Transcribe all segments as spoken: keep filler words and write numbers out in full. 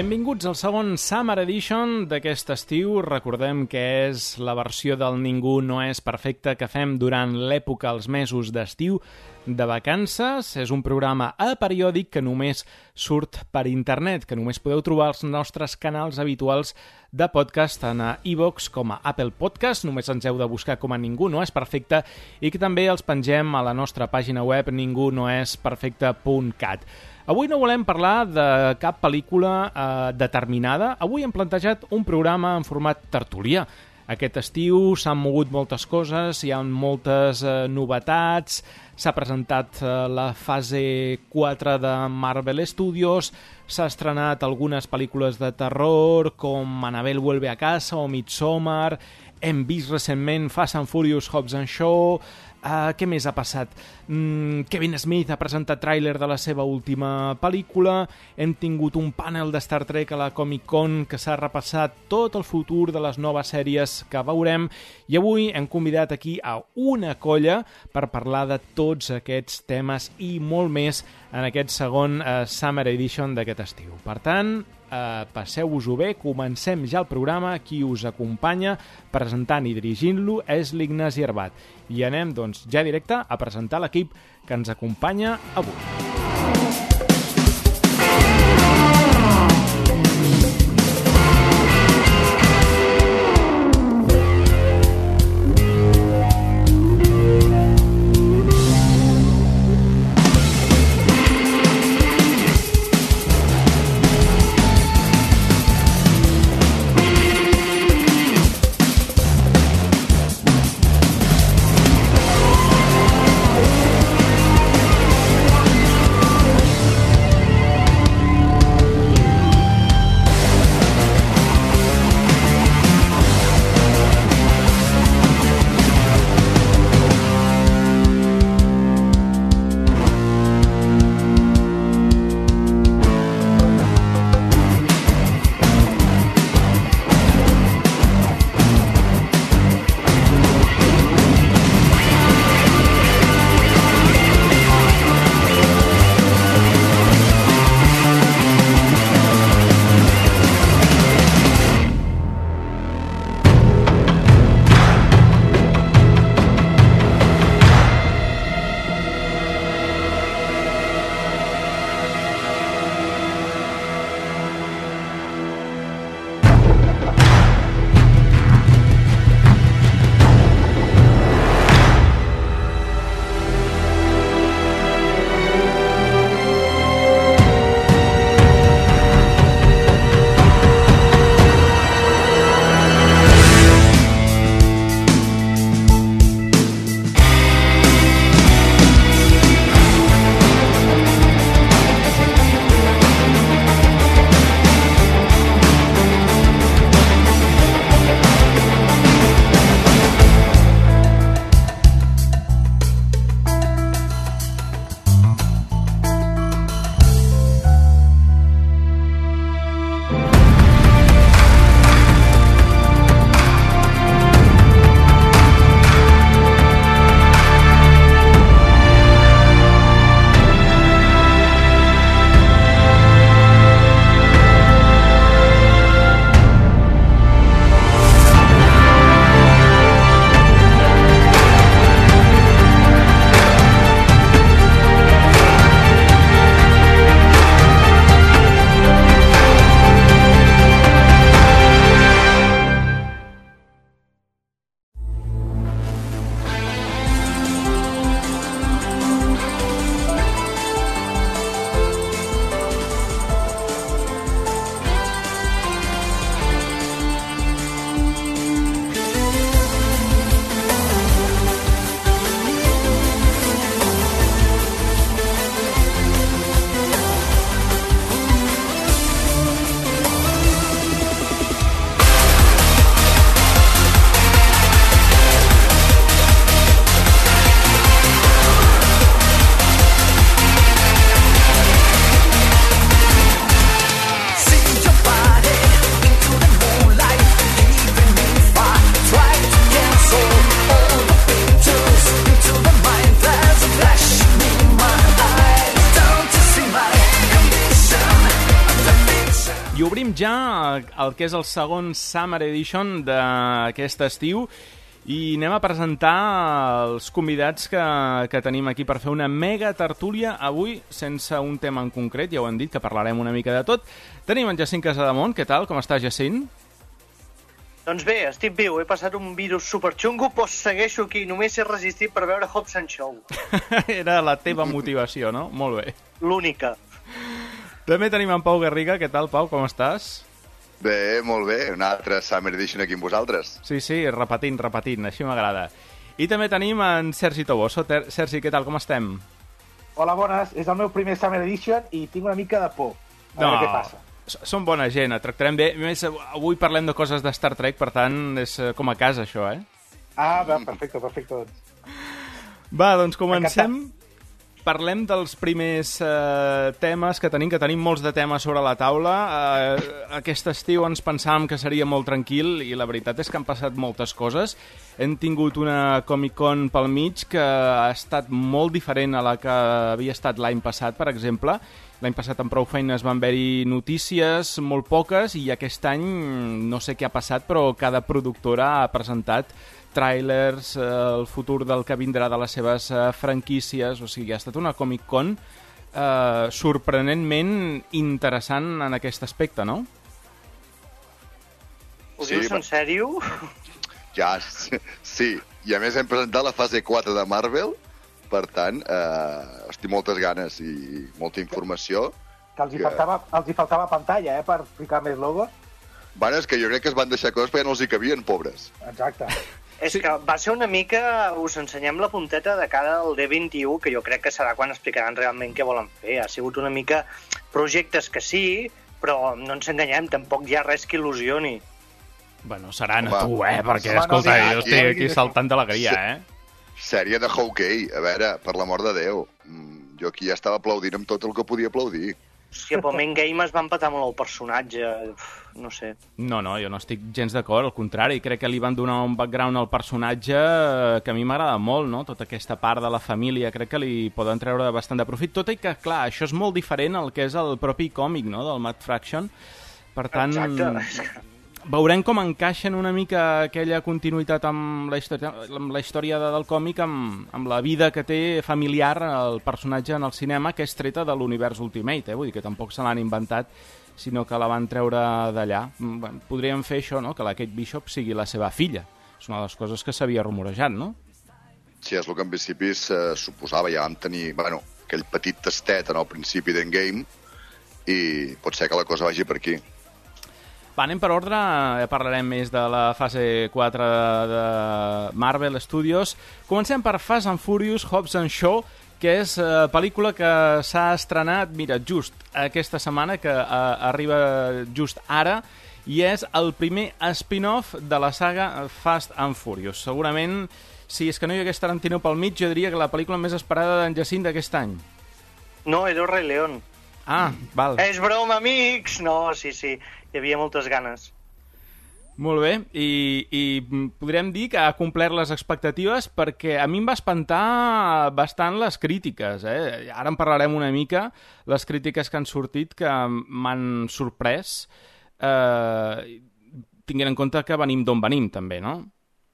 Benvinguts al segon Summer Edition d'aquest estiu. Recordem que és la versió del Ningú no és perfecte que fem durant l'època, els mesos d'estiu, de vacances. És un programa aperiòdic que només surt per internet, que només podeu trobar als nostres canals habituals de podcast, tant a iVoox com a Apple Podcast. Només ens heu de buscar com a Ningú no és perfecte i que també els pengem a la nostra pàgina web ningú no és perfecte punt cat. Avui no volem parlar de cap pel·lícula eh, determinada. Avui hem plantejat un programa en format tertulià. Aquest estiu s'han mogut moltes coses, hi ha moltes eh, novetats, s'ha presentat eh, la fase quatre de Marvel Studios, s'ha estrenat algunes pel·lícules de terror com Annabelle vuelve a casa o Midsommar, hem vist recentment Fast and Furious Hobbs and Shaw. Uh, què més ha passat? Mm, Kevin Smith ha presentat tràiler de la seva última pel·lícula, hem tingut un panel de Star Trek a la Comic Con que s'ha repassat tot el futur de les noves sèries que veurem i avui hem convidat aquí a una colla per parlar de tots aquests temes i molt més en aquest segon uh, Summer Edition d'aquest estiu. Per tant, Uh, passeu-vos-ho bé, comencem ja el programa. Qui us acompanya presentant i dirigint-lo és l'Ignasi Herbat i anem doncs ja directe a presentar l'equip que ens acompanya avui. tenim ja el que és el segon Summer Edition d'aquest estiu i anem a presentar els convidats que, que tenim aquí per fer una mega tertúlia avui sense un tema en concret, ja ho hem dit, que parlarem una mica de tot. Tenim en Jacint Casademont. Què tal? Com estàs, Jacint? Doncs bé, estic viu. He passat un virus superxungo, però segueixo aquí. Només he resistit per veure Hobbs and Shaw. Era la teva motivació, no? Molt bé. L'única. També tenim en Pau Garriga. Què tal, Pau? Com estàs? Bé, molt bé. Una altra Summer Edition aquí amb vosaltres. Sí, sí, repetint, repetint. Així m'agrada. I també tenim en Sergi Toboso. Ter Sergi, què tal? Com estem? Hola, bones. És el meu primer Summer Edition i tinc una mica de por. A no, veure què passa. Som bona gent, et tractarem bé. A més, avui parlem de coses de Star Trek, per tant, és com a casa, això, eh? Ah, va, perfecte, perfecte. Va, doncs comencem. Parlem dels primers eh, temes que tenim, que tenim molts de temes sobre la taula. Eh, aquest estiu ens pensàvem que seria molt tranquil i la veritat és que han passat moltes coses. Hem tingut una Comic-Con pel mig que ha estat molt diferent a la que havia estat l'any passat, per exemple. L'any passat amb prou feines van haver-hi notícies, molt poques, i aquest any no sé què ha passat, però cada productora ha presentat tràilers, eh, el futur del que vindrà de les seves eh, franquícies. O sigui, ha estat una Comic-Con eh, sorprenentment interessant en aquest aspecte, no? Ho sí, dius en sèrio? Ja, sí. I a més hem presentat la fase quatre de Marvel, per tant, eh, estic moltes ganes i molta informació. Que els hi, que... Faltava, els hi faltava pantalla, eh, per ficar més logos. Bueno, és que jo crec que es van deixar coses perquè no els hi cabien, pobres. Exacte. És sí. que va ser una mica... Us ensenyem la punteta de cara al D vint-i-u, que jo crec que serà quan explicaran realment què volen fer. Ha sigut una mica projectes que sí, però no ens enganyem, tampoc hi ha res que il·lusioni. Bueno, seran a tu, eh? Perquè, escolta, jo estic aquí saltant d'alegria, eh? Sèrie de Hawkeye, a veure, per l'amor de Déu. Jo aquí ja estava aplaudint amb tot el que podia aplaudir. Sí, però en Game es va empatar molt el personatge, no sé. No, no, jo no estic gens d'acord, al contrari, crec que li van donar un background al personatge que a mi m'agrada molt, no? Tota aquesta part de la família, crec que li poden treure bastant de profit, tot i que, clar, això és molt diferent al que és el propi còmic, no?, del Matt Fraction. Per tant, exacte. Veurem com encaixen una mica aquella continuïtat amb la història, amb la història de, del còmic, amb, amb la vida que té familiar el personatge en el cinema, que és treta de l'univers Ultimate, eh? Vull dir que tampoc se l'han inventat, sinó que la van treure d'allà. Bueno, podríem fer això, no?, que la Kate Bishop sigui la seva filla. És una de les coses que s'havia rumorejat, no? Sí, és el que en principi se suposava. Ja vam tenir, bueno, aquell petit tastet en el principi d'Endgame i pot ser que la cosa vagi per aquí. Va, anem per ordre, ja parlarem més de la fase quatre de Marvel Studios. Comencem per Fast and Furious, Hobbs and Shaw, que és eh, pel·lícula que s'ha estrenat, mira, just aquesta setmana, que eh, arriba just ara, i és el primer spin-off de la saga Fast and Furious. Segurament, si és que no hi hagués Tarantino pel mig, jo diria que la pel·lícula més esperada d'en Jacint d'aquest any. No, era el Rei León. Ah, val. És broma, amics! No, sí, sí, hi havia moltes ganes. Molt bé, i, i podríem dir que ha complert les expectatives, perquè a mi em va espantar bastant les crítiques, eh? Ara en parlarem una mica, les crítiques que han sortit, que m'han sorprès, eh, tinguent en compte que venim d'on venim, també, no?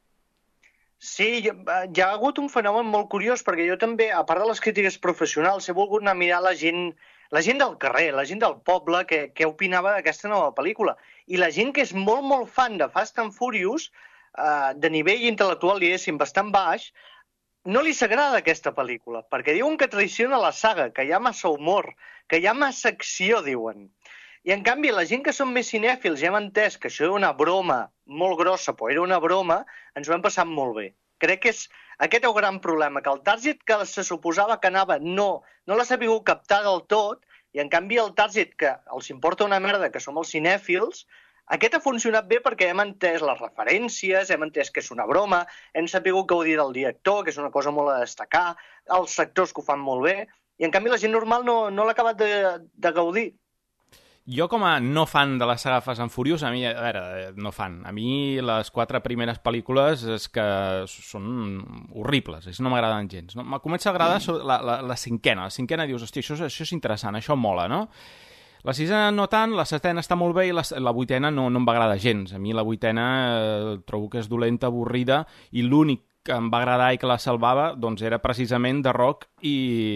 Sí, hi ha hagut un fenomen molt curiós, perquè jo també, a part de les crítiques professionals, he volgut anar a mirar la gent... la gent del carrer, la gent del poble, que, que opinava d'aquesta nova pel·lícula. I la gent que és molt, molt fan de Fast and Furious, eh, de nivell intel·lectual, diguéssim, bastant baix, no li s'agrada aquesta pel·lícula, perquè diuen que traiciona la saga, que hi ha massa humor, que hi ha massa acció, diuen. I, en canvi, la gent que són més cinèfils ja hem entès que això era una broma molt grossa, però era una broma, ens ho hem passat molt bé. Crec que és aquest el gran problema, que el target que se suposava que anava no, no l'ha sabut captar del tot, i en canvi el target que els importa una merda, que som els cinèfils, aquest ha funcionat bé perquè hem entès les referències, hem entès que és una broma, hem sabut gaudir del director, que és una cosa molt a destacar, els sectors que ho fan molt bé, i en canvi la gent normal no, no l'ha acabat de, de gaudir. Jo, com a no fan de la saga Fast and Furious, a mi, a veure, no fan. A mi les quatre primeres pel·lícules és que són horribles, és, no m'agraden gens. No? M'ha començat a agradar la, la, la cinquena. La cinquena dius, hòstia, això, això és interessant, això mola, no? La sisena no tant, la setena està molt bé i la, la vuitena no, no em va agradar gens. A mi la vuitena eh, trobo que és dolenta, avorrida, i l'únic que em va agradar i que la salvava doncs era precisament The Rock i,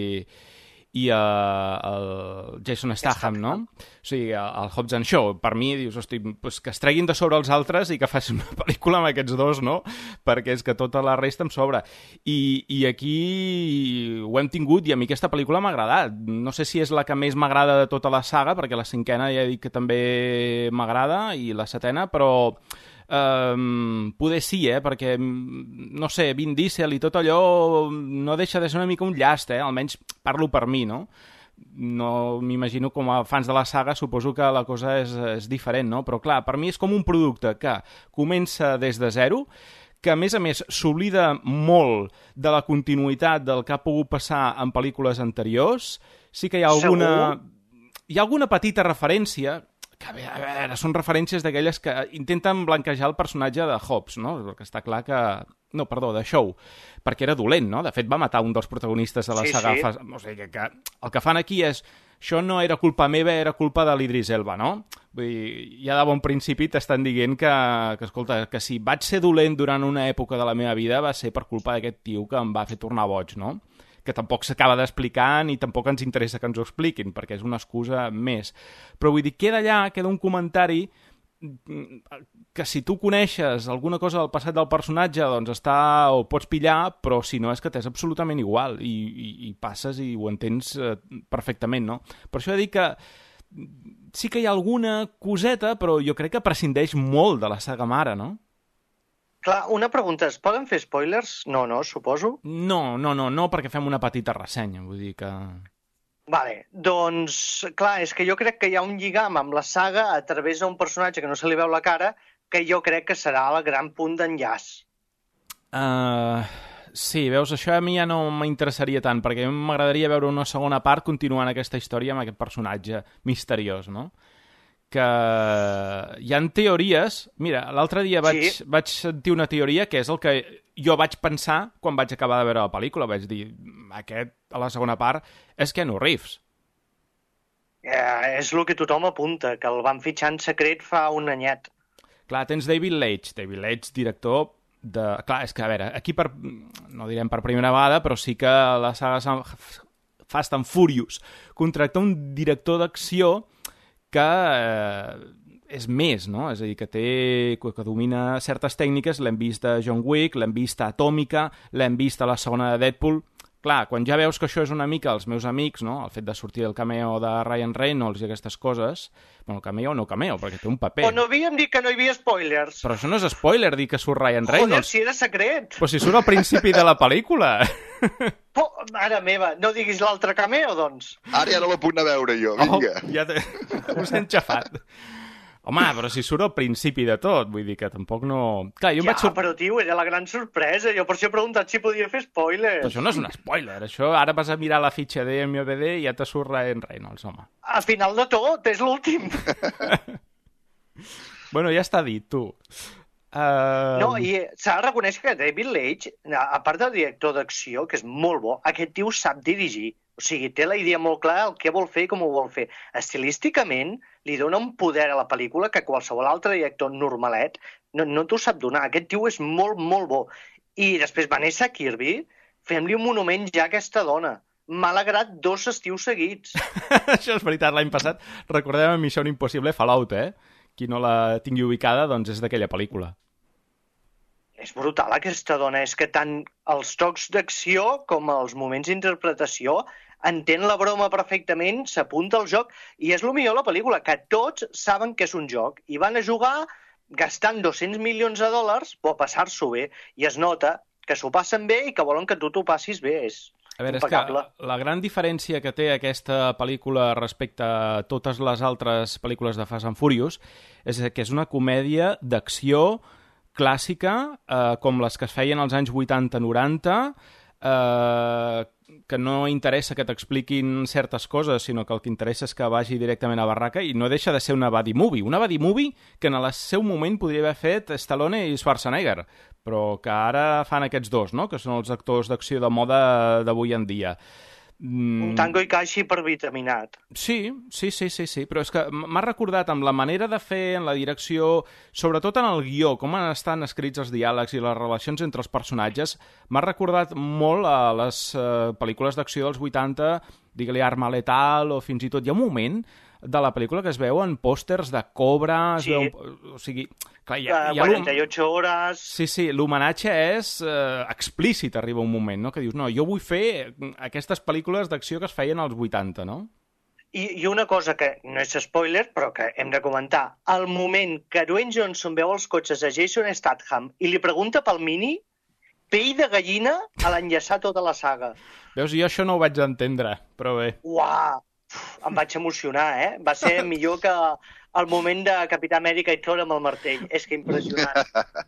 i uh, el Jason Statham, no? O sigui, el Hobbs and Shaw. Per mi, dius, hosti, pues que es treguin de sobre els altres i que facin una pel·lícula amb aquests dos, no? Perquè és que tota la resta em sobra. I, i aquí ho hem tingut i a mi aquesta pel·lícula m'ha agradat. No sé si és la que més m'agrada de tota la saga, perquè la cinquena ja he dit que també m'agrada i la setena, però... Um, poder sí, eh? Perquè, no sé, Vin Diesel i tot allò no deixa de ser una mica un llast, eh? Almenys parlo per mi, no? No m'imagino com a fans de la saga, suposo que la cosa és, és diferent, no? Però clar, per mi és com un producte que comença des de zero, que a més a més s'oblida molt de la continuïtat del que ha pogut passar en pel·lícules anteriors. Sí que hi ha alguna... Segur? Hi ha alguna petita referència... que a veure, a veure, són referències d'aquelles que intenten blanquejar el personatge de Hobbs, no? Que està clar que... No, perdó, de Shaw, perquè era dolent, no? De fet, va matar un dels protagonistes de la sí, saga. Sí. Fa... O sigui, que el que fan aquí és... Això no era culpa meva, era culpa de l'Idris Elba, no? Vull dir, ja de bon principi t'estan dient que, que, escolta, que si vaig ser dolent durant una època de la meva vida va ser per culpa d'aquest tio que em va fer tornar boig, no? Que tampoc s'acaba d'explicar ni tampoc ens interessa que ens ho expliquin, perquè és una excusa més. Però vull dir, queda allà, queda un comentari que si tu coneixes alguna cosa del passat del personatge, doncs està, o pots pillar, però si no és que t'és absolutament igual i, i, i passes i ho entens eh, perfectament, no? Per això he dit que sí que hi ha alguna coseta, però jo crec que prescindeix molt de la saga mare, no? Clar, una pregunta, es poden fer spoilers? No, no, suposo? No, no, no, no, perquè fem una petita ressenya, vull dir que... Vale, doncs, clar, és que jo crec que hi ha un lligam amb la saga a través d'un personatge que no se li veu la cara, que jo crec que serà el gran punt d'enllaç. Uh, sí, veus, això a mi ja no m'interessaria tant, perquè a mi m'agradaria veure una segona part continuant aquesta història amb aquest personatge misteriós, no? Que hi ha teories... Mira, l'altre dia vaig, sí. vaig sentir una teoria que és el que jo vaig pensar quan vaig acabar de veure la pel·lícula. Vaig dir, aquest, a la segona part, és Keanu Reeves. Eh, és el que tothom apunta, que el van fitxar en secret fa un anyet. Clar, tens David Leitch. David Leitch, director de... Clar, és que, a veure, aquí per... no direm per primera vegada, però sí que la saga Fast and Furious contracta un director d'acció que eh, és més, no? És a dir, que té, que domina certes tècniques, l'hem vist a John Wick, l'hem vist a Atòmica, l'hem vist a la segona de Deadpool. Clar, quan ja veus que això és una mica els meus amics, no? El fet de sortir del cameo de Ryan Reynolds i aquestes coses... Bueno, cameo o no cameo, perquè té un paper. Però no havíem dit que no hi havia spoilers. Però això no és spoiler, dir que surt Ryan Reynolds. Joder, si era secret. Però si surt al principi de la pel·lícula. Oh, mare meva, no diguis l'altre cameo, doncs. Ara ja no la puc anar a veure jo, vinga. Oh, ja us he enxafat. Home, però si surt al principi de tot, vull dir que tampoc no... Clar, jo ja, vaig sort... però tio, era la gran sorpresa. Jo per això he preguntat si podia fer spoilers. Però això no és un spoiler, això ara vas a mirar la fitxa de M V D i ja te surt Ryan Reynolds, home. Al final de tot, és l'últim. Bueno, ja està dit, tu. Uh... No, i s'ha de reconèixer que David Leitch, a part del director d'acció, que és molt bo, aquest tio sap dirigir. O sigui, té la idea molt clara el que vol fer i com ho vol fer. Estilísticament, li dona un poder a la pel·lícula que qualsevol altre director normalet no, no t'ho sap donar. Aquest tio és molt, molt bo. I després Vanessa Kirby, fem-li un monument ja a aquesta dona. M'ha alegrat dos estius seguits. Això és veritat, l'any passat recordem a Missió Impossible Fallout, eh? Qui no la tingui ubicada, doncs és d'aquella pel·lícula. És brutal, aquesta dona. És que tant els tocs d'acció com els moments d'interpretació entén la broma perfectament, s'apunta al joc, i és el millor de la pel·lícula, que tots saben que és un joc, i van a jugar gastant dos-cents milions de dòlars per passar-s'ho bé, i es nota que s'ho passen bé i que volen que tu t'ho passis bé. És a veure, impecable. És que la gran diferència que té aquesta pel·lícula respecte a totes les altres pel·lícules de Fast and Furious és que és una comèdia d'acció clàssica, eh, com les que es feien als anys vuitanta noranta, eh, que no interessa que t'expliquin certes coses, sinó que el que interessa és que vagi directament a barraca, i no deixa de ser una buddy movie. Una buddy movie que en el seu moment podria haver fet Stallone i Schwarzenegger, però que ara fan aquests dos, no? Que són els actors d'acció de moda d'avui en dia. Mm. Un Tango i Caix hipervitaminat. Sí, sí, sí, sí, sí, però és que m'ha recordat amb la manera de fer, en la direcció, sobretot en el guió, com estan escrits els diàlegs i les relacions entre els personatges, m'ha recordat molt a les uh, pel·lícules d'acció dels vuitanta, digue-li Arma Letal, o fins i tot hi ha un moment de la pel·lícula que es veuen pòsters de Cobra, es sí. veu, o sigui, clar, hi ha, hi ha quaranta i ocho hores... Sí, sí, l'homenatge és eh, explícit, arriba un moment, no?, que dius, no, jo vull fer aquestes pel·lícules d'acció que es feien als vuitanta, no? I, I una cosa que no és spoiler, però que hem de comentar, al moment que Dwayne Johnson veu els cotxes a Jason Statham i li pregunta pel Mini, pell de gallina a l'enllaçar tota la saga. Veus, jo això no ho vaig entendre, però bé. Uau! Em vaig emocionar, eh? Va ser millor que el moment de Capità Amèrica i Thor amb el martell. És que impressionant.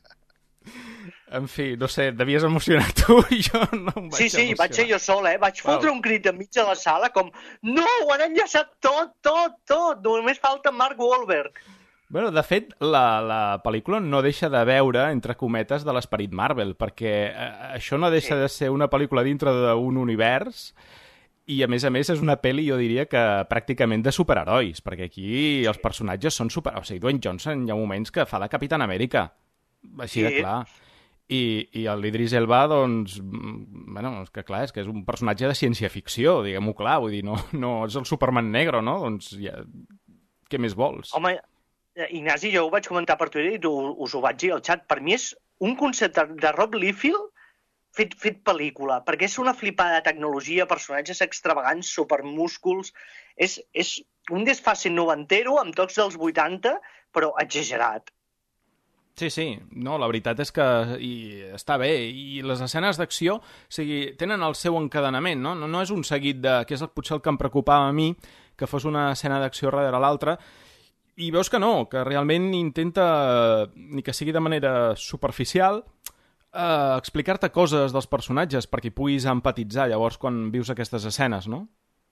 En fi, no sé, devies emocionar tu i jo no em vaig Sí, sí, emocionar. vaig ser jo sol, eh? Vaig fotre wow. un crit enmig de la sala com no, ho han enllaçat tot, tot, tot. Només falta Mark Wahlberg. Bueno, de fet, la, la pel·lícula no deixa de veure, entre cometes, de l'esperit Marvel, perquè eh, això no deixa sí. de ser una pel·lícula dintre d'un univers i, a més a més, és una pel·li, jo diria, que pràcticament de superherois, perquè aquí sí. els personatges són super... O sigui, Dwayne Johnson hi ha moments que fa de Capitán Amèrica, així sí. de clar. I, i l'Idris Elba, doncs... Bueno, és que clar, és que és un personatge de ciència-ficció, diguem-ho clar, vull dir, no, no és el Superman negre, no? Doncs ja... Què més vols? Home, Ignasi, jo ho vaig comentar per Twitter i tu, us ho vaig dir al xat. Per mi és un concepte de Rob Liefeld fet, fet pel·lícula, perquè és una flipada de tecnologia, personatges extravagants, supermúsculs... És, és un desfase noventero amb tocs dels vuitanta, però exagerat. Sí, sí, no, la veritat és que i està bé, i les escenes d'acció, o sigui, tenen el seu encadenament, no? No, no és un seguit de... que és el, potser el que em preocupava a mi, que fos una escena d'acció darrere l'altra, i veus que no, que realment intenta, ni que sigui de manera superficial, eh, explicar-te coses dels personatges perquè hi puguis empatitzar llavors quan vius aquestes escenes, no?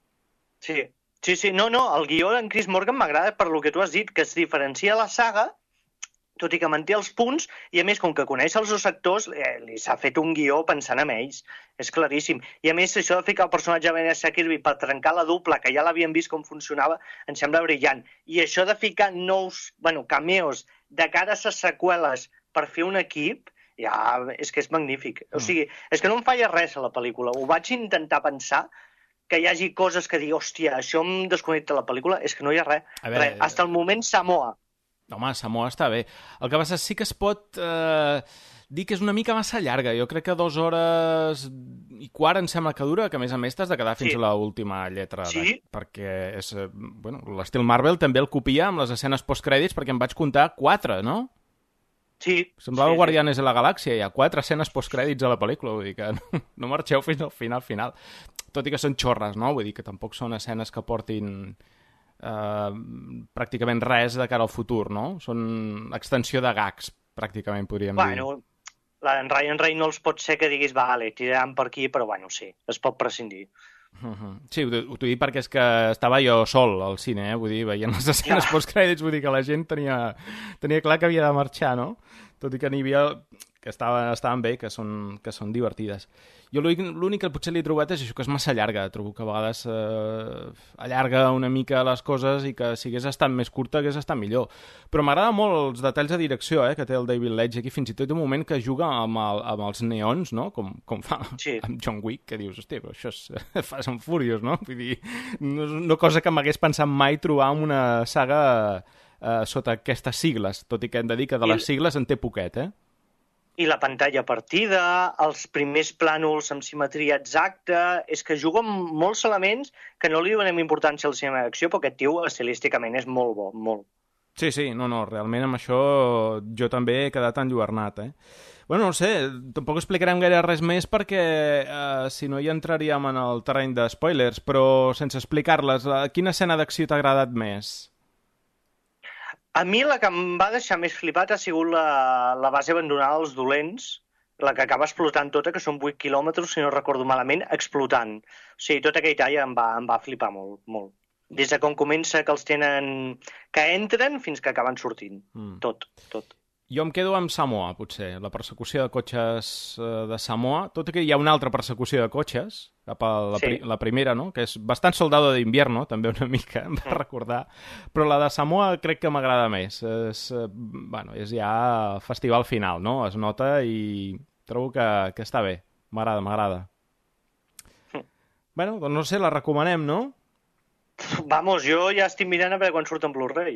Sí, sí, sí, no, no, el guió d'en Chris Morgan m'agrada per lo que tu has dit, que es diferencia la saga, tot i que manté els punts, i a més, com que coneix els dos actors, eh, li s'ha fet un guió pensant en ells. És claríssim. I a més, això de ficar el personatge de Vanessa Kirby per trencar la dupla, que ja l'havíem vist com funcionava, em sembla brillant. I això de ficar nous, bueno, cameos de cara a les seqüeles per fer un equip, ja, és que és magnífic. Mm. O sigui, és que no em falla res a la pel·lícula. Ho vaig intentar pensar, que hi hagi coses que dir, hòstia, això em desconnecta la pel·lícula, és que no hi ha res. A veure, res. Hasta el moment Samoa. Home, Samoa està bé. El que passa sí que es pot eh, dir que és una mica massa llarga. Jo crec que dues hores i quart em sembla que dura, que a més a més t'has de quedar fins sí. a l'última lletra. Sí? De, perquè és, eh, bueno, l'estil Marvel també el copia amb les escenes postcrèdits, perquè em vaig comptar quatre, no? Sí. Semblava sí, Guardianes sí. de la Galàxia. Hi ha quatre escenes postcrèdits a la pel·lícula. Vull dir que no, no marxeu fins al final, final. Tot i que són xorres, no? Vull dir que tampoc són escenes que portin... Uh, pràcticament res de cara al futur, no? Són extensió de gags, pràcticament, podríem bueno, dir. La en Ryan Reynolds pot ser que diguis, vale, tiraran per aquí, però bueno, sí, es pot prescindir. Uh-huh. Sí, ho, ho t'ho dic perquè és que estava jo sol al cine, eh? Vull dir, veient les escenes ja. postcrèdits, vull dir que la gent tenia, tenia clar que havia de marxar, no? Tot i que n'hi havia... que estaven, estaven bé, que són, que són divertides. Jo l'únic que potser li he trobat és això, que és massa llarga. Trobo que a vegades eh, allarga una mica les coses i que si hagués estat més curta hagués estat millor. Però m'agrada molt els detalls de direcció eh, que té el David Leitch aquí, fins i tot un moment que juga amb, el, amb els neons, no? Com, com fa sí. amb John Wick, que dius, hòstia, però això és Fast and Furious, no? Vull dir, no, no cosa que m'hagués pensat mai trobar en una saga eh, sota aquestes sigles, tot i que hem de dir que de les sigles en té poquet, eh? I la pantalla partida, els primers plànols amb simetria exacta... És que juga amb molts elements que no li donem importància al cinema d'acció, però aquest tio estilísticament és molt bo, molt. Sí, sí, no, no, realment amb això jo també he quedat enlluernat, eh? Bueno, no sé, tampoc explicarem gaire res més perquè eh, si no hi entraríem en el terreny de spoilers, però sense explicar-les, quina escena d'acció t'ha agradat més? A mi la que em va deixar més flipat ha sigut la, la base abandonada dels dolents, la que acaba explotant tota, que són vuit quilòmetres, si no recordo malament, explotant. O sigui, tota aquella talla em va, em va flipar molt, molt. Des de com comença que els tenen... que entren fins que acaben sortint. Mm. Tot, tot. Jo em quedo amb Samoa, potser, la persecució de cotxes eh, de Samoa, tot i que hi ha una altra persecució de cotxes, cap a la, Sí. pri la primera, no? Que és bastant Soldado d'Invierno, també una mica, em va recordar, però la de Samoa crec que m'agrada més. És, eh, bueno, és ja festival final, no? Es nota i trobo que, que està bé. M'agrada, m'agrada. Bueno, doncs no sé, la recomanem, no? Vamos, jo ja estic mirant a veure quan surt en Blu-ray.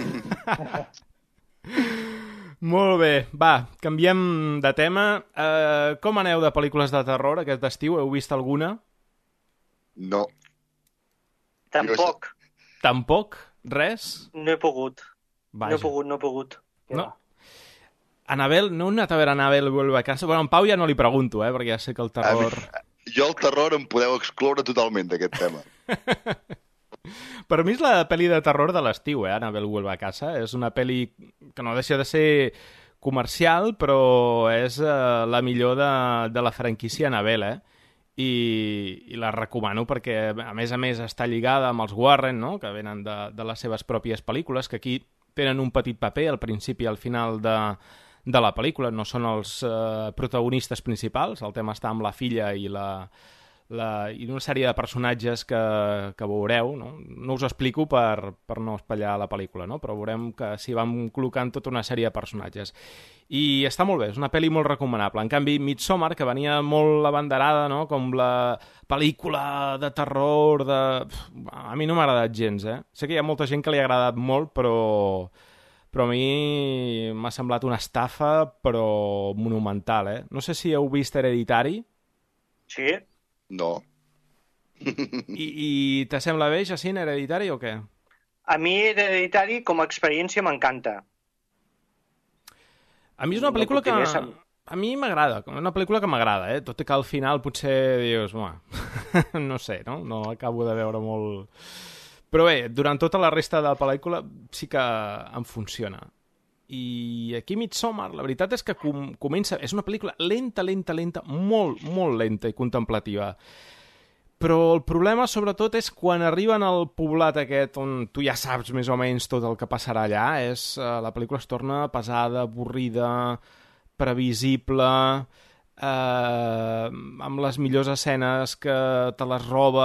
Molt bé, va, canviem de tema. Uh, com aneu de pel·lícules de terror aquest estiu? Heu vist alguna? No. Tampoc. Tampoc? Res? No he pogut. Vaja. No he pogut, no he pogut. No. Anabel, no he anat a veure Anabel vuelve a casa. Bueno, en Pau ja no li pregunto, eh, perquè ja sé que el terror... Jo el terror em podeu excloure totalment d'aquest tema. Per mi és la pel·li de terror de l'estiu, eh, Anabel vuelve a casa. És una pel·li que no deixa de ser comercial, però és eh, la millor de, de la franquícia Anabel, eh? I, i la recomano perquè, a més a més, està lligada amb els Warren, no?, que venen de, de les seves pròpies pel·lícules, que aquí tenen un petit paper al principi i al final de, de la pel·lícula. No són els eh, protagonistes principals, el tema està amb la filla i la... La, i una sèrie de personatges que, que veureu, no? No us explico per, per no espatllar la pel·lícula, no? Però veurem que s'hi van col·locant tota una sèrie de personatges. I està molt bé, és una pel·li molt recomanable. En canvi, Midsommar, que venia molt abanderada, no?, com la pel·lícula de terror, de... a mi no m'ha agradat gens, eh? Sé que hi ha molta gent que li ha agradat molt, però... però a mi m'ha semblat una estafa, però monumental, eh? No sé si heu vist Hereditary. Sí? No. I, i t'assembla bé, Jacint, Hereditary o què? A mi Hereditary com a experiència m'encanta. A mi és una No pel·lícula puc que... dir més amb- A mi m'agrada, una pel·lícula que m'agrada, eh? Tot i que al final potser dius... no sé, no? No acabo de veure molt... Però bé, durant tota la resta de la pel·lícula sí que em funciona. I aquí Midsommar, la veritat és que com comença... És una pel·lícula lenta, lenta, lenta, molt, molt lenta i contemplativa. Però el problema, sobretot, és quan arriben al poblat aquest on tu ja saps més o menys tot el que passarà allà. És, uh, la pel·lícula es torna pesada, avorrida, previsible, eh, amb les millors escenes que te les roba...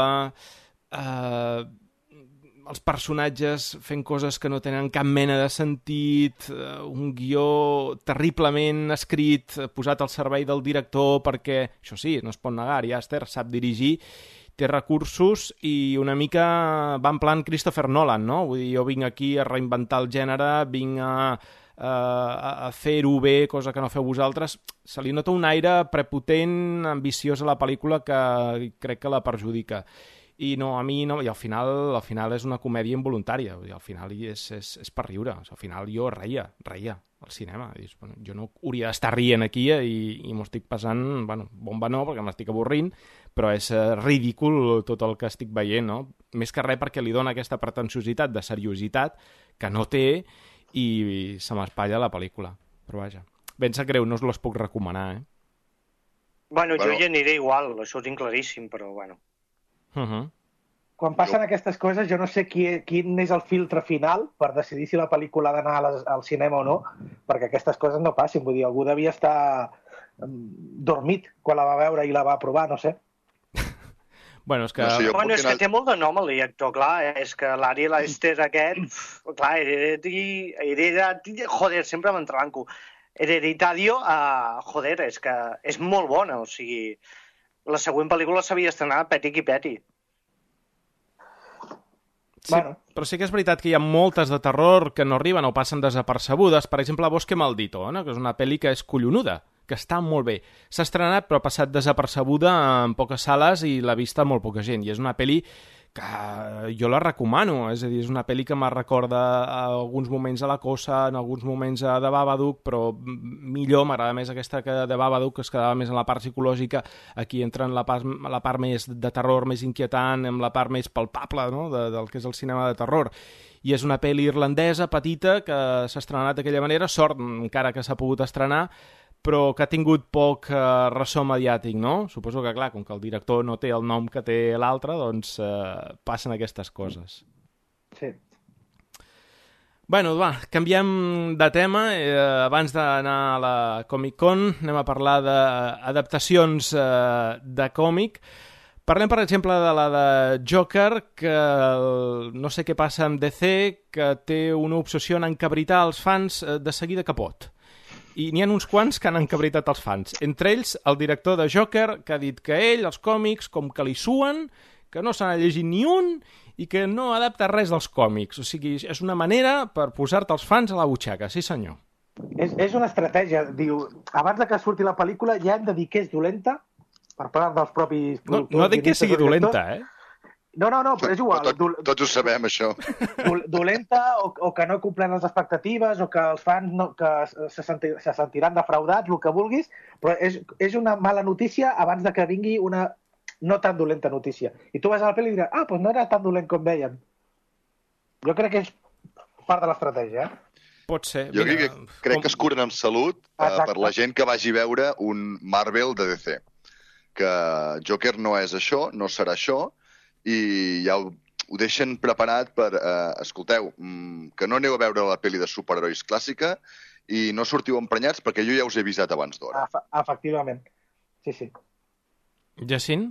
Eh, els personatges fent coses que no tenen cap mena de sentit, uh, un guió terriblement escrit, posat al servei del director perquè, això sí, no es pot negar, Ari Aster sap dirigir, té recursos i una mica va en plan Christopher Nolan, no? Vull dir, jo vinc aquí a reinventar el gènere, vinc a, a, a fer-ho bé, cosa que no feu vosaltres. Se li nota un aire prepotent, ambiciós a la pel·lícula que crec que la perjudica. I no, a mi no, i al final, al final és una comèdia involuntària, vull dir, al final és, és, és per riure, al final jo reia, reia al cinema, dius, bueno, jo no hauria d'estar rient aquí i, i m'ho estic passant, bueno, bomba no, perquè m'estic avorrint, però és uh, ridícul tot el que estic veient, no? Més que res perquè li dona aquesta pretensiositat de seriositat que no té i, i se m'espatlla la pel·lícula, però vaja, ben sap greu, no us les puc recomanar, eh? Bueno, Bueno. jo hi aniré igual, això ho tinc claríssim, però bueno. Uh -huh. Quan passen aquestes coses, jo no sé qui, quin és el filtre final per decidir si la pel·lícula ha d'anar a les- al cinema o no, perquè aquestes coses no passin. Vull dir, algú devia estar mm, dormit quan la va veure i la va aprovar, no sé. Bueno, és que... No sé, jo- Bueno, és puc anar- que té molt de nom, el director, clar, és que l'Ari Lester aquest, pf, clar, Hereditary, Hereditary, joder, sempre m'entranco. Hereditario, uh, joder, és que és molt bona, o sigui, la següent pel·lícula s'havia estrenat peti qui peti. Sí, Bueno. però sí que és veritat que hi ha moltes de terror que no arriben o passen desapercebudes. Per exemple, Bosque Maldito, no? Que és una pel·li que és collonuda, que està molt bé. S'ha estrenat però ha passat desapercebuda en poques sales i l'ha vista molt poca gent. I és una pel·li que jo la recomano, és a dir, és una pel·li que me recorda a alguns moments a La Cosa, en alguns moments a The Babadook, però millor, m'agrada més aquesta que de Babadook, que es quedava més en la part psicològica. Aquí entra en la part, la part més de terror, més inquietant, en la part més palpable, no?, de, del que és el cinema de terror. I és una pel·li irlandesa, petita, que s'ha estrenat d'aquella manera, sort encara que s'ha pogut estrenar, però que ha tingut poc eh, ressò mediàtic, no? Suposo que, clar, com que el director no té el nom que té l'altre, doncs eh, passen aquestes coses. Sí. Bueno, va, canviem de tema. Eh, abans d'anar a la Comic-Con anem a parlar d'adaptacions eh, de còmic. Parlem, per exemple, de la de Joker, que el, no sé què passa amb D C, que té una obsessió en encabritar els fans de seguida que pot. I n'hi ha uns quants que han encabritat els fans. Entre ells, el director de Joker, que ha dit que ell, els còmics, com que li suen, que no se n'ha llegit ni un i que no adapta res dels còmics. O sigui, és una manera per posar-te els fans a la butxaca, sí senyor. És, és una estratègia. Diu, abans de que surti la pel·lícula ja hem de dir que és dolenta, per part dels propis productors... No, no dic que sigui dolenta, eh? No, no, no, però és igual. Tot, tots ho sabem, això. Dolenta o, o que no compleix les expectatives o que els fans no, que se, sentir, se sentiran defraudats, el que vulguis, però és, és una mala notícia abans de que vingui una no tan dolenta notícia. I tu vas a la pel·li i diràs, ah, doncs no era tan dolent com deien. Jo crec que és part de l'estratègia, eh? Pot ser. Jo Mira, crec, que, crec com... que es curen amb salut eh, per la gent que vagi veure un Marvel de D C. Que Joker no és això, no serà això, i ja ho, ho deixen preparat per, eh, escolteu, mm, que no aneu a veure la pel·li de superherois clàssica i no sortiu emprenyats perquè jo ja us he avisat abans d'hora. Efectivament, sí, sí. Jacint?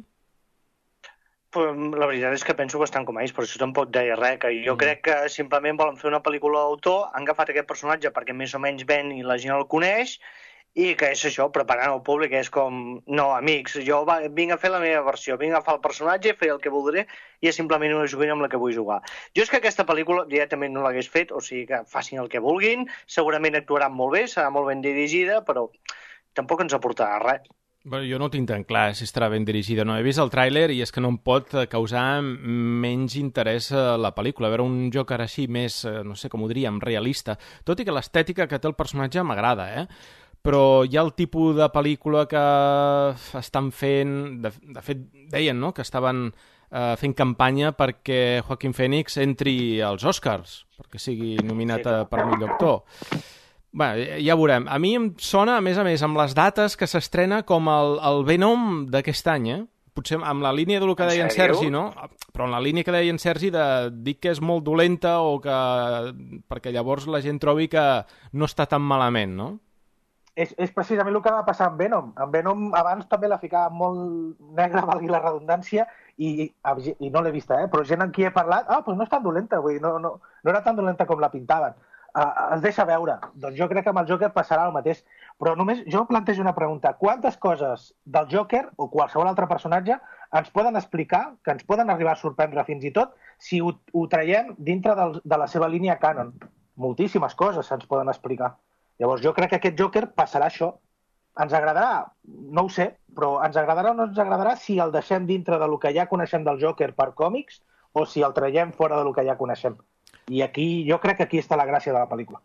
Pues, la veritat és que penso bastant com ells, per això tampoc deia res, que jo mm. crec que simplement volen fer una pel·lícula d'autor, han agafat aquest personatge perquè més o menys ven i la gent el coneix, i que és això, preparant el públic, és com, no, amics, jo va, vinc a fer la meva versió, vinc a agafar el personatge, fer el que voldré, i és simplement una joguina amb la que vull jugar. Jo és que aquesta pel·lícula directament no l'hagués fet, o sigui que facin el que vulguin, segurament actuaran molt bé, serà molt ben dirigida, però tampoc ens aportarà res. Bueno, jo no tinc tan clar si estarà ben dirigida. No he vist el tràiler i és que no em pot causar menys interès la pel·lícula. A veure un Joker així més, no sé com ho diríem, realista. Tot i que l'estètica que té el personatge m'agrada, eh? Però hi ha el tipus de pel·lícula que estan fent... De, de fet, deien, no?, que estaven eh, fent campanya perquè Joaquin Phoenix entri als Oscars, perquè sigui nominat sí, per millor actor. Bé, ja veurem. A mi em sona, a més a més, amb les dates que s'estrena com el, el Venom d'aquest any, eh? Potser amb la línia del que deia en Sergi, no? Però en la línia que deia en Sergi de dir que és molt dolenta o que... perquè llavors la gent trobi que no està tan malament, no? És, és precisament el que va passar amb Venom. En Venom abans també la ficava molt negra, valgui la redundància, i, i no l'he vista, eh? Però gent amb qui he parlat, ah, doncs no és tan dolenta, vull dir, no, no, no era tan dolenta com la pintaven. Uh, es deixa veure. Doncs jo crec que amb el Joker passarà el mateix. Però només jo plantejo una pregunta. Quantes coses del Joker o qualsevol altre personatge ens poden explicar, que ens poden arribar a sorprendre fins i tot, si ho, ho traiem dintre del, de la seva línia canon? Moltíssimes coses se'ns poden explicar. Llavors jo crec que aquest Joker passarà això. Ens agradarà? No ho sé, però ens agradarà o no ens agradarà si el deixem dintre del que ja coneixem del Joker per còmics o si el traiem fora del que ja coneixem. I aquí jo crec que aquí està la gràcia de la pel·lícula.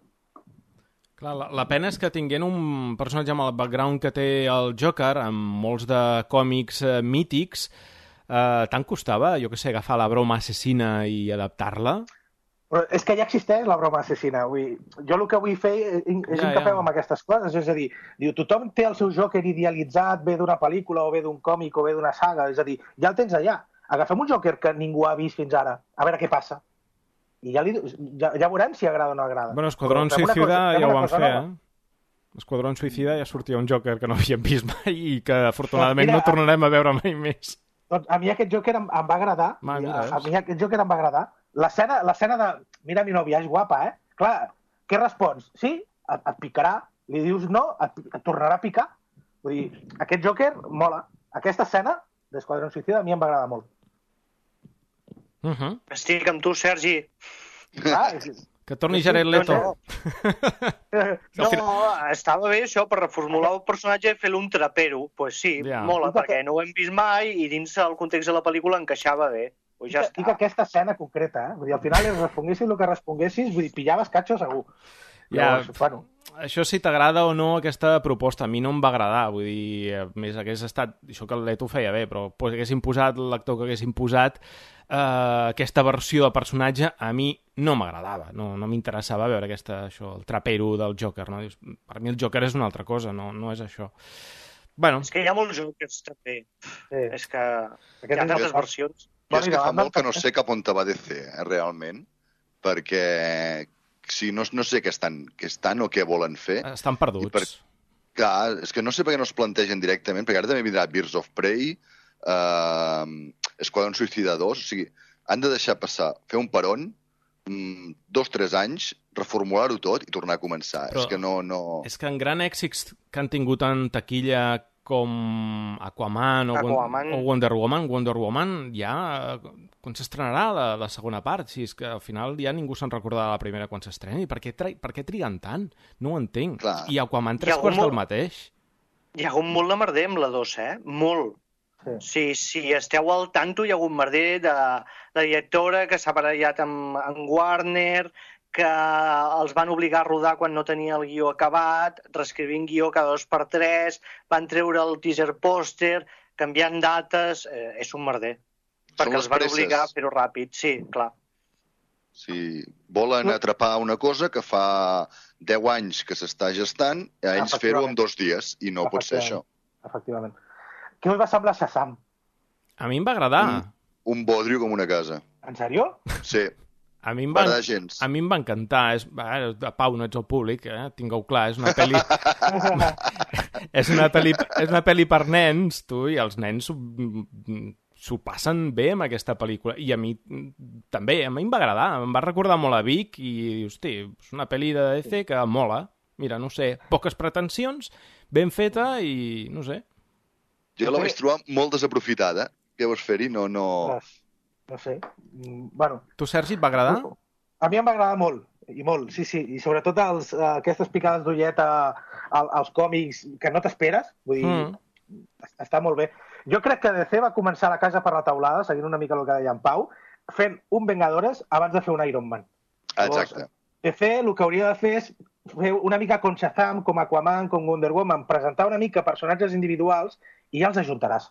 Clar, la, la pena és que tinguent un personatge amb el background que té el Joker, amb molts de còmics eh, mítics, eh, tant costava, jo què sé, agafar la broma assassina i adaptar-la? Però és que ja existeix la broma assassina. Vull... Jo el que vull fer és ja, incapeu ja. amb aquestes coses. És a dir, diu, tothom té el seu Joker idealitzat, ve d'una pel·lícula o ve d'un còmic o ve d'una saga. És a dir, ja el tens allà. Agafem un Joker que ningú ha vist fins ara, a veure què passa. I ja, li... ja, ja veurem si agrada o no agrada. Bueno, Esquadrón Suicida ja ho van fer, eh? Esquadrón Suicida ja sortia un Joker que no havíem vist mai i que afortunadament mira, no tornarem a veure mai més. Doncs a mi aquest Joker em, em va agradar. Ma, a, a mi aquest Joker em va agradar. L'escena de... Mira, mi nòvia, és guapa, eh? Clar, què respons? Sí? Et, et picarà. Li dius no? Et, et tornarà a picar. Vull dir, aquest Joker mola. Aquesta escena d'Esquadrón Suicida a mi em va agradar molt. Uh -huh. Estic amb tu, Sergi. Ah, que torni Jared Leto. No, no. no, estava bé això, per reformular el personatge i fer-lo un trapero. Doncs pues sí, yeah. mola, perquè no ho hem vist mai i dins el context de la pel·lícula encaixava bé. Pues ja Dic aquesta escena concreta, eh? Vull dir, al final es responguessis el que responguessis, vull dir, pillaves catxo segur. Ja, Llavors, bueno. Això si t'agrada o no aquesta proposta, a mi no em va agradar, vull dir, a més hagués estat, això que el Leto feia bé, però pues, haguessin posat l'actor que haguessin posat, eh, aquesta versió de personatge a mi no m'agradava, no, no m'interessava veure aquesta, això, el trapero del Joker, no? Per mi el Joker és una altra cosa, no, no és això. Bueno. És que hi ha molts Jokers també, sí. És que hi ha moltes versions. Jo és que fa molt que no sé cap on te va D C, eh, realment, perquè sí, no, no sé què estan, què estan o què volen fer. Estan perduts. Per, clar, és que no sé per què no es plantegen directament, perquè ara també vindrà Birds of Prey, uh, Esquadron Suicida dos, o sigui, han de deixar passar, fer un peron, mm, dos, tres anys, reformular-ho tot i tornar a començar. Però és que no, no... És que en gran èxits que han tingut en taquilla com Aquaman o, Aquaman. o Wonder Woman, Wonder Woman ja... Quan s'estrenarà la, la segona part? Si és que al final ja ningú se'n recorda de la primera quan s'estreni. Per què, tra... per què triguen tant? No ho entenc. Clar. I Aquaman tres quarts molt... del mateix. Hi ha hagut molt de merder amb la dos, eh? Molt. Sí. Si, si esteu al tanto, hi ha hagut merder de la directora que s'ha barallat amb, amb Warner, que els van obligar a rodar quan no tenia el guió acabat, reescrivint guió cada dos per tres, van treure el teaser pòster, canviant dates... Eh, és un merder. Perquè els van presses. Obligar a fer-ho ràpid, sí, clar. Sí, volen atrapar una cosa que fa deu anys que s'està gestant, a ells fer-ho en dos dies, i no pot ser això. Efectivament. Què us va semblar Shazam? A mi em va agradar. Un, un bodrio com una casa. En sèrio? Sí. A mi em va, a mi em va encantar. És, eh, Pau, no ets el públic, eh? Tingueu clar, és una pel·li... és, una pel·li és una pel·li per nens, tu, i els nens s'ho passen bé amb aquesta pel·lícula. I a mi també, a mi em va agradar. Em va recordar molt a Vic i, hosti, és una pel·li de D C que mola. Mira, no sé, poques pretensions, ben feta i no sé. Jo la vaig trobar molt desaprofitada. Què vols fer-hi? No, no... No sé. Bueno. Tu, Sergi, et va agradar? A mi em va agradar molt. I molt, sí, sí. I sobretot els, aquestes picades d'ullet als còmics que no t'esperes. Vull dir, mm. està molt bé. Jo crec que D C va començar la casa per la taulada, seguint una mica el que deia en Pau, fent un Vengadores abans de fer un Iron Man. Exacte. Llavors, D C el que hauria de fer és fer una mica com Shazam, com Aquaman, com Wonder Woman, presentar una mica personatges individuals i ja els ajuntaràs.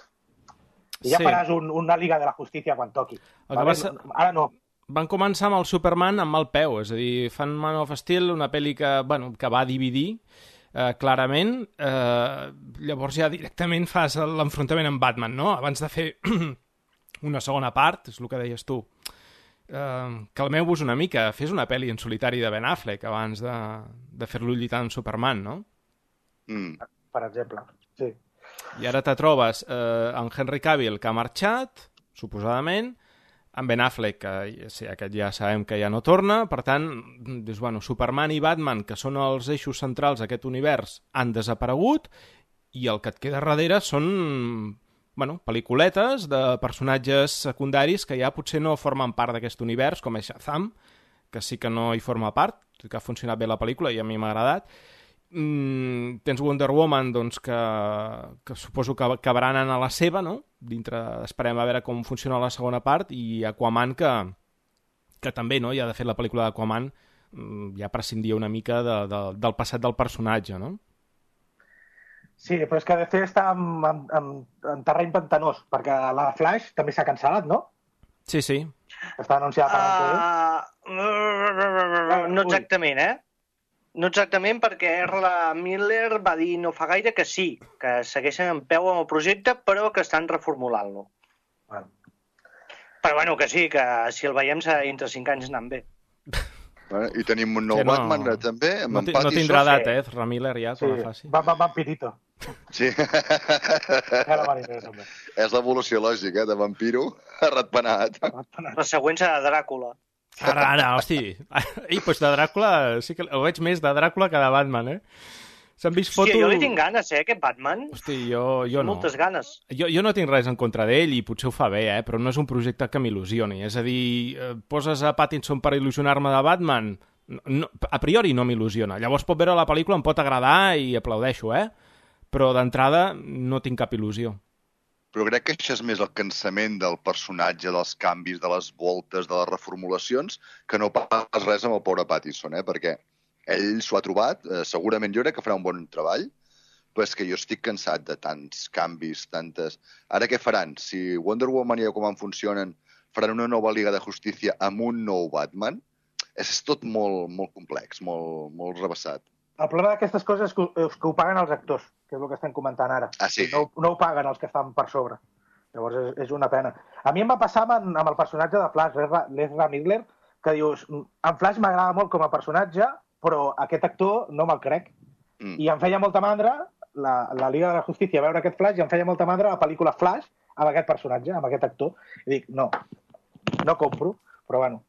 I ja sí. faràs un, una Liga de la Justícia quan toqui. Vale? Ser... Ara no. Van començar amb el Superman amb mal peu, és a dir, fan Man of Steel, una pel·li que, bueno, que va dividir eh, clarament, eh, llavors ja directament fas l'enfrontament amb Batman, no? Abans de fer una segona part, és el que deies tu, eh, calmeu-vos una mica, fes una pel·li en solitari de Ben Affleck abans de, de fer-lo lluitar amb Superman, no? Mm. Per exemple, sí. I ara te trobes eh, amb Henry Cavill, que ha marxat, suposadament, amb Ben Affleck, que sí, aquest ja sabem que ja no torna, per tant, dius, bueno, Superman i Batman, que són els eixos centrals d'aquest univers, han desaparegut, i el que et queda darrere són, bueno, pel·lículetes de personatges secundaris que ja potser no formen part d'aquest univers, com és Shazam, que sí que no hi forma part, que ha funcionat bé la pel·lícula i a mi m'ha agradat. Mm, tens Wonder Woman, doncs, que, que suposo que acabaran a la seva, no? Dintre, esperem a veure com funciona la segona part, i Aquaman, que, que també, no? Ja de fet la pel·lícula d'Aquaman ja prescindia una mica de, de, del passat del personatge, no? Sí, però és que D C està en, en, en, en terreny pantanós, perquè la Flash també s'ha cancel·lat, no? Sí, sí. Està anunciada per uh, uh, No exactament, eh? No exactament, perquè Ezra Miller va dir no fa gaire que sí, que segueixen en peu amb el projecte, però que estan reformulant-lo. Bueno. Però bueno, que sí, que si el veiem serà entre cinc anys anant bé. Bueno, i tenim un nou sí, no, Batman també, amb no, en Pattinson. No tindrà edat, eh, Ezra Miller, ja, sí. com a faci. Va, va, vampirito. Sí. És l'evolució lògica, eh, de vampiro a ratpenat. La següent serà Dràcula. Ara, ara, hosti. Ei, doncs de Dràcula, sí que ho veig més de Dràcula que de Batman, eh? S'han vist fotos... Hòstia, jo li tinc ganes, eh, aquest Batman. Hosti, jo, jo no. Moltes ganes. Jo, jo no tinc res en contra d'ell i potser ho fa bé, eh? Però no és un projecte que m'il·lusioni. És a dir, poses a Pattinson per il·lusionar-me de Batman? No, a priori no m'il·lusiona. Llavors pot veure la pel·lícula, em pot agradar i aplaudeixo, eh? Però d'entrada no tinc cap il·lusió. Però crec que això és més el cansament del personatge, dels canvis, de les voltes, de les reformulacions, que no pas res amb el pobre Pattinson, eh? Perquè ell s'ho ha trobat, eh, segurament jo crec que farà un bon treball, però és que jo estic cansat de tants canvis, tantes... Ara què faran? Si Wonder Woman i Aquaman funcionen, faran una nova Liga de Justícia amb un nou Batman? És tot molt, molt complex, molt, molt rebassat. El problema d'aquestes coses és que, és que ho paguen els actors, que és el que estem comentant ara. Ah, sí? No, no ho paguen els que estan per sobre. Llavors és, és una pena. A mi em va passar amb, amb el personatge de Flash, l'Ezra Miller, que dius, en Flash m'agrada molt com a personatge, però aquest actor no me'l crec. Mm. I em feia molta mandra, la, la Liga de la Justícia, veure aquest Flash, i em feia molta mandra la pel·lícula Flash amb aquest personatge, amb aquest actor. I dic, no, no compro, però bueno.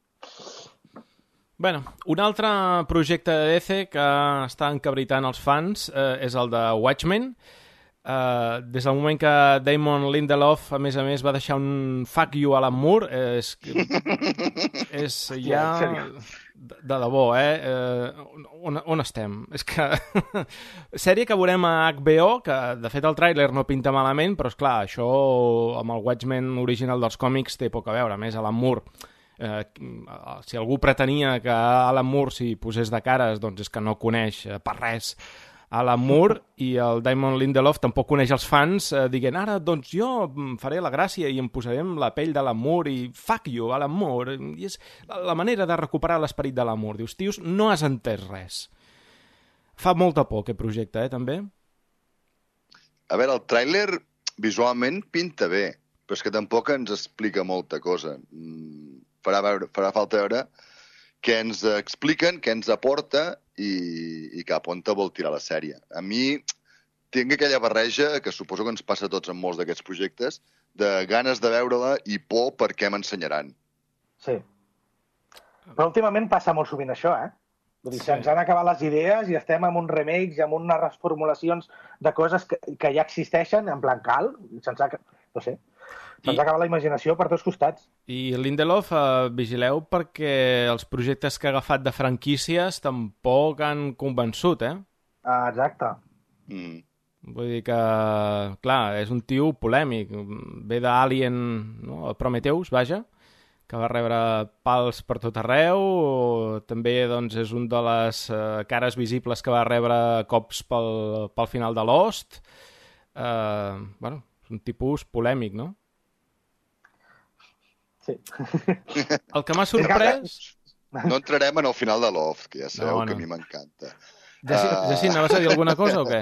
Bueno, un altre projecte de D C que està encabritant els fans eh, és el de Watchmen. Uh, des del moment que Damon Lindelof, a més a més, va deixar un fuck you a Alan Moore, eh, és, és ja... De, de debò, eh? Uh, on, on estem? És que... Sèrie que veurem a H B O, que de fet el tràiler no pinta malament, però és clar, això amb el Watchmen original dels còmics té poc a veure. A més, Alan Moore... Eh, si algú pretenia que Alan Moore s'hi posés de cares, doncs és que no coneix eh, per res Alan Moore, i el Damon Lindelof tampoc coneix els fans eh, dient, ara doncs jo faré la gràcia i em posarem la pell d'Alan Moore i fuck you, Alan Moore. I és la manera de recuperar l'esperit d'Alan Moore. Dius, tios, no has entès res. Fa molta por aquest projecte, eh, també? A veure, el tràiler visualment pinta bé, però és que tampoc ens explica molta cosa. Farà, veure, farà falta veure què ens expliquen, què ens aporta i, i cap on te vol tirar la sèrie. A mi tinc aquella barreja, que suposo que ens passa a tots en molts d'aquests projectes, de ganes de veure-la i por per què m'ensenyaran. Sí. Però últimament passa molt sovint això, eh? Vull dir, sí. Se'ns han acabat les idees i estem amb uns remakes i amb unes reformulacions de coses que, que ja existeixen, en plan cal, sense... No sé... Se'ns I... acaba la imaginació per tots costats. I Lindelof, eh, vigileu perquè els projectes que ha agafat de franquícies tampoc han convençut, eh? Ah, exacte. Mm. Vull dir que, clar, és un tio polèmic. Ve d'Alien, no? El Prometheus, vaja, que va rebre pals per tot arreu. També doncs, és un de les eh, cares visibles que va rebre cops pel, pel final de Lost. Eh, bueno, és un tipus polèmic, no? Sí. El que m'ha sorprès... No entrarem en el final de Loft, que ja sabeu no, no. que a mi m'encanta. Jacint, uh... Jacint, anaves a dir alguna cosa o què?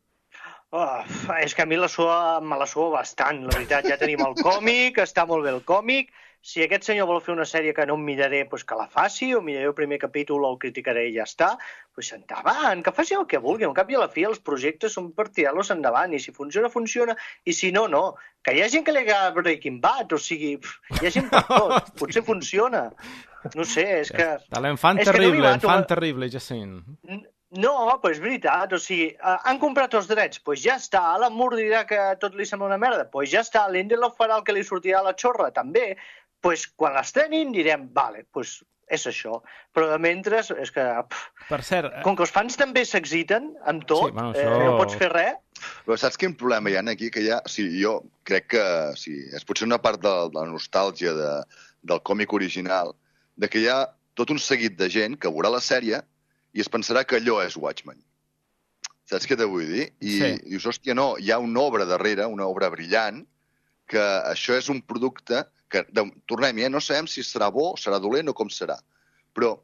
Oh, és que a mi la sua, me la sua bastant, la veritat. Ja tenim el còmic, està molt bé el còmic. Si aquest senyor vol fer una sèrie que no em miraré, doncs que la faci, o miraré el primer capítol o el criticaré i ja està, doncs endavant, que faci el que vulgui. Al cap i a la fi els projectes són per tirar-los endavant, i si funciona, funciona, i si no, no. Que hi ha gent que li agrada Breaking Bad, o sigui, hi ha gent per tot, potser funciona. No sé, és que... L'enfant terrible, l'enfant terrible, Jacint. No, però és veritat, o sigui, han comprat els drets, doncs ja està, Alan Moore dirà que tot li sembla una merda, doncs ja està, Lindelof farà el que li sortirà a la xorra, també, doncs quan l'estrenin direm, vale, doncs és això, però de mentre és que... Pff, per cert... Com que els fans també s'exciten amb tot, sí, bueno, això... eh, no pots fer res... Però saps quin problema hi ha aquí? Que hi ha, o sigui, jo crec que o sigui, és potser una part de, de la nostàlgia de, del còmic original, de que hi ha tot un seguit de gent que veurà la sèrie i es pensarà que allò és Watchmen. Saps què te vull dir? I sí. dius, hòstia, no, hi ha una obra darrere, una obra brillant, que això és un producte que, de, tornem-hi, eh? No sabem si serà bo, serà dolent o com serà, però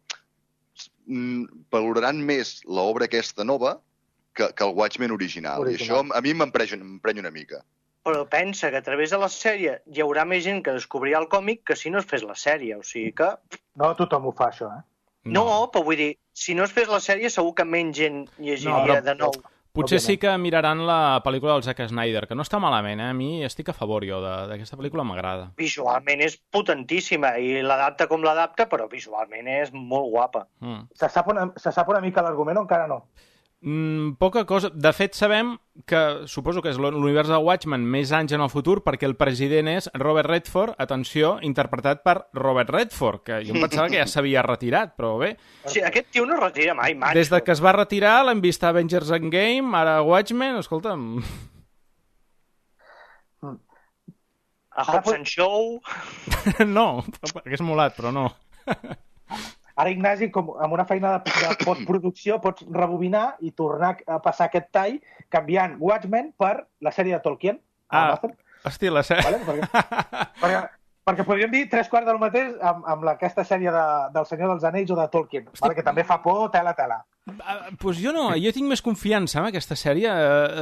mm, valoraran més l'obra aquesta nova que, que el Watchmen original. original. I això a mi m'emprenya una mica. Però pensa que a través de la sèrie hi haurà més gent que descobrirà el còmic que si no es fes la sèrie, o sigui que... No, tothom ho fa, això, eh? No, no però vull dir, si no es fes la sèrie segur que menys gent llegiria no, de nou. Potser òbviament. Sí que miraran la pel·lícula del Zack Snyder, que no està malament, eh? A mi estic a favor, jo, d'aquesta pel·lícula m'agrada. Visualment és potentíssima, i l'adapta com l'adapta, però visualment és molt guapa. Mm. Se sap una, se sap una mica l'argument o encara no? Mm, poca cosa. De fet, sabem que, suposo que és l'univers de Watchmen més anys en el futur, perquè el president és Robert Redford, atenció, interpretat per Robert Redford, que jo em pensava que ja s'havia retirat, però bé. Sí, aquest tio no es retira mai, macho. Des de que es va retirar l'hem vist a Avengers Endgame, ara a Watchmen, escolta'm... A Hobbs and Show... No, hagués molat, però no. Ara, Ignasi, com amb una feina de, de postproducció, pots rebobinar i tornar a passar aquest tall canviant Watchmen per la sèrie de Tolkien. Ah, hosti, la sèrie... Vale? Perquè, perquè, perquè podríem dir tres quarts del mateix amb, amb la, aquesta sèrie de, del Senyor dels Anells o de Tolkien, hosti, vale? Que també fa por, tela, tela. Doncs pues jo no, jo tinc més confiança en aquesta sèrie.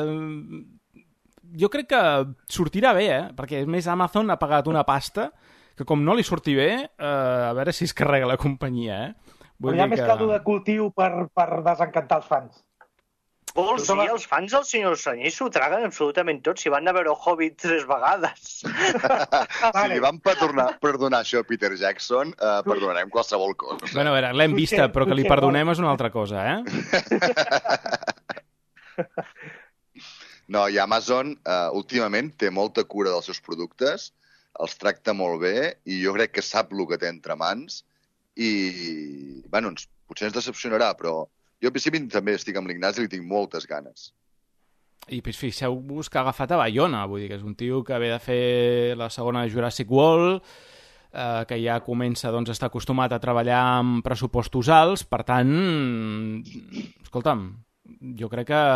Jo crec que sortirà bé, eh? Perquè, a més, Amazon ha pagat una pasta que com no li surti bé, eh, a veure si es carrega la companyia, eh? Vull Però hi ha dir més que... caldo de cultiu per, per desencantar els fans. Vols dir, els fans del senyor Senyer s'ho traguen absolutament tot, si van a veure Hobbit tres vegades. Si li van perdonar, perdonar això a Peter Jackson, eh, perdonarem qualsevol cosa. Bueno, a veure, l'hem vista, però que li perdonem és una altra cosa, eh? No, i Amazon eh, últimament té molta cura dels seus productes, els tracta molt bé i jo crec que sap el que té entre mans i, bueno, ens, potser ens decepcionarà, però jo al principi també estic amb l'Ignasi i li tinc moltes ganes. I pues, fixeu-vos que ha agafat a Bayona, vull dir que és un tio que ve de fer la segona Jurassic World, eh, que ja comença doncs, a estar acostumat a treballar amb pressupostos alts, per tant, escolta'm, jo crec que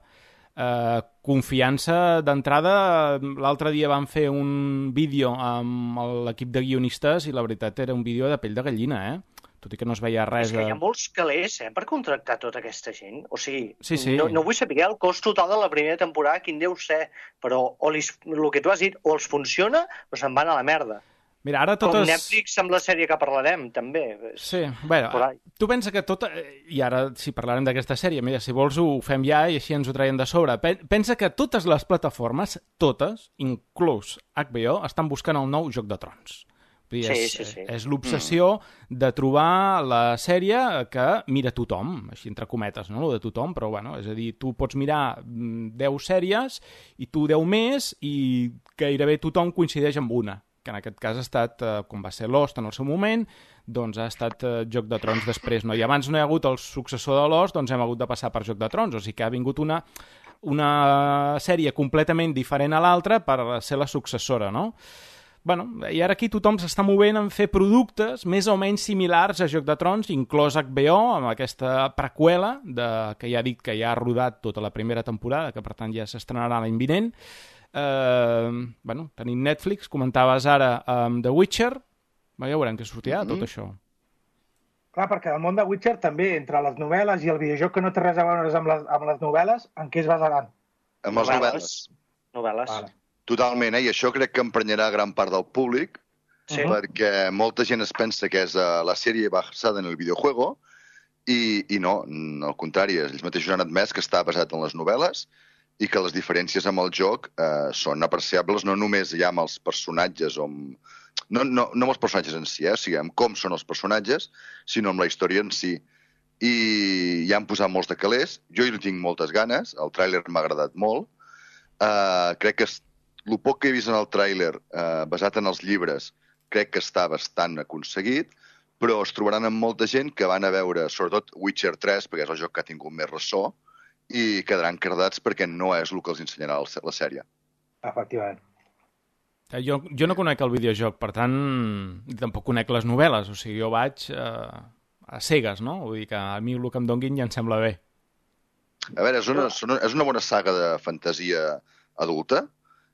eh, confiança d'entrada. L'altre dia van fer un vídeo amb l'equip de guionistes i la veritat era un vídeo de pell de gallina, eh? Tot i que no es veia res... És que hi ha de... molts calés, eh, per contractar tota aquesta gent. O sigui, sí, sí. No, no vull saber el cost total de la primera temporada, quin deu ser, però o li, el que tu has dit, o els funciona o se'n van a la merda. Mira, ara totes... Com Netflix amb la sèrie que parlarem, també. Sí, bueno, tu pensa que tot... I ara, si parlarem d'aquesta sèrie, mira, si vols ho fem ja i així ens ho traiem de sobre. Pensa que totes les plataformes, totes, inclús H B O, estan buscant el nou Joc de Trons. Dir, sí, és, sí, sí. és l'obsessió mm. de trobar la sèrie que mira tothom, així entre cometes, no? Lo de tothom, però bueno, és a dir, tu pots mirar deu sèries i tu deu més i gairebé tothom coincideix amb una, que en aquest cas ha estat, eh, com va ser Lost en el seu moment, doncs ha estat eh, Joc de Trons després, no? I abans no hi ha hagut el successor de Lost, doncs hem hagut de passar per Joc de Trons, o sigui que ha vingut una, una sèrie completament diferent a l'altra per ser la successora, no? Bueno, i ara aquí tothom s'està movent en fer productes més o menys similars a Joc de Trons, inclòs H B O, amb aquesta preqüela de, que ja ha dit que ja ha rodat tota la primera temporada, que per tant ja s'estrenarà l'any vinent. Eh, bueno, tenim Netflix, comentaves ara amb um, The Witcher, ja veurem què sortirà mm-hmm. tot això. Clar, perquè el món de Witcher també, entre les novel·les i el videojoc que no té res a veure amb les, amb les novel·les, en què es basaran? Amb les novel·les. Novel·les. Vale. Totalment, eh? I això crec que emprenyarà gran part del públic, sí. perquè molta gent es pensa que és uh, la sèrie basada en el videojuego, i, i no, al contrari, ells mateixos han admès que està basat en les novel·les i que les diferències amb el joc uh, són apreciables no només ja amb els personatges, o amb... no, no, no amb els personatges en si, eh? O sigui, amb com són els personatges, sinó amb la història en si. I ja han posat molts de calés, jo hi tinc moltes ganes, el tràiler m'ha agradat molt, uh, crec que el poc que he vist en el tràiler, eh, basat en els llibres, crec que està bastant aconseguit, però es trobaran amb molta gent que van a veure, sobretot Witcher tres, perquè és el joc que ha tingut més ressò, i quedaran cardats perquè no és el que els ensenyarà la sèrie. Efectivament. Jo, jo no conec el videojoc, per tant, tampoc conec les novel·les, o sigui, jo vaig eh, a cegues, no? Vull dir que a mi el que em donguin ja em sembla bé. A veure, és una, és una bona saga de fantasia adulta,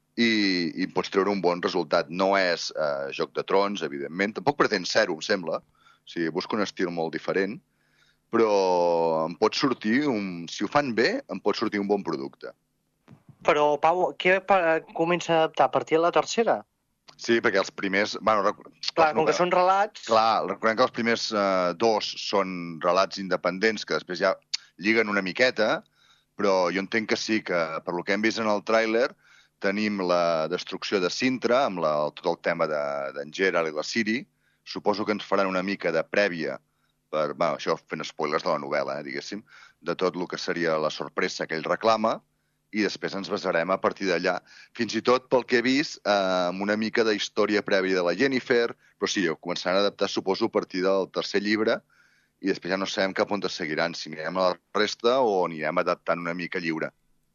i, i pots treure un bon resultat. No és eh, Joc de Trons, evidentment. Tampoc pretén ser-ho, em sembla. O sigui, busca un estil molt diferent, però em pot sortir, un, si ho fan bé, em pot sortir un bon producte. Però, Pau, què comença a adaptar? A partir de la tercera? Sí, perquè els primers... Bueno, clar, com que són relats... Clar, recordem que els primers eh, dos són relats independents que després ja lliguen una miqueta, però jo entenc que sí, que per lo que hem vist en el tràiler tenim la destrucció de Sintra, amb la, tot el tema d'en de, Geralt i la Ciri. Suposo que ens faran una mica de prèvia, per, bueno, això fent spoilers de la novel·la, eh, diguéssim, de tot el que seria la sorpresa que ell reclama, i després ens basarem a partir d'allà. Fins i tot, pel que he vist, eh, amb una mica de història prèvia de la Yennefer, però sí, començaran a adaptar, suposo, a partir del tercer llibre, i després ja no sabem cap on seguiran, si anirem a la resta o anirem adaptant una mica lliure.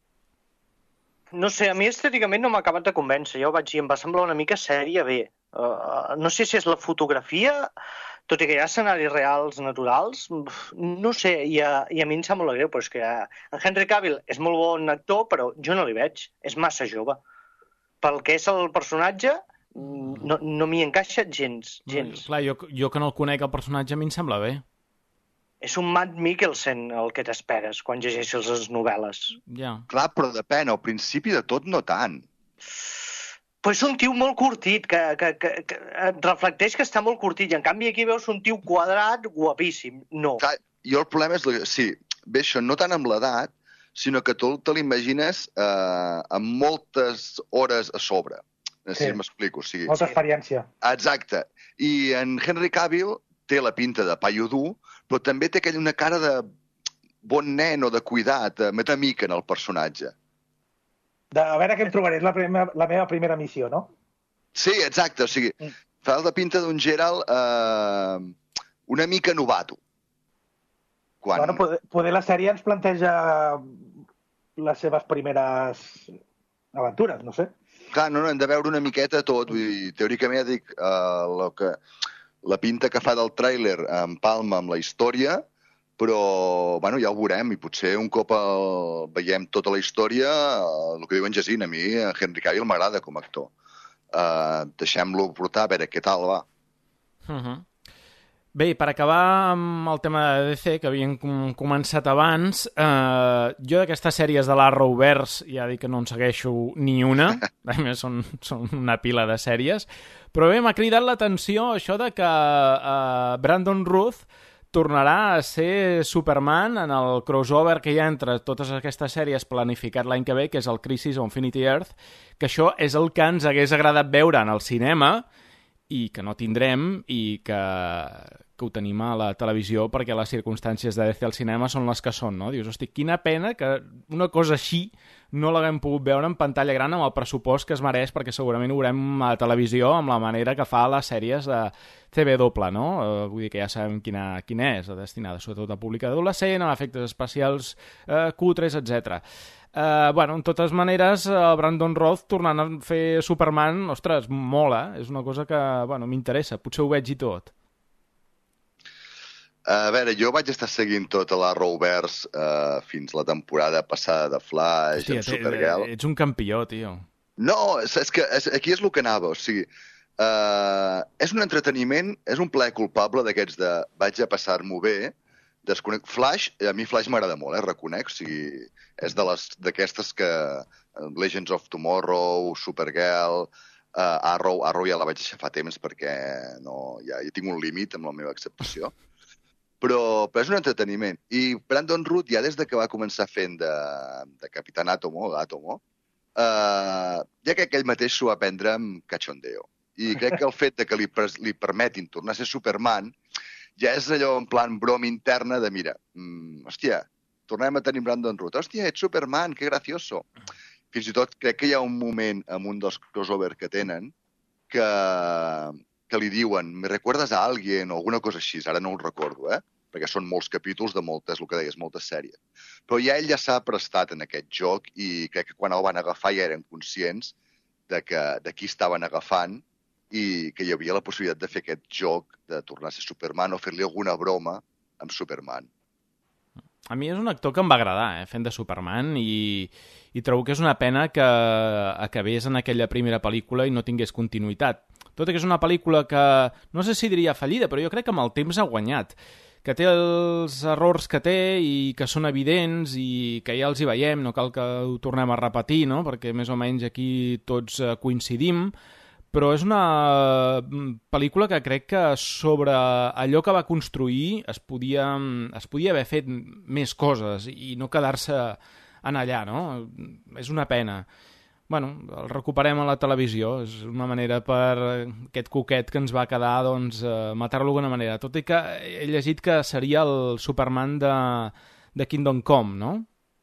No sé, a mi estèticament no m'ha acabat de convèncer. Jo vaig dir, em va semblar una mica sèrie bé. Uh, no sé si és la fotografia, tot i que hi ha escenaris reals, naturals, no sé, i a, i a mi em sap molt greu, però és que uh, en Henry Cavill és molt bon actor, però jo no li veig, és massa jove. Pel que és el personatge, no, no m'hi encaixa gens, gens. No, clar, jo, jo que no el conec, el personatge a mi em sembla bé. És un Matt Mikkelsen el que t'esperes quan llegeixes les novel·les. Ja. Clar, però depèn, al principi de tot no tant. Però és un tio molt curtit, que, que, que, que et reflecteix que està molt curtit, i en canvi aquí veus un tio quadrat guapíssim. No. Clar, jo el problema és... Sí, bé, això no tant amb l'edat, sinó que tu te l'imagines eh, amb moltes hores a sobre. No sé sí. si m'explico. O sigui, molta experiència. Exacte. I en Henry Cavill té la pinta de paio dur, però també té aquella una cara de bon nen o de cuidat, de metamica en el personatge. De, a veure què em trobaré, és la, prima, la meva primera missió, no? Sí, exacte, o sigui, mm. fa la pinta d'un Geralt eh, una mica novato. Quan... Bueno, poder, poder la sèrie ens planteja les seves primeres aventures, no sé. Clar, no, no, hem de veure una miqueta tot, vull dir, teòricament ja dic, eh, lo que, la pinta que fa del tràiler empalma amb la història, però, bueno, ja ho veurem, i potser un cop el... veiem tota la història, el que diu en Jacint, a mi Henry Cavill m'agrada com a actor. Uh, deixem-lo portar, a veure què tal va. Uh-huh. Bé, per acabar amb el tema de D C, que havíem com començat abans, eh, jo d'aquestes sèries de l'Arrowverse ja dic que no en segueixo ni una, a més són, són una pila de sèries, però bé, m'ha cridat l'atenció això de que eh, Brandon Routh tornarà a ser Superman en el crossover que hi ha entre totes aquestes sèries planificat l'any que ve, que és el Crisis on Infinity Earth, que això és el que ens hagués agradat veure en el cinema i que no tindrem i que, que ho tenim a la televisió perquè les circumstàncies de D C al cinema són les que són, no? Dius, hosti, quina pena que una cosa així no l'haguem pogut veure en pantalla gran amb el pressupost que es mereix, perquè segurament ho veurem a la televisió amb la manera que fa les sèries de C W, no? Uh, vull dir que ja sabem quina, quina és, destinada sobretot a públic adolescent, amb efectes especials uh, cutres, etcètera. Uh, bueno, en totes maneres, el Brandon Routh tornant a fer Superman, ostres, mola, és una cosa que, bueno, m'interessa, potser ho veig i tot. A veure, jo vaig estar seguint tota l'Arrowverse uh, fins la temporada passada de Flash, hòstia, amb Supergirl. Ets un campió, tio. No, és, és que és, aquí és el que anava, o sigui, uh, és un entreteniment, és un plaer culpable d'aquests de vaig a passar-m'ho bé, desconec... Flash, a mi Flash m'agrada molt, eh, reconec, o sigui, és de les d'aquestes que Legends of Tomorrow, Supergirl, uh, Arrow, Arrow ja la vaig deixar fa temps perquè no, ja, ja tinc un límit amb la meva acceptació. Però, però és un entreteniment. I Brandon Routh, ja des de que va començar fent de, de Capitán Átomo, Átomo, eh, ja crec que ell mateix s'ho va prendre amb cachondeo. I crec que el fet de que li, li permetin tornar a ser Superman ja és allò en plan broma interna de, mira, mm, hòstia, tornem a tenir Brandon Routh. Hòstia, ets Superman, que gracioso. Fins i tot crec que hi ha un moment en un dels crossover que tenen que, que li diuen, me recuerdas a alguien o alguna cosa així, ara no ho recordo, eh? Perquè són molts capítols de moltes, el que deies, moltes sèries. Però ja ell ja s'ha prestat en aquest joc i crec que quan el van agafar ja eren conscients de, que, de qui estaven agafant i que hi havia la possibilitat de fer aquest joc de tornar a ser Superman o fer-li alguna broma amb Superman. A mi és un actor que em va agradar, eh, fent de Superman, i, i trobo que és una pena que acabés en aquella primera pel·lícula i no tingués continuïtat. Tot i que és una pel·lícula que, no sé si diria fallida, però jo crec que amb el temps ha guanyat, que té els errors que té i que són evidents i que ja els hi veiem, no cal que ho tornem a repetir, no? Perquè més o menys aquí tots coincidim, però és una pel·lícula que crec que sobre allò que va construir es podia, es podia haver fet més coses i no quedar-se en allà, no? És una pena. Bueno, el recuperem a la televisió, és una manera per aquest coquet que ens va quedar, doncs, eh, matar-lo d'alguna manera. Tot i que he llegit que seria el Superman de, de Kingdom Come, no?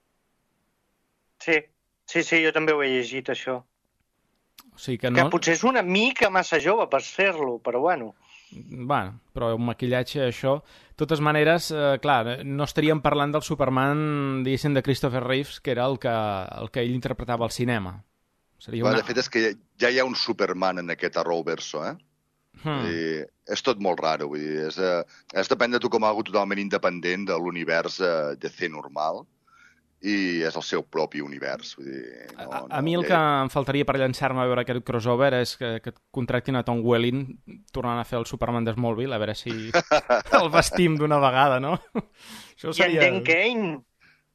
Sí, sí, sí, jo també ho he llegit, això. O sigui que, no... que potser és una mica massa jove per ser-lo, però bueno. Bueno, però un maquillatge, això... De totes maneres, eh, clar, no estaríem parlant del Superman, diguéssim, de Christopher Reeves, que era el que, el que ell interpretava al cinema. Seria una... una... De fet, és que ja hi ha un Superman en aquest Arrowverse, eh? Hmm. I és tot molt raro, vull dir, és, eh, és depèn de tu com algo totalment independent de l'univers eh, D C normal i és el seu propi univers. Vull dir, no, a, a no, mi el ja... que em faltaria per llançar-me a veure aquest crossover és que, que contractin a Tom Welling tornant a fer el Superman de Smallville, a veure si el vestim d'una vegada, no? Això seria... I en Dan Kane.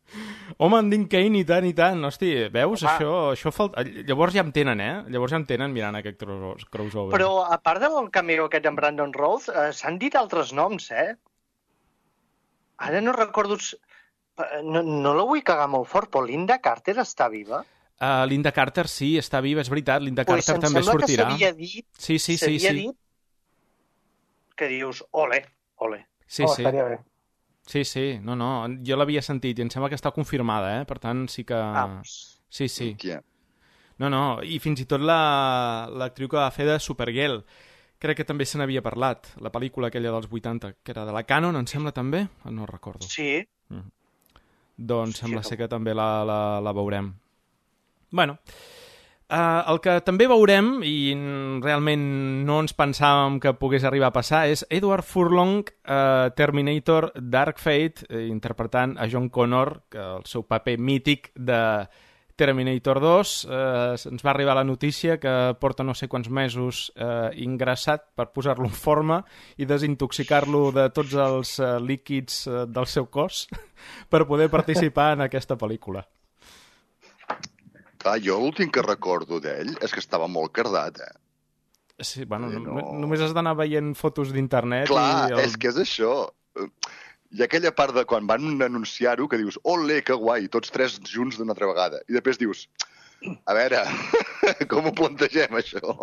Home, en Dean Cain, i tant, i tant. Hosti, veus? Home. Això, això falta... Llavors ja em tenen, eh? Llavors ja em tenen mirant aquest crossover. Però, a part del cameo aquest en Brandon Routh, eh, s'han dit altres noms, eh? Ara no recordo... No, no la vull cagar molt fort, però Linda Carter està viva? Uh, Linda Carter, sí, està viva, és veritat. Linda pues Carter també sortirà. Pues em sembla que s'havia dit... Sí, sí, sí, sí. dit que dius, ole, ole. Sí, oh, sí. Estaria bé. Sí, sí, no, no, jo l'havia sentit i em sembla que està confirmada, eh? Per tant, sí que... Ah, sí, sí. Yeah. No, no, i fins i tot l'actriu que va fer de Supergirl, crec que també se n'havia parlat, la pel·lícula aquella dels vuitanta, que era de la Canon, em sembla també? No recordo. Sí. Mm. Doncs sí, sembla no. ser que també la, la, la veurem. Bueno... Uh, el que també veurem, i realment no ens pensàvem que pogués arribar a passar, és Edward Furlong, uh, Terminator Dark Fate, eh, interpretant a John Connor, que el seu paper mític de Terminator dos. Uh, ens va arribar la notícia que porta no sé quants mesos uh, ingressat per posar-lo en forma i desintoxicar-lo de tots els uh, líquids uh, del seu cos per poder participar en aquesta pel·lícula. Clar, jo l'últim que recordo d'ell és que estava molt cardat, eh? Sí, bueno, sí, no... no... només has d'anar veient fotos d'internet. Clar, i el... és que és això. Hi ha aquella part de quan van anunciar-ho que dius, ole, que guai, tots tres junts d'una altra vegada. I després dius, a veure, com ho plantegem, això?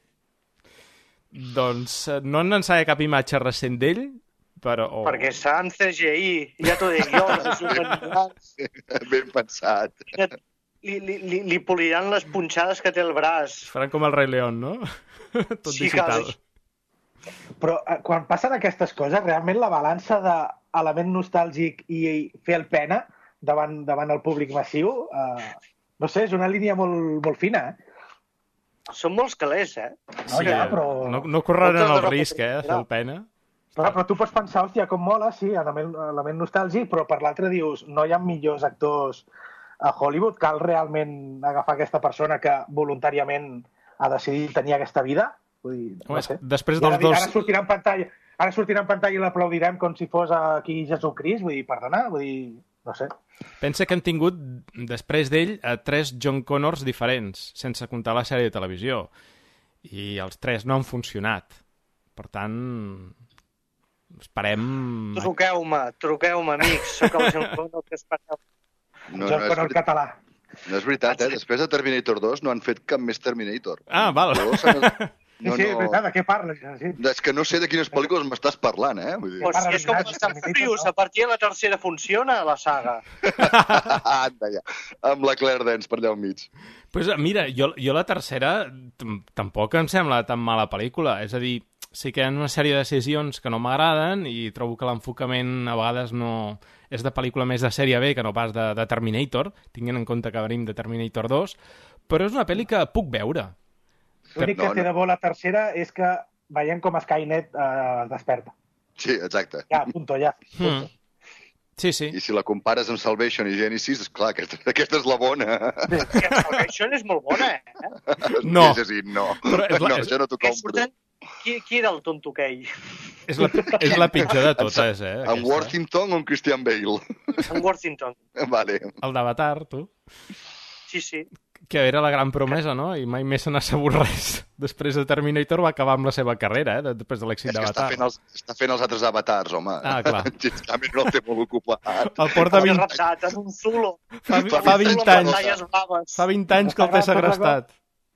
Doncs no en ensaia cap imatge recent d'ell, però... Oh. Perquè està en C G I, ja t'ho dic jo. Ben pensat. Li, li, li, li poliran les punxades que té el braç. Faran com el Rei León, no? Tot sí, digital. Que... Però eh, quan passen aquestes coses, realment la balança d'element nostàlgic i fer el pena davant, davant el públic massiu, eh, no sé, és una línia molt, molt fina, eh? Són molts calés, eh? No, sí, ja, però... No, no correran el risc, eh, de fer el pena. Però, però tu pots pensar, hòstia, com mola, sí, element, element nostàlgic, però per l'altre dius, no hi ha millors actors a Hollywood, cal realment agafar aquesta persona que voluntàriament ha decidit tenir aquesta vida? Vull dir, no Home, sé. Després dels dos... Ara sortirà en pantalla, ara sortirà en pantalla i l'aplaudirem com si fos aquí Jesucrist, vull dir, perdona, vull dir, no sé. Pensa que han tingut, després d'ell, a tres John Connors diferents, sense comptar la sèrie de televisió. I els tres no han funcionat. Per tant, esperem... Truqueu-me, truqueu-me, amics. Soc el John Connor que espereu. No, John no, Connor és català. No és veritat, eh? Després de Terminator dos no han fet cap més Terminator. Ah, val. No, sí, sí, és veritat, de què parles? Sí. És que no sé de quines pel·lícules m'estàs parlant, eh? Vull dir... Pues si és com estan Furious, a partir de la tercera funciona la saga. Anda, ja. Amb la Claire Danes per allà al mig. Pues mira, jo, jo la tercera tampoc em sembla tan mala pel·lícula. És a dir, sí que hi ha una sèrie de decisions que no m'agraden i trobo que l'enfocament a vegades no... és de pel·lícula més de sèrie B que no pas de, de Terminator, tinguent en compte que venim de Terminator dos, però és una pel·li que puc veure. L'únic que té de bo la tercera és que veiem com Skynet eh, es desperta. Sí, exacte. Ja, punto, ja. Punto. Mm. Sí, sí. I si la compares amb Salvation i Genesis, és clar, aquesta, aquesta és la bona. Sí, Salvation és molt bona, eh? No. És així, no. Però és la, no, és... això no t'ho compro. Qui, qui era el tonto aquell? És la, és la pitjor de totes, eh? En Worthington o en Christian Bale? En Worthington. Vale. El d'Avatar, tu? Sí, sí. Que era la gran promesa, no? I mai més se n'ha sabut res. Després de Terminator va acabar amb la seva carrera, eh? Després de l'èxit d'Avatar. Està fent, els, està fent els altres avatars, home. Ah, clar. També no el té molt ocupat. El porta vint... Raptat, en un zulo. Fa, fa vint anys. Fa vint anys que el té segrestat.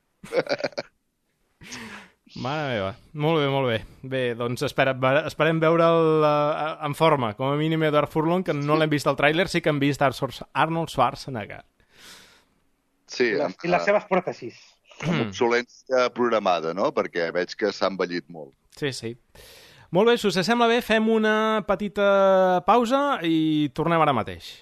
Mare meva. Molt bé, molt bé. Bé, doncs espera, esperem veure'l uh, en forma. Com a mínim Edward Furlong, que no l'hem vist al tràiler, sí que hem vist Arnold Schwarzenegger. Sí. I les, i les seves pròtesis. Amb obsolència programada, no? Perquè veig que s'ha envellit molt. Sí, sí. Molt bé, si us sembla bé, fem una petita pausa i tornem ara mateix.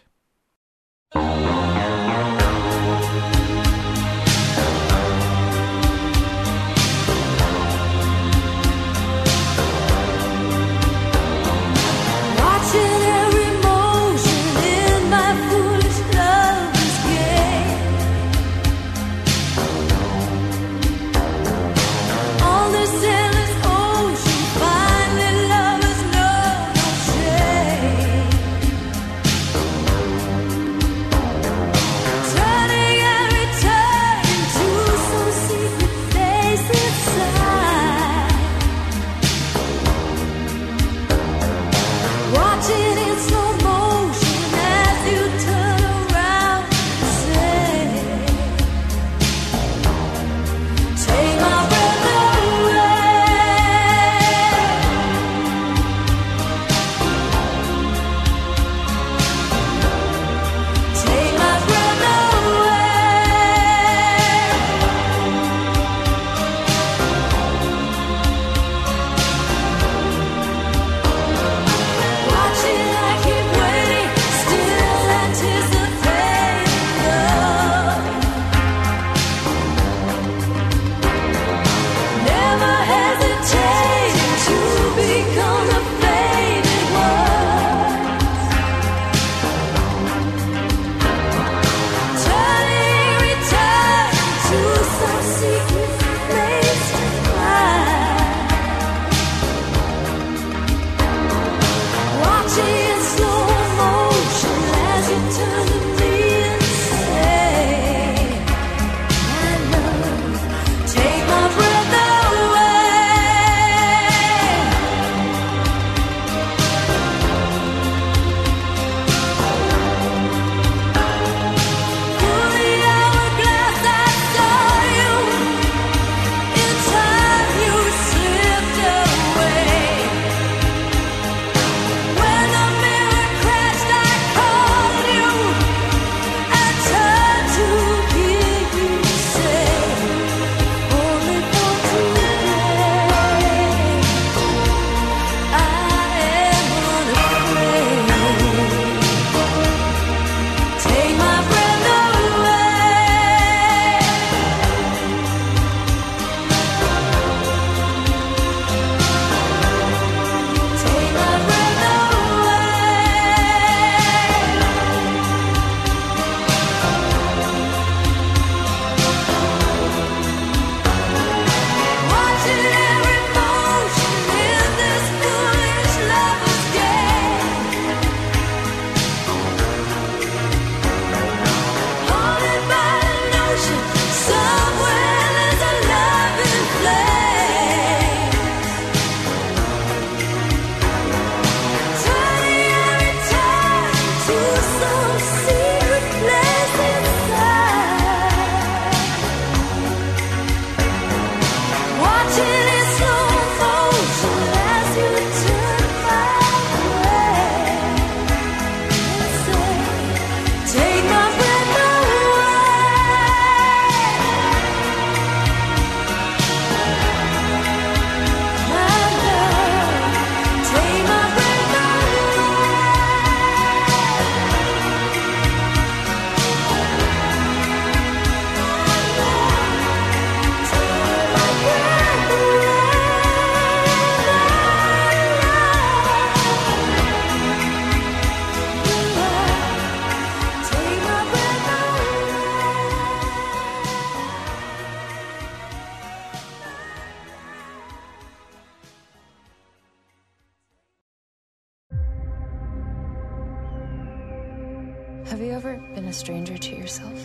Have you ever been a stranger to yourself?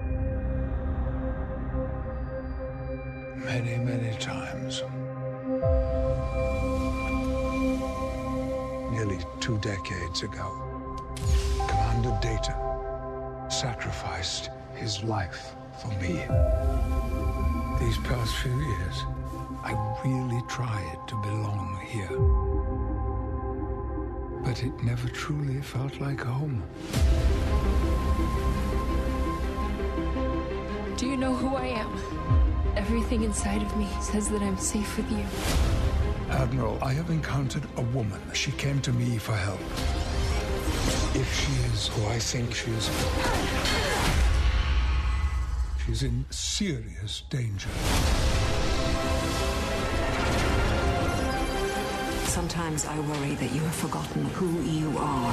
Many, many times. Nearly two decades ago, Commander Data sacrificed his life for me. These past few years, I really tried to belong here. But it never truly felt like home. Do you know who I am? Everything inside of me says that I'm safe with you. Admiral, I have encountered a woman. She came to me for help. If she is who I think she is, she's in serious danger. Sometimes I worry that you have forgotten who you are.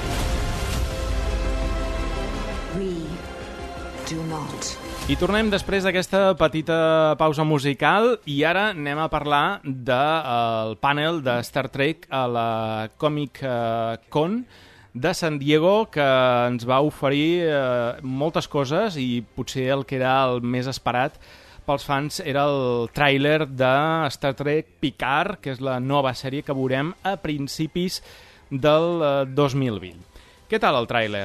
We do not. I tornem després d'aquesta petita pausa musical i ara anem a parlar del panel de Star Trek a la Comic Con de San Diego, que ens va oferir eh, moltes coses i potser el que era el més esperat pels fans era el tràiler de Star Trek Picard, que és la nova sèrie que veurem a principis del eh, dos mil vint. Què tal el tràiler?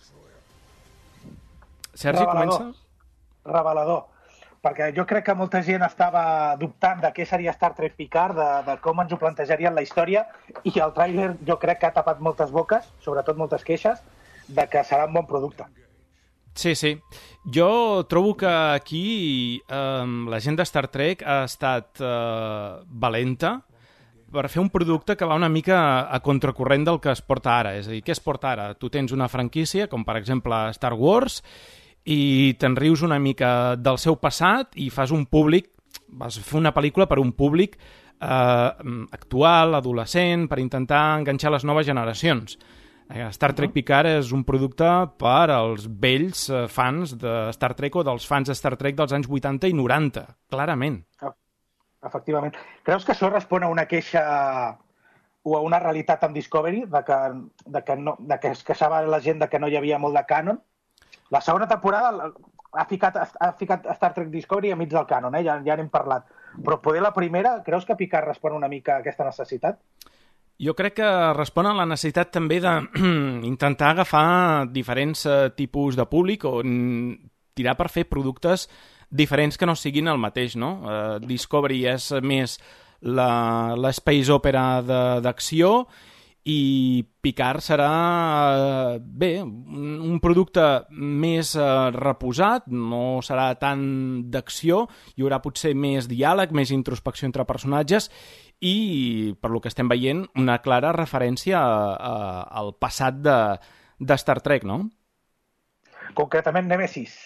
Sergi, comença? Revelador, perquè jo crec que molta gent estava dubtant de què seria Star Trek Picard, de, de com ens ho plantejarien la història, i el tràiler jo crec que ha tapat moltes boques, sobretot moltes queixes, de que serà un bon producte. Sí, sí. Jo trobo que aquí eh, la gent de Star Trek ha estat eh, valenta per fer un producte que va una mica a contracorrent del que es porta ara. És a dir, què es porta ara? Tu tens una franquícia, com per exemple Star Wars, i te'n rius una mica del seu passat i fas un públic, vas fer una pel·lícula per un públic eh, actual, adolescent, per intentar enganxar les noves generacions. Star Trek Picard és un producte per als vells fans de Star Trek o dels fans de Star Trek dels anys vuitanta i noranta, clarament. Efectivament. Creus que això respon a una queixa o a una realitat amb Discovery, de que, de que, no, de que es queixava la gent de que no hi havia molt de cànon? La segona temporada ha ficat, ha ficat Star Trek Discovery a mig del cànon, eh? ja, ja n'hem parlat. Però poder la primera, creus que Picard respon una mica a aquesta necessitat? Jo crec que respon a la necessitat també d'intentar agafar diferents tipus de públic o tirar per fer productes diferents que no siguin el mateix, no? Uh, Discovery és més l'espace opera d'acció i Picard serà, bé, un producte més uh, reposat, no serà tant d'acció, hi haurà potser més diàleg, més introspecció entre personatges i, per lo que estem veient, una clara referència a, a, al passat de, de Star Trek, no? Concretament Nemesis.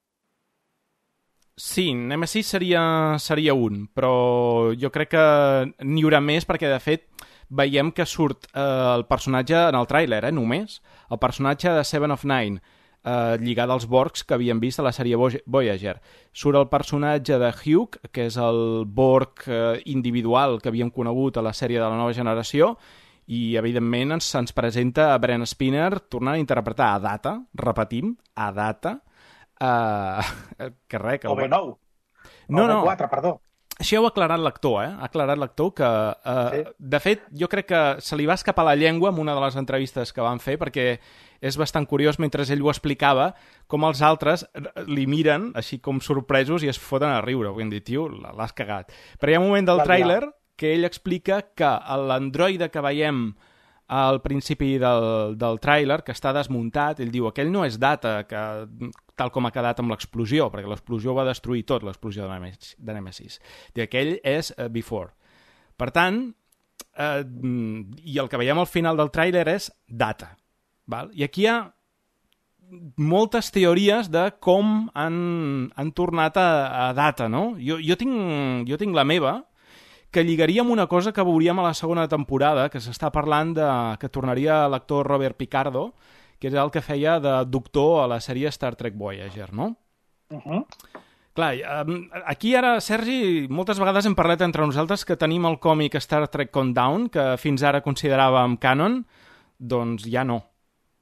Sí, Nemesis seria, seria un, però jo crec que n'hi haurà més perquè, de fet, veiem que surt eh, el personatge en el tràiler, eh, només, el personatge de Seven of Nine, eh, lligada als Borgs que havíem vist a la sèrie Voyager. Surt el personatge de Hugh, que és el Borg eh, individual que havíem conegut a la sèrie de la nova generació, i evidentment ens, ens presenta a Brent Spiner tornant a interpretar a Data, repetim, a Data, eh, que res... Que o B nou, no, o B no. quatre, perdó. Això ho ha aclarat l'actor, eh? Ha aclarat l'actor que... Eh, sí. De fet, jo crec que se li va escapar la llengua en una de les entrevistes que van fer, perquè és bastant curiós, mentre ell ho explicava, com els altres li miren, així com sorpresos, i es foten a riure. Vull dir, tio, l'has cagat. Però hi ha un moment del tràiler que ell explica que l'androide que veiem al principi del, del tràiler, que està desmuntat, ell diu, aquell no és Data, que, tal com ha quedat amb l'explosió, perquè l'explosió va destruir tot, l'explosió de, Nemes, de Nemesis. I aquell és uh, Before. Per tant, eh, i el que veiem al final del tràiler és Data. Val? I aquí hi ha moltes teories de com han, han tornat a, a Data, no? Jo, jo, tinc, jo tinc la meva, que lligaria amb una cosa que veuríem a la segona temporada, que s'està parlant de que tornaria l'actor Robert Picardo, que és el que feia de doctor a la sèrie Star Trek Voyager, no? Uh -huh. Clar, aquí ara, Sergi, moltes vegades hem parlat entre nosaltres que tenim el còmic Star Trek Countdown, que fins ara consideràvem canon, doncs ja no.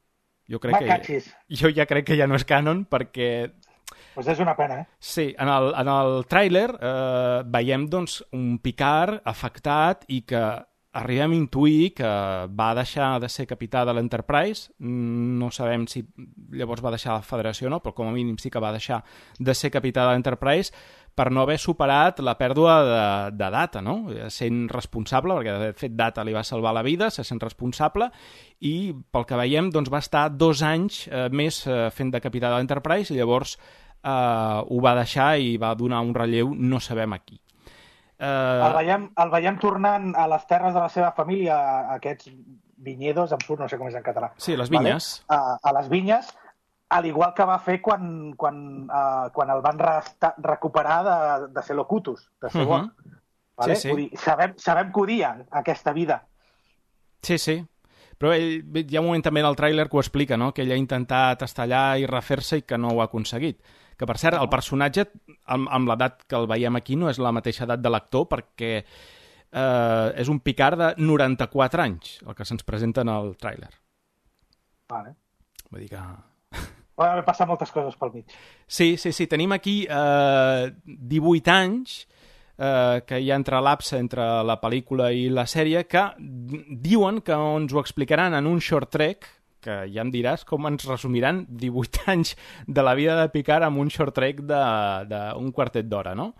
Jo crec Va, que, jo ja crec que ja no és canon perquè... Pues és una pena, eh? Sí, en el, en el tràiler eh, veiem doncs, un Picard afectat i que arribem a intuir que va deixar de ser capità de l'Enterprise. No sabem si llavors va deixar la Federació o no, però com a mínim sí que va deixar de ser capità de l'Enterprise per no haver superat la pèrdua de, de Data, no? Sent responsable, perquè de fet Data li va salvar la vida, se sent responsable, i pel que veiem doncs, va estar dos anys eh, més eh, fent de capità de l'Enterprise i llavors eh, ho va deixar i va donar un relleu, no sabem a qui. Uh... El, veiem, el veiem tornant a les terres de la seva família, a aquests vinyedos, em surt, no sé com és en català. Sí, les vinyes. Vale? A, a les vinyes, al igual que va fer quan, quan, uh, quan el van resta, recuperar de, de ser locutus, de ser uh-huh. Borg. Vale? Sí, sí. Vull dir, sabem, sabem que odia aquesta vida. Sí, sí. Però ell, hi ha un moment també en el tràiler que ho explica, no? Que ell ha intentat estallar i refer-se i que no ho ha aconseguit. Que, per cert, el personatge, amb, amb l'edat que el veiem aquí, no és la mateixa edat de l'actor, perquè eh, és un Picard de noranta-quatre anys, el que se'ns presenta en el tràiler. Vale. Vull dir que... Poden haver passat moltes coses pel mig. Sí, sí, sí. Tenim aquí eh, divuit anys eh, que hi ha entrelapse entre la pel·lícula i la sèrie, que diuen que ens ho explicaran en un short trek, que ja em diràs com ens resumiran divuit anys de la vida de Picard amb un short trek d'un quartet d'hora, no?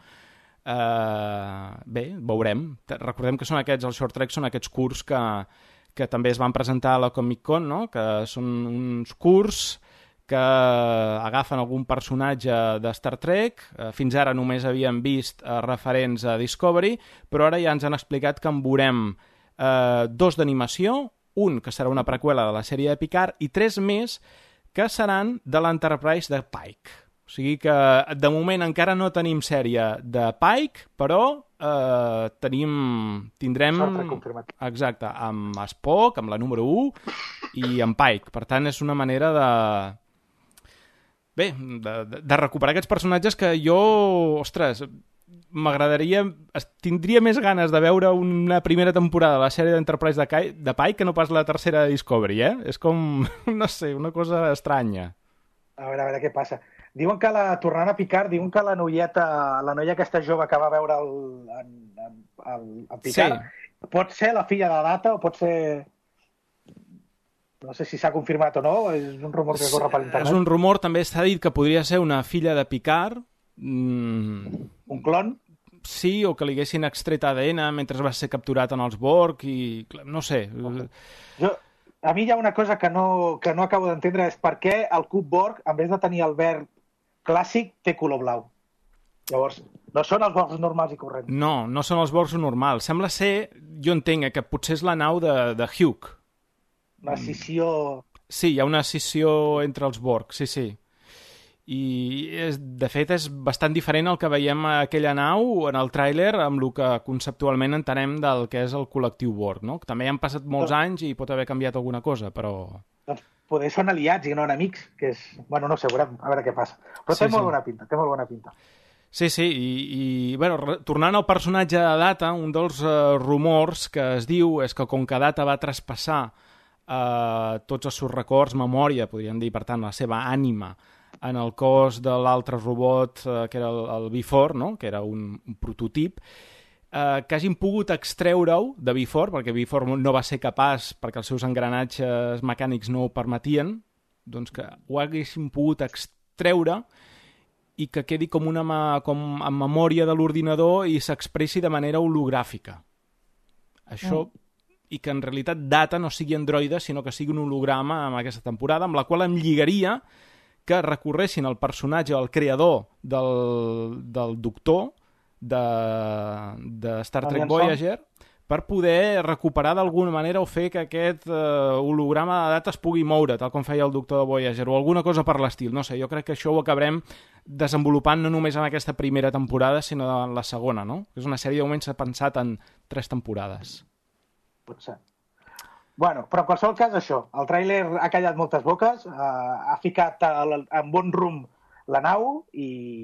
Uh, bé, veurem. Recordem que són aquests, els short treks són aquests curts que, que també es van presentar a la Comic Con, no? Que són uns curts que agafen algun personatge de Star Trek. Uh, fins ara només havíem vist uh, referents a Discovery, però ara ja ens han explicat que en veurem uh, dos d'animació, un que serà una preqüela de la sèrie de Picard i tres més que seran de l'Enterprise de Pike. O sigui que de moment encara no tenim sèrie de Pike, però eh, tenim, tindrem... Exacte, amb Spock, amb la número u i amb Pike. Per tant, és una manera de... Bé, de, de recuperar aquests personatges que jo, ostres... m'agradaria, tindria més ganes de veure una primera temporada de la sèrie d'Enterprise de, Kai, de Pike que no pas la tercera de Discovery, eh? És com, no sé, una cosa estranya. A veure, a veure què passa. Diuen que la, tornant a Picard, diuen que la noieta, la noia aquesta jove que va veure el, el, el, el Picard, sí. Pot ser la filla de Data o pot ser... No sé si s'ha confirmat o no, és un rumor que corre per internet. És un rumor, també s'ha dit que podria ser una filla de Picard. Mm. Un clon? Sí, o que li haguessin extret A D N mentre va ser capturat en els Borg i... no sé. Jo, a mi hi ha una cosa que no, que no acabo d'entendre, és per què el cub Borg, en vez de tenir el verd clàssic, té color blau. Llavors, no són els Borgs normals i corrents. No, no són els Borgs normals. Sembla ser, jo entenc, que potser és la nau de, de Hugh. Una escissió... Sí, hi ha una escissió entre els Borg, sí, sí. I, és, de fet, és bastant diferent el que veiem a aquella nau en el tràiler amb el que conceptualment entenem del que és el col·lectiu Borg, no? També han passat molts no. anys i pot haver canviat alguna cosa, però... Doncs poder són aliats i no enemics, que és... Bueno, no sé, veurem, a veure què passa. Però sí, té molt sí. bona pinta, té molt bona pinta. Sí, sí, i, i bueno, tornant al personatge de Data, un dels uh, rumors que es diu és que com que Data va traspassar uh, tots els seus records, memòria, podríem dir, per tant, la seva ànima, en el cos de l'altre robot, eh, que era el, el B quatre, no? Que era un, un prototip, eh, que hagin pogut extreure-ho de B quatre, perquè B quatre no va ser capaç, perquè els seus engranatges mecànics no ho permetien, doncs que ho haguessin pogut extreure i que quedi com una com en memòria de l'ordinador i s'expressi de manera hologràfica. Això... Mm. I que en realitat Data no sigui androide, sinó que sigui un holograma en aquesta temporada, amb la qual em lligaria que recorressin al personatge, al creador del, del doctor de, de Star Trek Voyager per poder recuperar d'alguna manera o fer que aquest uh, holograma de Data es pugui moure, tal com feia el doctor de Voyager, o alguna cosa per l'estil. No sé, jo crec que això ho acabarem desenvolupant no només en aquesta primera temporada, sinó en la segona, no? És una sèrie de moment s'ha pensat en tres temporades. Pot ser. Bueno, però en qualsevol cas, això, el tràiler ha callat moltes boques, eh, ha ficat el, en bon rumb la nau i,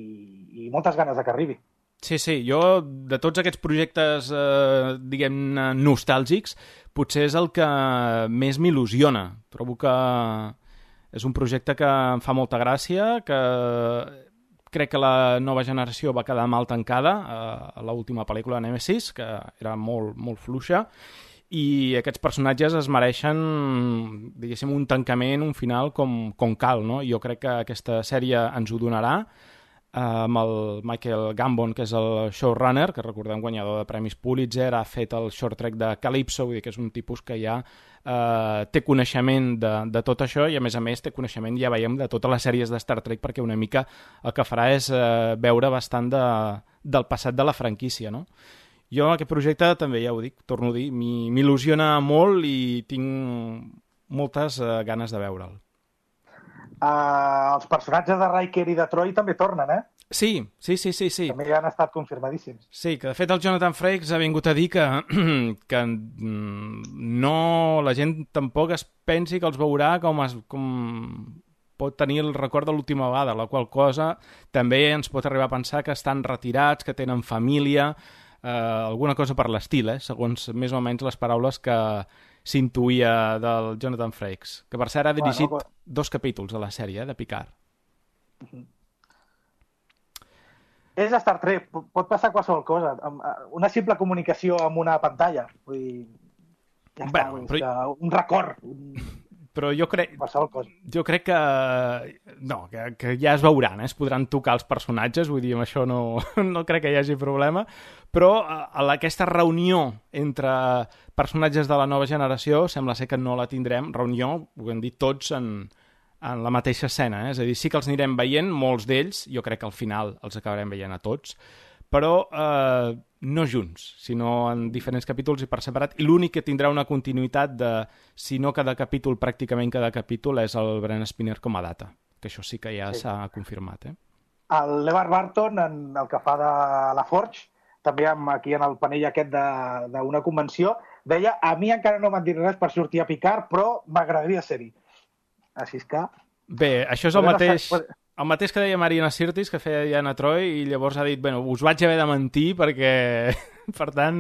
i moltes ganes de que arribi. Sí, sí, jo de tots aquests projectes, eh, diguem-ne, nostàlgics, potser és el que més m'il·lusiona. Trobo que És un projecte que em fa molta gràcia, que crec que la nova generació va quedar mal tancada a l'última pel·lícula de Nemesis, que era molt, molt fluixa, i aquests personatges es mereixen, diguéssim, un tancament, un final com, com cal, no? Jo crec que aquesta sèrie ens ho donarà, amb el Michael Gambon, que és el showrunner, que recordem guanyador de Premis Pulitzer, ha fet el short track de Calypso, vull dir que és un tipus que ja eh, té coneixement de, de tot això i a més a més té coneixement, ja veiem, de totes les sèries de Star Trek, perquè una mica el que farà és eh, veure bastant de, del passat de la franquícia, no? Jo aquest projecte també, ja ho dic, torno a dir, m'il·lusiona molt i tinc moltes eh, ganes de veure'l. Uh, els personatges de Riker i de Troy també tornen, eh? Sí, sí, sí, sí, sí. També ja han estat confirmadíssims. Sí, que de fet el Jonathan Frakes ha vingut a dir que, que no, la gent tampoc es pensi que els veurà com, es, com pot tenir el record de l'última vegada, la qual cosa també ens pot arribar a pensar que estan retirats, que tenen família, eh, alguna cosa per l'estil, eh, segons més o menys les paraules que s'intuïa del Jonathan Frakes, que per cert ha dirigit bueno, dos capítols a la sèrie eh, de Picard. Uh-huh. És Star Trek, pot passar qualsevol cosa. Una simple comunicació amb una pantalla. Vull dir, ja està, bueno, però... un record. Un... Però jo crec, jo crec que, no, que, que ja es veuran, eh? Es podran tocar els personatges, vull dir, amb això no, no crec que hi hagi problema, però a aquesta reunió entre personatges de la nova generació sembla ser que no la tindrem, reunió, ho hem dit tots, en, en la mateixa escena, eh? És a dir, sí que els anirem veient, molts d'ells, jo crec que al final els acabarem veient a tots, però eh, no junts, sinó en diferents capítols i per separat, i l'únic que tindrà una continuïtat de, si no cada capítol, pràcticament cada capítol, és el Brent Spiner com a data, que això sí que ja s'ha sí. confirmat. Eh? El LeVar Burton, en el que fa de la Forge, també amb, aquí en el panell aquest d'una convenció, deia, a mi encara no m'han dit res per sortir a Picard, però m'agradaria ser-hi. Així és que... Bé, això és el mateix... El mateix que deia Marina Sirtis, que feia Diana Troy, i llavors ha dit, bueno, us vaig haver de mentir perquè, per tant,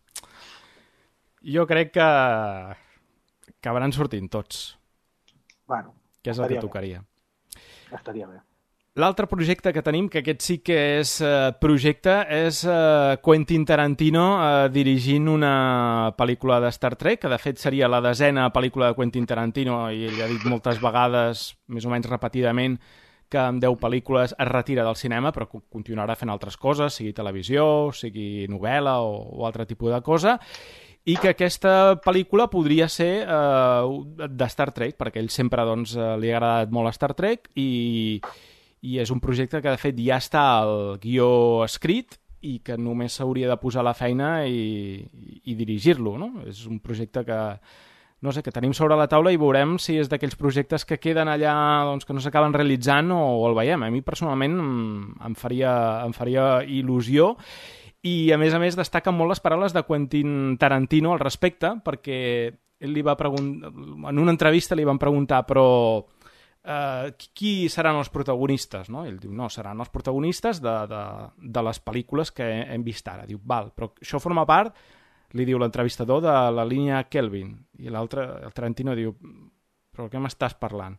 jo crec que acabaran sortint tots. Bueno, que és el que tocaria. Bé. Estaria bé. L'altre projecte que tenim, que aquest sí que és eh, projecte, és eh, Quentin Tarantino eh, dirigint una pel·lícula de Star Trek, que de fet seria la desena pel·lícula de Quentin Tarantino, i ell ha dit moltes vegades, més o menys repetidament, que amb deu pel·lícules es retira del cinema, però continuarà fent altres coses, sigui televisió, sigui novel·la o, o altre tipus de cosa, i que aquesta pel·lícula podria ser eh, de Star Trek, perquè ell sempre doncs, li ha agradat molt a Star Trek, i, i és un projecte que de fet ja està al guió escrit i que només s'hauria de posar la feina i, i, i dirigir-lo, no? És un projecte que... no sé, que tenim sobre la taula i veurem si és d'aquells projectes que queden allà, doncs, que no s'acaben realitzant o, o el veiem. A mi, personalment, em faria, em faria il·lusió i, a més a més, destaquen molt les paraules de Quentin Tarantino al respecte, perquè ell li va preguntar, en una entrevista li van preguntar, però eh, qui seran els protagonistes? No? I ell diu, no, seran els protagonistes de, de, de les pel·lícules que hem vist ara. Diu, val, però això forma part... li diu l'entrevistador de la línia Kelvin, i l'altre, el Tarantino, diu, però què m'estàs parlant?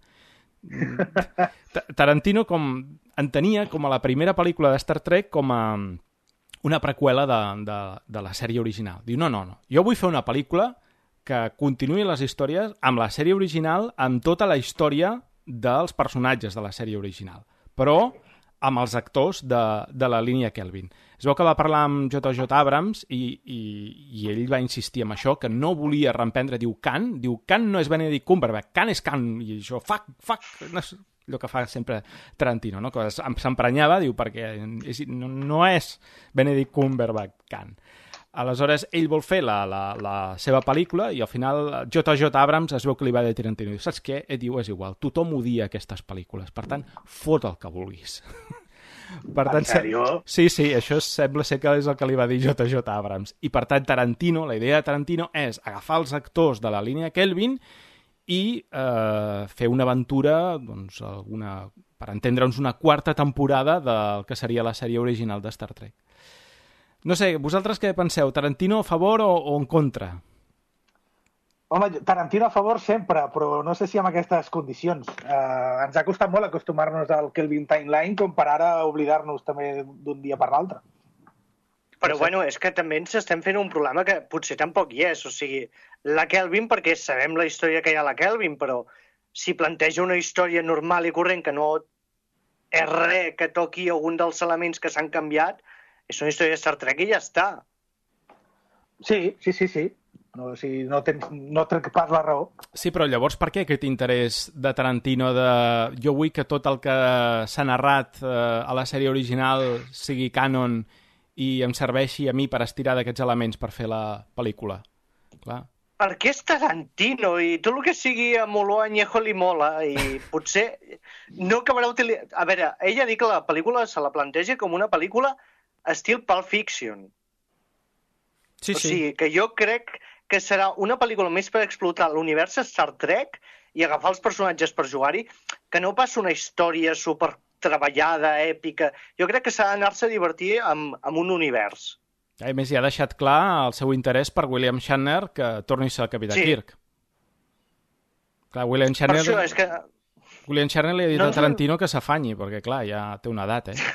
Tarantino com entenia com a la primera pel·lícula de Star Trek com a una preqüela de, de, de la sèrie original. Diu, no, no, no, jo vull fer una pel·lícula que continuï les històries amb la sèrie original, amb tota la història dels personatges de la sèrie original, però amb els actors de, de la línia Kelvin. Es veu que va parlar amb J J Abrams i, i, i ell va insistir en això, que no volia reemprendre, diu, Khan, diu, Khan no és Benedict Cumberbatch, Khan és Khan, i això, fuck, fuck, no és el que fa sempre Tarantino, no? Que s'emprenyava, diu, perquè és, no, no és Benedict Cumberbatch, Khan. Aleshores, ell vol fer la, la, la seva pel·lícula i al final J J Abrams es veu que li va dir a Tarantino, diu, saps què? Et diu, és igual, tothom odia aquestes pel·lícules, per tant, fot el que vulguis. Per tant, en sèrio? Sí, sí, això sembla ser que és el que li va dir J J Abrams. I per tant, Tarantino, la idea de Tarantino és agafar els actors de la línia Kelvin i eh, fer una aventura, doncs, alguna, per entendre'ns, una quarta temporada del que seria la sèrie original de Star Trek. No sé, vosaltres què penseu? Tarantino a favor o, o en contra? Home, Tarantino a favor sempre, però no sé si amb aquestes condicions. Uh, ens ha costat molt acostumar-nos al Kelvin Timeline com per ara oblidar-nos també d'un dia per l'altre. Però, no sé. Bueno, és que també ens estem fent un problema que potser tampoc hi és. O sigui, la Kelvin, perquè sabem la història que hi ha a la Kelvin, però si planteja una història normal i corrent que no és res que toqui algun dels elements que s'han canviat, és una història de Star Trek i ja està. Sí, sí, sí, sí. No, o sigui, no, tens, no trec pas la raó. Sí, però llavors per què aquest interès de Tarantino de... Jo vull que tot el que s'ha narrat eh, a la sèrie original sigui canon i em serveixi a mi per estirar d'aquests elements per fer la pel·lícula. Clar. Perquè és Tarantino i tot el que sigui a Moló Añejo li mola i potser no acabarà utilitzant... A veure, ella ha dit que la pel·lícula se la planteja com una pel·lícula estil Pulp Fiction. Sí, sí. O sigui, que jo crec que serà una pel·lícula més per explotar l'univers Star Trek i agafar els personatges per jugar-hi, que no pas una història super treballada, èpica. Jo crec que s'ha d'anar-se a divertir amb, amb un univers. A més, ja ha deixat clar el seu interès per William Shatner que torni a ser el Capità sí. Kirk. Clar, William Shatner... Per això és que... William Shatner li ha dit no, a Tarantino que s'afanyi, perquè, clar, ja té una edat, eh?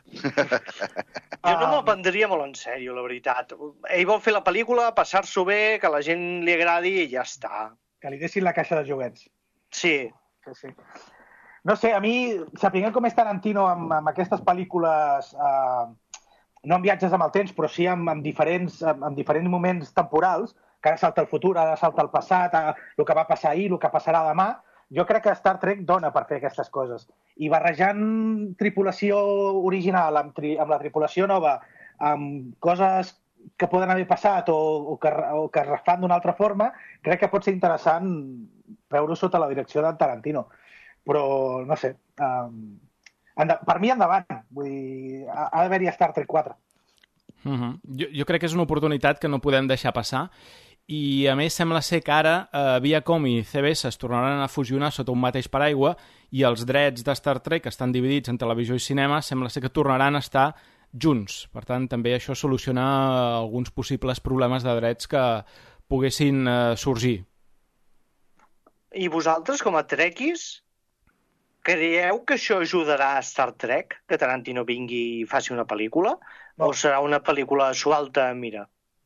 Jo no me'l prendria molt en sèrio, la veritat. Ell vol fer la pel·lícula, passar-s'ho bé, que a la gent li agradi i ja està. Que li deixin la caixa de joguets. Sí. Sí, sí. No sé, a mi, sapiguem com és Tarantino amb, amb aquestes pel·lícules, eh, no amb viatges amb el temps, però sí amb, amb, diferents, amb, amb diferents moments temporals, que ara salta el futur, ara salta el passat, eh, el que va passar ahir, el que passarà demà. Jo crec que Star Trek dona per fer aquestes coses. I barrejant tripulació original amb, tri, amb la tripulació nova, amb coses que poden haver passat o, o, que, o que es refan d'una altra forma, crec que pot ser interessant veure-ho sota la direcció d'en Tarantino. Però, no sé, um, per mi endavant. Vull dir, ha, ha d'haver-hi Star Trek quatre. Uh-huh. jo, jo crec que és una oportunitat que no podem deixar passar. I, a més, sembla ser que ara eh, Viacom i C B S es tornaran a fusionar sota un mateix paraigua i els drets de Star Trek, que estan dividits en televisió i cinema, sembla ser que tornaran a estar junts. Per tant, també això soluciona alguns possibles problemes de drets que poguessin eh, sorgir. I vosaltres, com a trequis, creieu que això ajudarà a Star Trek, que Tarantino vingui i faci una pel·lícula? No. O serà una pel·lícula sualta, mira?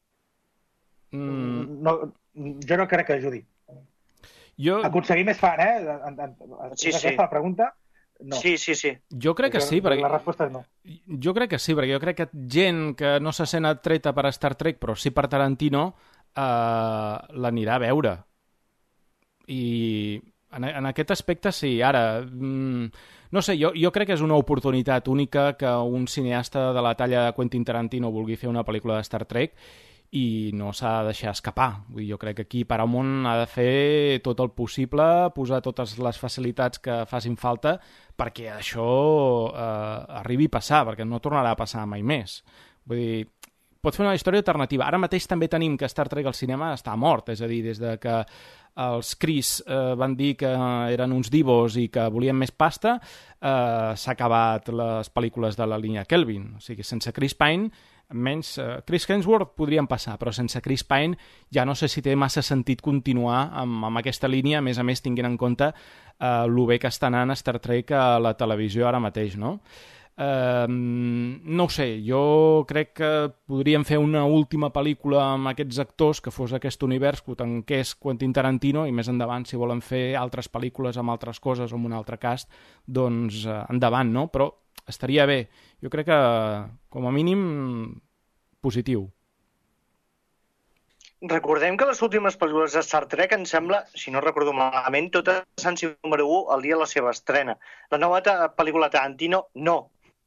Mm. No, jo no crec que ajudi. Jo... Aconseguir més fan, eh? En, en, en, sí, és sí. aquesta la pregunta? No. Sí, sí, sí. Jo crec que sí, perquè... La resposta és no. Jo crec que sí, perquè jo crec que gent que no se sent atreta per Star Trek, però sí per Tarantino, eh, l'anirà a veure. I en, en aquest aspecte sí. Ara, mm, no sé, jo, jo crec que és una oportunitat única que un cineasta de la talla de Quentin Tarantino vulgui fer una pel·lícula de Star Trek i no s'ha de deixar escapar. Vull dir, jo crec que aquí Paramount ha de fer tot el possible, posar totes les facilitats que facin falta perquè això eh, arribi a passar, perquè no tornarà a passar mai més. Vull dir, pot fer una història alternativa. Ara mateix també tenim que Star Trek al cinema està mort, és a dir, des de que els Chris eh, van dir que eren uns divos i que volien més pasta, eh, s'ha acabat les pel·lícules de la línia Kelvin. O sigui, sense Chris Pine, menys uh, Chris Hemsworth podrien passar, però sense Chris Pine ja no sé si té massa sentit continuar amb, amb aquesta línia, a més a més tinguent en compte uh, el bé que està anant Star Trek a la televisió ara mateix, no? Uh, no ho sé, jo crec que podríem fer una última pel·lícula amb aquests actors que fos aquest univers, que ho tanqués Quentin Tarantino, i més endavant, si volen fer altres pel·lícules amb altres coses o amb un altre cast, doncs uh, endavant, no? Però estaria bé. Jo crec que, com a mínim, positiu. Recordem que les últimes pel·lícules de Star Trek, em sembla, si no recordo malament, totes han sigut número u el dia de la seva estrena. La nova pel·lícula Tarantino, no.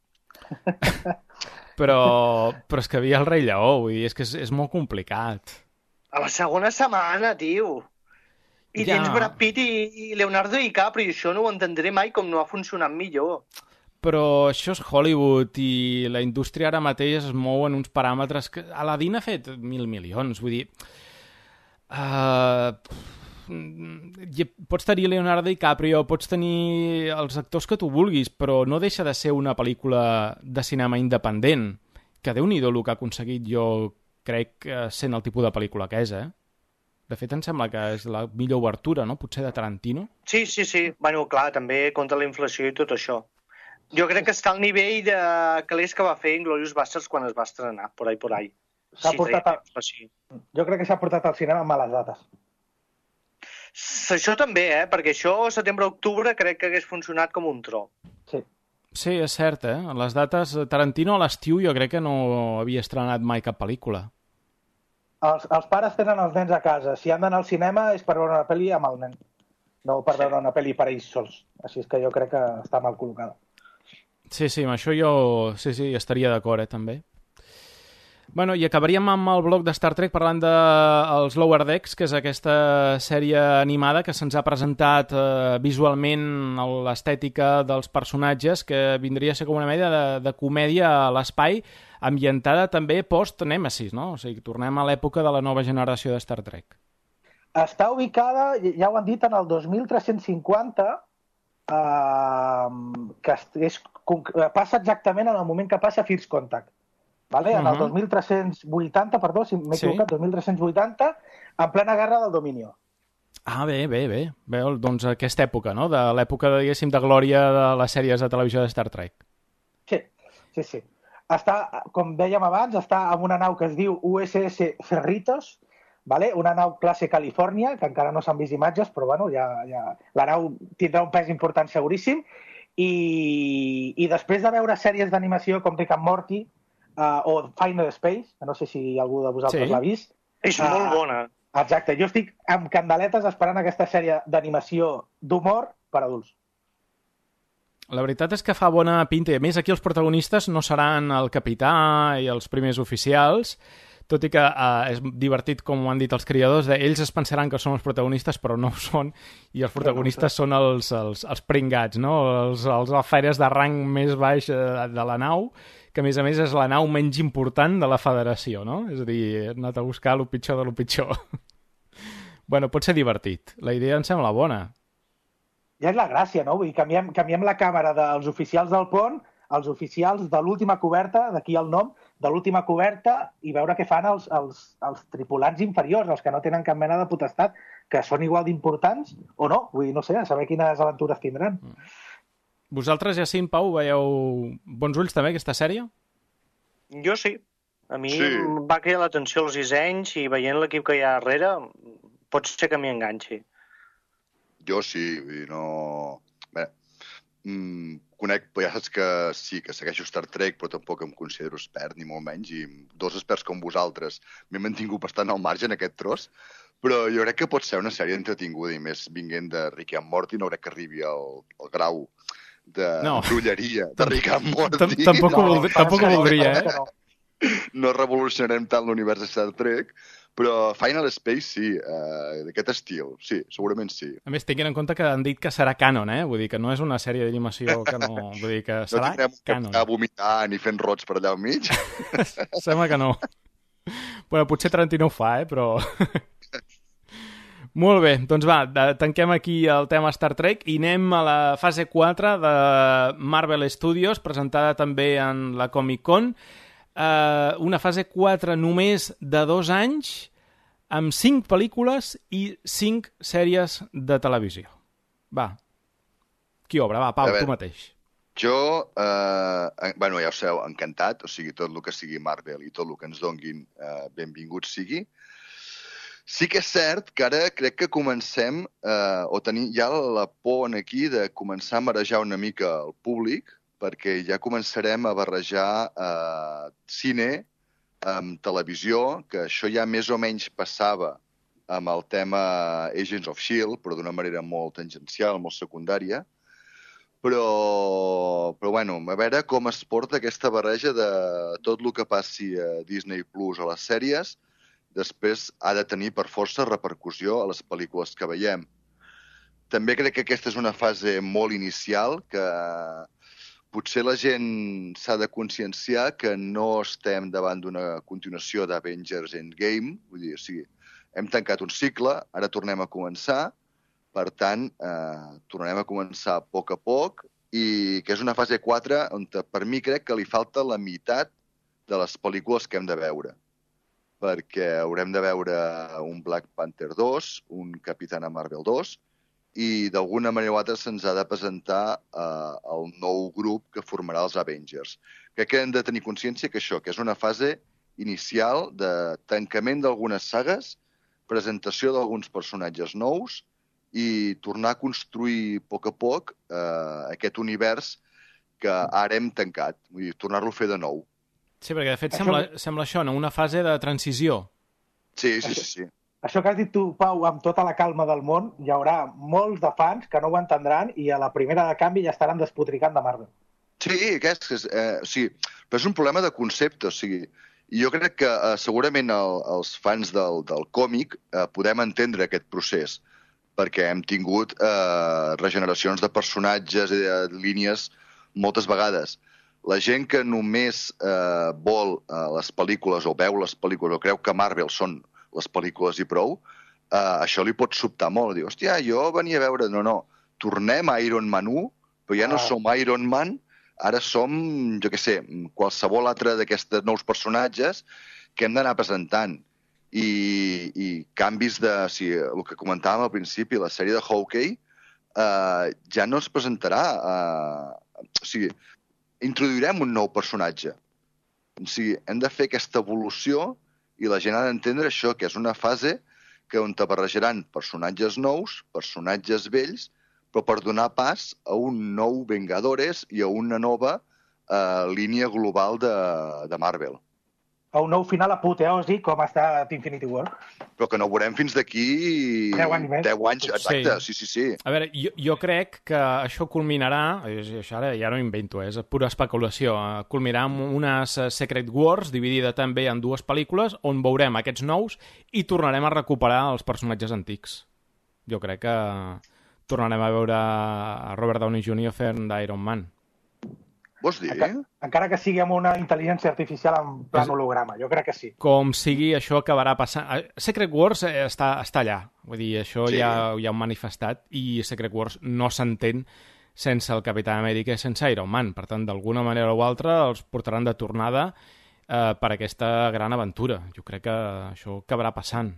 però, però és que havia el Rei Lleó, vull dir, és que és, és molt complicat. A la segona setmana, tio. I ja. Tens Brad Pitt i, i Leonardo DiCaprio, i això no ho entendré mai com no ha funcionat millor. Però això és Hollywood i la indústria ara mateix es mou en uns paràmetres que... Aladdin ha fet mil milions, vull dir... Uh, pots tenir Leonardo DiCaprio, pots tenir els actors que tu vulguis, però no deixa de ser una pel·lícula de cinema independent, que Déu-n'hi-do el que ha aconseguit, jo crec, sent el tipus de pel·lícula que és, eh? De fet, em sembla que és la millor obertura, no? Potser de Tarantino. Sí, sí, sí. Bueno, clar, també contra la inflació i tot això. Jo crec que està al nivell de calés que va fer Inglourious Basterds quan es va estrenar, por ahí, por ahí. S'ha Sí, portat traia a... inflació. Jo crec que s'ha portat al cinema amb males dates. Això també, eh? Perquè això, setembre-octubre, crec que hagués funcionat com un tro. Sí. Sí, és cert, eh? Les dates... Tarantino a l'estiu jo crec que no havia estrenat mai cap pel·lícula. Els, els pares tenen els nens a casa. Si han d'anar al cinema és per veure una pel·li amb el nen. No per veure una pel·li per ells sols. Així és que jo crec que està mal col·locada. Sí, sí, amb això jo sí, sí, estaria d'acord, eh, també. Bueno, i acabaríem amb el bloc de Star Trek parlant de els Lower Decks, que és aquesta sèrie animada que se'ns ha presentat eh, visualment l'estètica dels personatges, que vindria a ser com una mèdia de, de comèdia a l'espai, ambientada també post-Nèmesis, no? O sigui, tornem a l'època de la nova generació de Star Trek. Està ubicada, ja ho han dit, en el dos mil tres-cents cinquanta, eh, que és, passa exactament en el moment que passa First Contact. Vale? En el dos mil tres-cents vuitanta, perdó, si m'he equivocat, sí. dos mil tres-cents vuitanta, en plena guerra del Dominio. Ah, bé, bé, bé. bé doncs aquesta època, no? De l'època, diguéssim, de glòria de les sèries de televisió de Star Trek. Sí, sí, sí. Està, com dèiem abans, està en una nau que es diu U S S Cerritos, vale? Una nau classe Califòrnia, que encara no s'han vist imatges, però bueno, ja, ja... la nau tindrà un pes important seguríssim. I, i després de veure sèries d'animació com Rick and Morty, Uh, o Final Space, que no sé si algú de vosaltres sí. l'ha vist. És uh, molt bona. Exacte, jo estic amb candeletes esperant aquesta sèrie d'animació d'humor per adults. La veritat és que fa bona pinta, i a més aquí els protagonistes no seran el capità i els primers oficials, tot i que uh, és divertit, com ho han dit els creadors, de, ells es pensaran que són els protagonistes, però no ho són, i els protagonistes són els, els, els pringats, no? els, els alferes de rang més baix uh, de la nau, que a més a més és la nau menys important de la federació, no? És a dir, he anat a buscar el pitjor de lo pitjor. Bueno, pot ser divertit. La idea em sembla bona. Ja és la gràcia, no? Vull dir, canviem, canviem la càmera dels oficials del pont als oficials de l'última coberta, d'aquí el nom, de l'última coberta, i veure què fan els, els, els tripulants inferiors, els que no tenen cap mena de potestat, que són igual d'importants o no. Vull dir, no sé, a saber quines aventures tindran. Mm. Vosaltres, Jacint, Pau, veieu bons ulls també aquesta sèrie? Jo sí. A mi sí. em va cridar l'atenció els dissenys i veient l'equip que hi ha darrere pot ser que m'hi enganxi. Jo sí, vull dir, no... Bé, mm, conec, ja saps que sí, que segueixo Star Trek, però tampoc em considero expert, ni molt menys, i dos experts com vosaltres m'he mantingut bastant al marge en aquest tros, però jo crec que pot ser una sèrie entretinguda, i més vinguent de Rick and Morty, no crec que arribi al, al grau de no. brolleria de Rick and Morty. Tampoc ho no, voldria, tampoc ho voldria eh? No revolucionarem tant l'univers de Star Trek, però Final Space sí, uh, d'aquest estil, sí, segurament sí. A més, tinguin en compte que han dit que serà canon, eh? Vull dir que no és una sèrie d'animació que no... Vull dir que serà no canon. No vomitant i fent rots per allà al mig. Sembla que no. Bueno, potser Tarantino ho fa, eh? Però... Molt bé, doncs va, tanquem aquí el tema Star Trek i anem a la fase quatre de Marvel Studios, presentada també en la Comic Con. Uh, una fase quatre només de dos anys, amb cinc pel·lícules i cinc sèries de televisió. Va, qui obre? Va, Pau, tu mateix. Jo, eh, bueno, ja ho sabeu, encantat, o sigui, tot el que sigui Marvel i tot el que ens donguin, eh, benvingut sigui. Sí que és cert que ara crec que comencem, eh, o tenim ja la por aquí de començar a marejar una mica el públic, perquè ja començarem a barrejar eh, cine amb televisió, que això ja més o menys passava amb el tema Agents of S H I E L D, però d'una manera molt tangencial, molt secundària. Però, però bueno, a veure com es porta aquesta barreja de tot el que passi a Disney Plus a les sèries, després ha de tenir per força repercussió a les pel·lícules que veiem. També crec que aquesta és una fase molt inicial, que potser la gent s'ha de conscienciar que no estem davant d'una continuació d'Avengers Endgame, vull dir, o sigui, hem tancat un cicle, ara tornem a començar, per tant, eh, tornarem a començar a poc a poc, i que és una fase quatre on per mi crec que li falta la meitat de les pel·lícules que hem de veure. perquè haurem de veure un Black Panther dos, un Capitana Marvel dos, i d'alguna manera o altra se'ns ha de presentar eh, el nou grup que formarà els Avengers. Crec que hem de tenir consciència que això, que és una fase inicial de tancament d'algunes sagues, presentació d'alguns personatges nous i tornar a construir a poc a poc eh, aquest univers que ara hem tancat, vull dir, tornar-lo a fer de nou. Sí, perquè de fet això... sembla, sembla això, no? Una fase de transició. Sí, sí, sí, sí. Això que has dit tu, Pau, amb tota la calma del món, hi haurà molts de fans que no ho entendran i a la primera de canvi ja estaran despotricant de Marvel. Sí, aquest és, eh, o sigui, però és un problema de concepte. O sigui, jo crec que eh, segurament el, els fans del, del còmic eh, podem entendre aquest procés, perquè hem tingut eh, regeneracions de personatges i de línies moltes vegades. La gent que només eh, vol eh, les pel·lícules o veu les pel·lícules o creu que Marvel són les pel·lícules i prou, uh, això li pot sobtar molt. Diu, hòstia, jo venia a veure... No, no, tornem a Iron Man u, però ja no ah. som Iron Man, ara som, jo què sé, qualsevol altre d'aquests nous personatges que hem d'anar presentant. I, i canvis de... O sigui, el que comentàvem al principi, la sèrie de Hawkeye, uh, ja no es presentarà... Uh, o sigui, introduirem un nou personatge. O sigui, hem de fer aquesta evolució i la gent ha d'entendre això, que és una fase que on te barrejaran personatges nous, personatges vells, però per donar pas a un nou Vengadores i a una nova eh, línia global de, de Marvel. A un nou final apoteosi, com ha estat Infinity War. Però que no ho veurem fins d'aquí... deu anys més. deu anys, exacte, sí, sí, sí. A veure, jo, jo crec que això culminarà, això ara ja no invento, és pura especulació, culminarà amb unes Secret Wars dividida també en dues pel·lícules on veurem aquests nous i tornarem a recuperar els personatges antics. Jo crec que tornarem a veure a Robert Downey júnior fent d'Iron Man. Vols dir? Encara, encara que sigui amb una intel·ligència artificial en plan holograma, jo crec que sí. Com sigui, això acabarà passant... Secret Wars està, està allà, vull dir, això sí. ja, ja ho han manifestat, i Secret Wars no s'entén sense el Capità Amèrica i sense Iron Man. Per tant, d'alguna manera o altra els portaran de tornada eh, per aquesta gran aventura. Jo crec que això acabarà passant.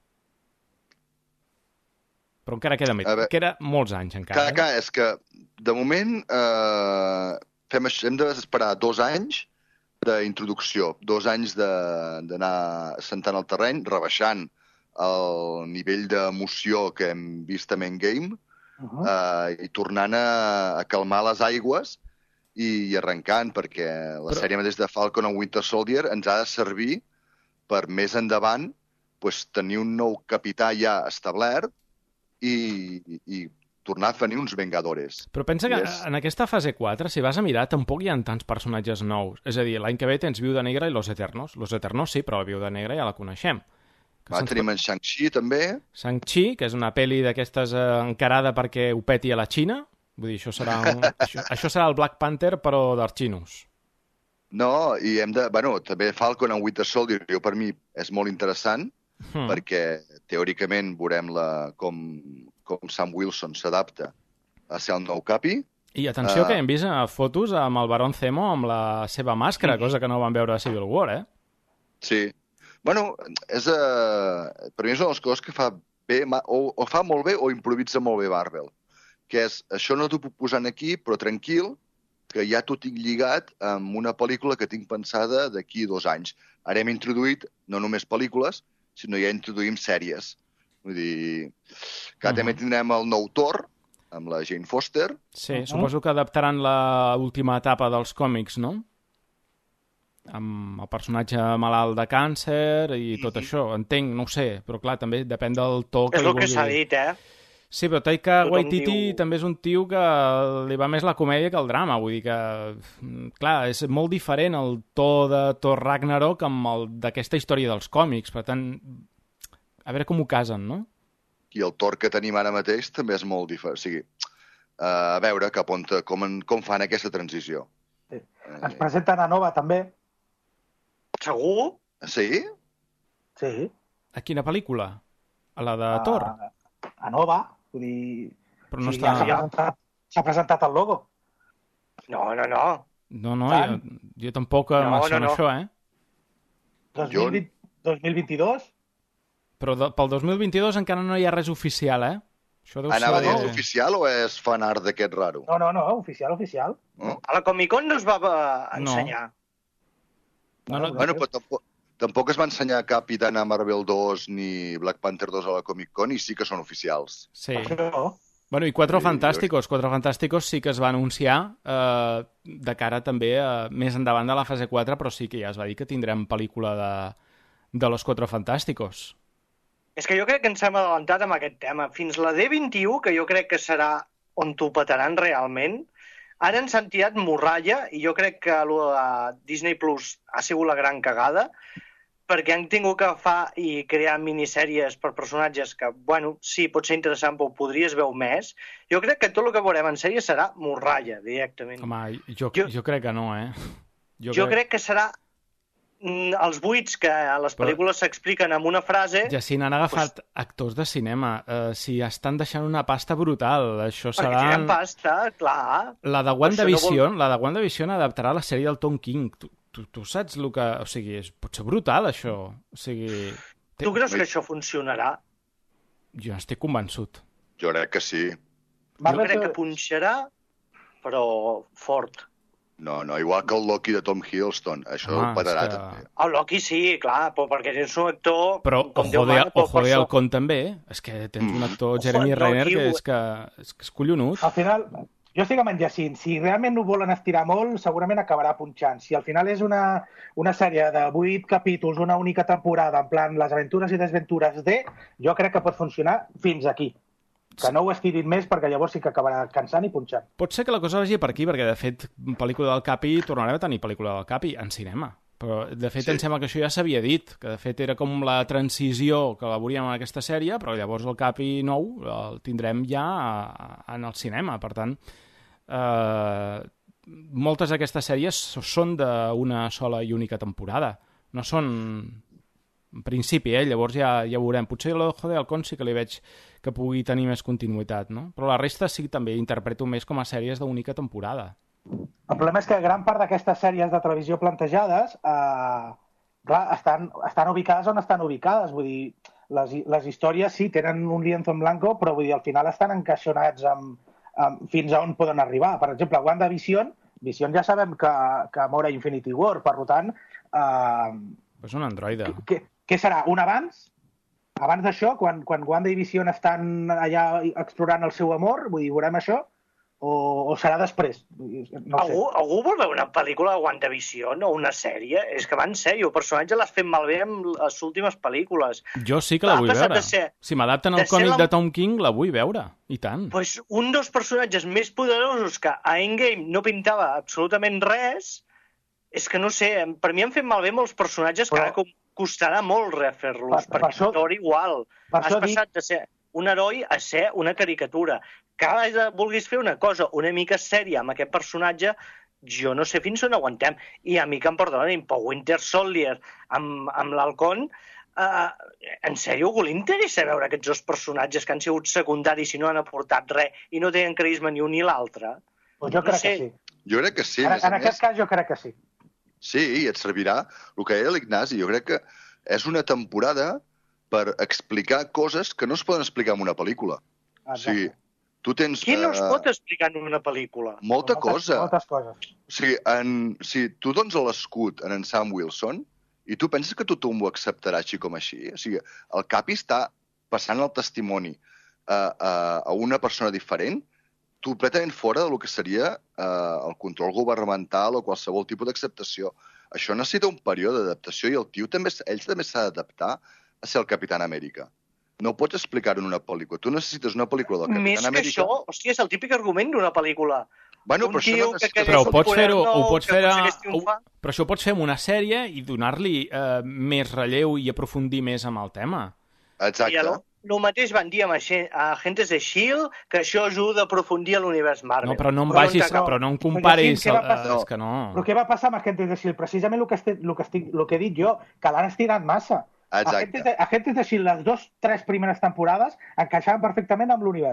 Però encara queda, veure, queda molts anys encara. Clar, clar, és que de moment eh, fem, hem d'esperar dos anys d'introducció, dos anys d'anar sentant el terreny, rebaixant el nivell d'emoció que hem vist a Endgame uh -huh. eh, i tornant a, a calmar les aigües i, i arrencant, perquè la Però... sèrie mateix de Falcon and Winter Soldier ens ha de servir per més endavant pues, tenir un nou capità ja establert i, i tornar a tenir uns Vengadores. Però pensa que és... en aquesta fase quatre, si vas a mirar, tampoc hi ha tants personatges nous. És a dir, l'any que ve tens Viuda Negra i Los Eternos. Los Eternos sí, però la Viuda Negra ja la coneixem. Va, tenim en Shang-Chi, també. Shang-Chi, que és una pel·li d'aquestes eh, encarada perquè ho peti a la Xina. Vull dir, això serà, un... això, això serà el Black Panther, però dels xinos. No, i hem de... Bueno, també Falcon and Winter Soldier, jo per mi és molt interessant, Hmm. perquè teòricament veurem la, com, com Sam Wilson s'adapta a ser el nou capi. I atenció uh, que hem vist fotos amb el Barón Zemo amb la seva màscara, cosa que no vam veure a Civil War, eh? Sí. Bueno, és, uh, per mi és una de les coses que fa bé, o, o fa molt bé o improvisa molt bé Marvel, que és, això no t'ho puc posar aquí, però tranquil, que ja t'ho tinc lligat amb una pel·lícula que tinc pensada d'aquí dos anys. Ara hem introduït no només pel·lícules, sinó ja introduïm sèries. Vull dir, que uh -huh. també tindrem el nou Thor, amb la Jane Foster. Sí, uh -huh. suposo que adaptaran l'última etapa dels còmics, no? Amb el personatge malalt de càncer i tot uh -huh. això. Entenc, no ho sé, però clar, també depèn del to que és li vulgui... És el que s'ha dit, eh? Sí, però Taika Waititi diu... també és un tio que li va més la comèdia que el drama. Vull dir que, clar, és molt diferent el to de Thor Ragnarok amb el d'aquesta història dels còmics. Per tant, a veure com ho casen, no? I el Thor que tenim ara mateix també és molt diferent. O sigui, uh, a veure cap on, com, com fan aquesta transició. Sí. Ens presenten a Nova, també. Segur? Sí? Sí. A quina pel·lícula? A la de Thor? A, a Nova. Vull dir... Però no sí, està... S'ha presentat, presentat el logo. No, no, no. No, no, jo, jo tampoc no, menciona no, no. això, eh? dos mil vint, dos mil vint-i-dos? Però de, pel dos mil vint-i-dos encara no hi ha res oficial, eh? Això deu Anava a dir, ser... és oficial o és fan art d'aquest raro? No, no, no, oficial, oficial. No? A la Comic-Con no es va ensenyar. No, no, Bueno, però tampoc, tampoc es va ensenyar Capitana Marvel dos ni Black Panther dos a la Comic-Con i sí que són oficials. sí. No. Bueno, i Quatre Sí, Fantàsticos. Quatre Fantàsticos sí que es va anunciar eh, de cara també a, més endavant de la fase quatre, però sí que ja es va dir que tindrem pel·lícula de, de Los Cuatro Fantásticos. És que jo crec que ens hem adelantat amb aquest tema. Fins la D vint-i-u, que jo crec que serà on t'ho petaran realment, ara ens han tirat morralla i jo crec que a Disney Plus ha sigut la gran cagada, perquè han tingut que agafar i crear minissèries per personatges que, bueno, sí, pot ser interessant, però ho podries veure més. Jo crec que tot el que veurem en sèrie serà morralla, directament. Home, jo, Jo- jo crec que no, eh? Jo, jo crec que serà mm, els buits que a les pel·lícules s'expliquen amb una frase, Jacint, han agafat actors de cinema. Uh, si estan deixant una pasta brutal, això perquè serà... tenen pasta, clar. La de WandaVision, la de WandaVision adaptarà la sèrie del Tom King. Tu, tu, tu saps el que... O sigui, és, pot ser brutal, això. O sigui... Té... Tu creus que això funcionarà? Jo estic convençut. Jo crec que sí. Jo crec que punxarà, però fort. No, no, igual que el Loki de Tom Hiddleston. Això Home, ho patarà és que- també. El Loki sí, clar, però perquè és un actor... Però com Déu ojo de, mana, però ojo per de això- Halcón també. És que tens un actor, Ojo, Jeremy no, Renner, tio. que és que és, que és collonut. Al final, jo estic amb en Jacint. Si realment ho volen estirar molt, segurament acabarà punxant. Si al final és una, una sèrie de vuit capítols, una única temporada, en plan les aventures i desventures de, jo crec que pot funcionar fins aquí. Que no ho estirin més, perquè llavors sí que acabarà cansant i punxant. Pot ser que la cosa vagi per aquí, perquè de fet, pel·lícula del Capi, tornarem a tenir pel·lícula del Capi en cinema. Però de fet Sí. em sembla que això ja s'havia dit, que de fet era com la transició que la veuríem en aquesta sèrie, però llavors el Capi nou el tindrem ja a, a, en el cinema. Per tant, eh, moltes d'aquestes sèries són d'una sola i única temporada. No són... En principi, eh? Llavors ja, ja veurem. Potser l'Ojo de Halcón sí que li veig que pugui tenir més continuïtat, no? Però la resta sí que també interpreto més com a sèries d'única temporada. El problema és que gran part d'aquestes sèries de televisió plantejades eh, clar, estan, estan ubicades on estan ubicades. Vull dir, les, les històries sí, tenen un lienzo en blanco, però vull dir, al final estan encaixonats amb, amb, fins a on poden arribar. Per exemple, WandaVision, Vision ja sabem que, que mor a Infinity War, per tant... Eh, És un androide. què, què serà? Un abans? Abans d'això, quan, quan Wanda i Vision estan allà explorant el seu amor, vull dir, veurem això? O, o serà després? No ho sé. Algú, algú vol veure una pel·lícula de WandaVision o una sèrie? És que va en sèrio, el personatge l'has fet malbé amb les últimes pel·lícules. Jo sí que la Ha vull passat veure. de ser- Si m'adapten de al ser còmic la- de Tom King, la vull veure. I tant. Pues un dels personatges més poderosos que a Endgame no pintava absolutament res, és que no sé, per mi han fet malbé molts personatges que Però- ara com costarà molt refer-los, Per- per perquè això- Thor igual. per Has això dic- passat de ser un heroi a ser una caricatura. Cada vegada vulguis fer una cosa una mica sèria amb aquest personatge, jo no sé fins on aguantem. I a mi que em perdonin, però Winter Soldier amb, amb l'Halcón, uh, en sèrio, algú li interessa veure aquests dos personatges que han sigut secundaris i no han aportat res i no tenen carisma ni un ni l'altre? Pues jo no crec sé. que sí. Jo crec que sí, En, a més a en aquest més. cas jo crec que sí. Sí, i et servirà el que deia l'Ignasi. Jo crec que és una temporada per explicar coses que no es poden explicar en una pel·lícula. O sigui, tu tens... Qui no es eh, pot explicar en una pel·lícula? molta moltes, cosa. Moltes coses. O sigui, en, si tu dones l'escut en en Sam Wilson i tu penses que tothom ho acceptarà així com així, o sigui, el Capi està passant el testimoni a, a, a una persona diferent completament fora del que seria eh, el control governamental o qualsevol tipus d'acceptació. Això necessita un període d'adaptació i el tio també, ell també s'ha d'adaptar a ser el Capitán Amèrica. No ho pots explicar en una pel·lícula. Tu necessites una pel·lícula del Capitán Més que Amèrica... això, hòstia, és el típic argument d'una pel·lícula. Bueno, un però això tio no que necessita... Però ho és un pots poder fer-ho, ho nou, pots que fer, aconsegueix ho, triomfar. però això ho pots fer amb una sèrie i donar-li eh, més relleu i aprofundir més amb el tema. Exacte. I el, el mateix van dir amb Agen- a Agentes de S H I E L D, que això ajuda a aprofundir a l'univers Marvel. No, però no em Però vagis, encara no. però no em comparis, Què va eh, passar? és que no. Però què va passar amb Agentes de S H I E L D? Precisament el que, estic, el que, estic, el que he dit jo, que l'han estirat massa. Exacte. Agentes de, Agentes de S H I E L D, les dues, tres primeres temporades, encaixaven perfectament amb l'univers.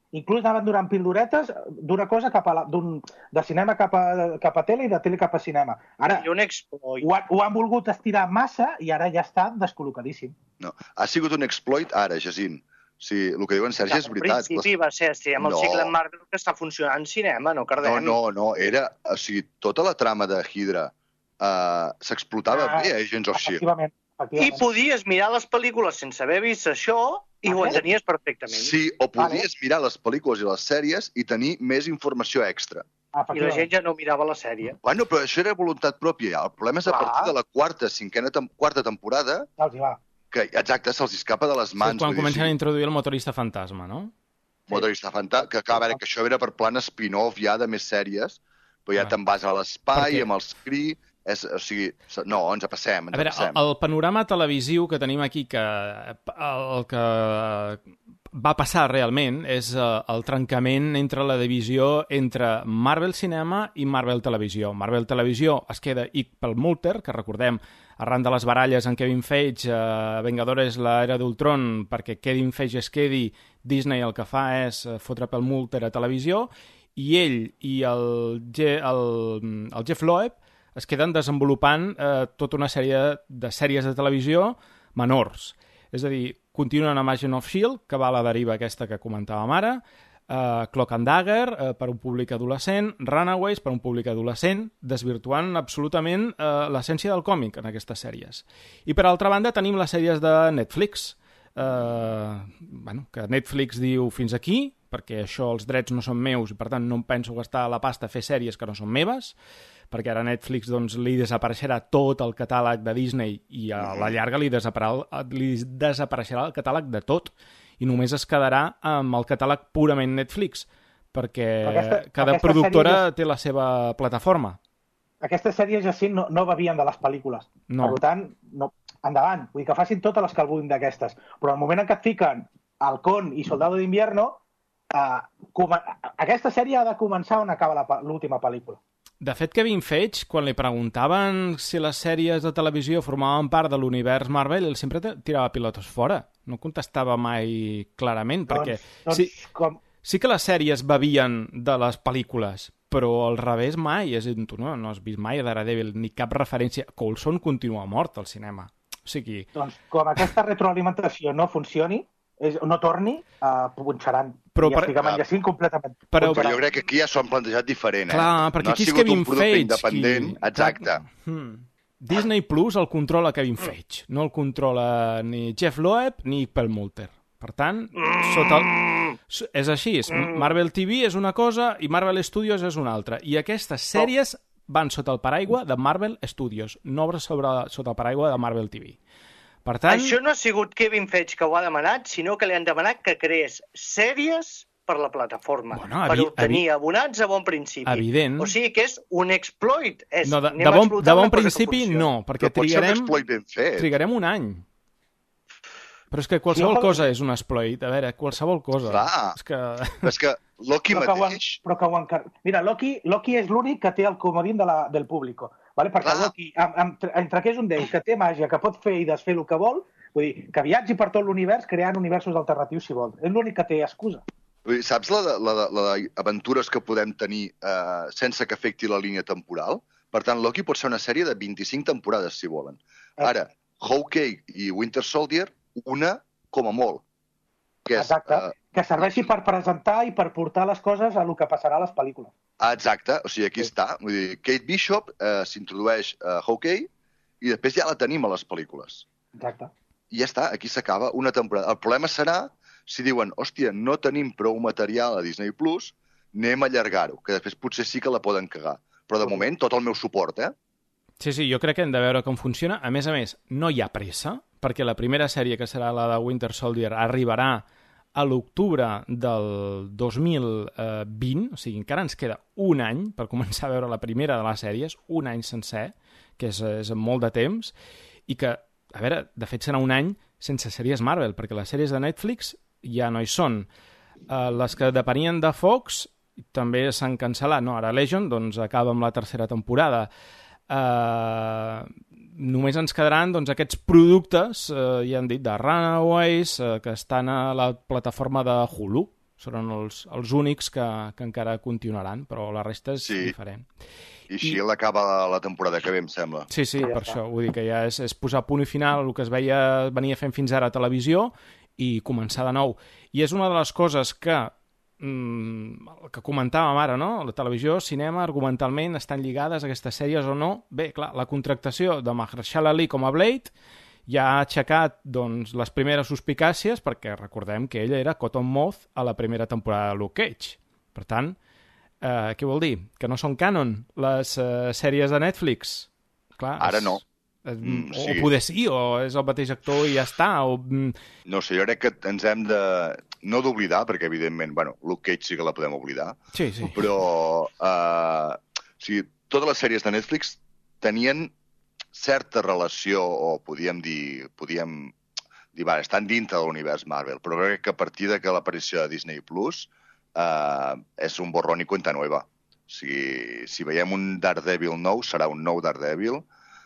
inclús anaven donant pildoretes d'una cosa cap a la, d'un, de cinema cap a, cap a tele i de tele cap a cinema. Ara, I un exploit. Ho, ho han volgut estirar massa i ara ja està descol·locadíssim. No, ha sigut un exploit ara, Jacint. O sigui, el que diuen Sergi és veritat. Al principi va ser, sí, amb el no. cicle Marvel que està funcionant en cinema, no cardem. No, no, no, era... O sigui, tota la trama de Hydra uh, s'explotava ah, bé a Agents of S H I E L D. I podies mirar les pel·lícules sense haver vist això i ho entenies perfectament. Sí, o podies vale. mirar les pel·lícules i les sèries i tenir més informació extra. I la gent ja no mirava la sèrie. Bueno, però això era voluntat pròpia. El problema és a partir de la quarta, cinquena, tem quarta temporada... Els hi va. Que, exacte, se'ls escapa de les mans. Sí, quan comencen a introduir el motorista fantasma, no? Motorista fantasma, que clar, a veure, que això era per plan spin-off ja de més sèries, però ja te'n vas a l'espai amb els Kree... És, o sigui, no, ens passem, ens a veure, passem. El, el panorama televisiu que tenim aquí, que el que va passar realment és el trencament entre la divisió entre Marvel Cinema i Marvel Televisió. Marvel Televisió es queda Ike Perlmutter, que recordem, arran de les baralles en Kevin Feige, eh, Vengadores, l'era d'Ultron, perquè Kevin Feige es quedi, Disney el que fa és fotre Perlmutter a televisió, i ell i el, el, el Jeff Loeb es queden desenvolupant eh, tota una sèrie de sèries de televisió menors. És a dir, continuen amb Agent of S H I E L D, que va a la deriva aquesta que comentàvem ara, eh, Cloak and Dagger, eh, per un públic adolescent, Runaways, per un públic adolescent, desvirtuant absolutament eh, l'essència del còmic en aquestes sèries. I per altra banda tenim les sèries de Netflix, eh, bueno, que Netflix diu fins aquí, perquè això, els drets no són meus i per tant no em penso gastar la pasta a fer sèries que no són meves, perquè ara Netflix doncs, li desapareixerà tot el catàleg de Disney i a la llarga li, li desapareixerà el catàleg de tot i només es quedarà amb el catàleg purament Netflix, perquè aquesta, cada aquesta productora sèrie... té la seva plataforma. Aquestes sèries, Jacint, no, no bevien de les pel·lícules. No. Per tant, no, endavant. Vull dir que facin totes les que el vulguin d'aquestes. Però al moment en què et fiquen Halcón i Soldado d'Invierno, eh, aquesta sèrie ha de començar on acaba l'última pel·lícula. De fet, Kevin Feige, quan li preguntaven si les sèries de televisió formaven part de l'univers Marvel, ell sempre tirava pilotes fora. No contestava mai clarament, perquè doncs, doncs, sí, com... sí que les sèries bevien de les pel·lícules, però al revés mai. És a dir, tu no, no has vist mai a Daredevil ni cap referència. Coulson continua mort al cinema. O sigui... Doncs com aquesta retroalimentació no funcioni, és, no torni, uh, punxaran. Però I per... estic amb en Jacint completament. Però, però jo crec que aquí ja s'ho han plantejat diferent. Clar, eh? perquè no aquí és Kevin Feige. No ha sigut un producte independent, qui... exacte. Hmm. Disney Plus el controla Kevin Feige, no el controla ni Jeff Loeb ni Perlmutter. Per tant, sota el... és així. Marvel T V és una cosa i Marvel Studios és una altra. I aquestes sèries van sota el paraigua de Marvel Studios, no obres sobre, sota el paraigua de Marvel T V. Per tant... Això no ha sigut Kevin Feige que ho ha demanat, sinó que li han demanat que creés sèries per la plataforma, bueno, per obtenir abonats a bon principi. Evident. O sigui que és un exploit. És, no, de, de, bon, de bon principi no, perquè trigarem, un trigarem un any. Però és que qualsevol sí, cosa és un exploit. A veure, qualsevol cosa. Clar. És que... és que Loki però mateix... Que ho, però que ho encar... Mira, Loki, Loki és l'únic que té el comodín de la, del público. Vale? Perquè ah. Loki, amb, amb, entre que és un déu, que té màgia, que pot fer i desfer el que vol, vull dir, que viatgi per tot l'univers creant universos alternatius si vol. És l'únic que té excusa. Vull dir, saps la, la, la, la aventures que podem tenir eh, sense que afecti la línia temporal? Per tant, Loki pot ser una sèrie de vint-i-cinc temporades, si volen. Ara, Hawkeye i Winter Soldier, una com a molt. Que és, exacte, uh, que serveixi per presentar i per portar les coses a el que passarà a les pel·lícules. Exacte, o sigui, aquí sí. està. Vull dir, Kate Bishop uh, s'introdueix a uh, Hawkeye i després ja la tenim a les pel·lícules. Exacte. I ja està, aquí s'acaba una temporada. El problema serà si diuen, hòstia, no tenim prou material a Disney Plus, anem a allargar-ho, que després potser sí que la poden cagar. Però de moment tot el meu suport, eh? Sí, sí, jo crec que hem de veure com funciona. A més a més, no hi ha pressa, perquè la primera sèrie, que serà la de Winter Soldier, arribarà a l'octubre del dos mil vint, o sigui, encara ens queda un any per començar a veure la primera de les sèries, un any sencer, que és, és molt de temps, i que, a veure, de fet serà un any sense sèries Marvel, perquè les sèries de Netflix ja no hi són. Uh, les que depenien de Fox també s'han cancel·lat, no? Ara Legion doncs, acaba amb la tercera temporada. Uh, només ens quedaran doncs, aquests productes, uh, ja han dit, de Runaways, uh, que estan a la plataforma de Hulu, seran els, els únics que, que encara continuaran, però la resta és sí. diferent. I així I... l'acaba la temporada que ve, em sembla. Sí, sí, ja per està. Això. Vull dir que ja és, és posar punt i final el que es veia, venia fent fins ara a televisió i començar de nou. I és una de les coses que, mmm, que comentàvem ara, no? La televisió, cinema, argumentalment, estan lligades a aquestes sèries o no? Bé, clar, la contractació de Mahershala Ali com a Blade ja ha aixecat doncs, les primeres suspicàcies, perquè recordem que ella era Cottonmouth a la primera temporada de Luke Cage. Per tant, eh, què vol dir? Que no són canon les eh, sèries de Netflix? Clar, ara és, no. És, mm, o sí. poder sí, o és el mateix actor i ja està. O... No sé, jo crec que ens hem de... No d'oblidar, perquè evidentment, bueno, Luke Cage sí que la podem oblidar, sí, sí. però eh, o sigui, totes les sèries de Netflix tenien certa relació, o podíem dir, podíem dir, va, estan dintre de l'univers Marvel, però crec que a partir de que l'aparició de Disney Plus eh, és un borrón i cuenta nueva. O sigui, si veiem un Daredevil nou, serà un nou Daredevil.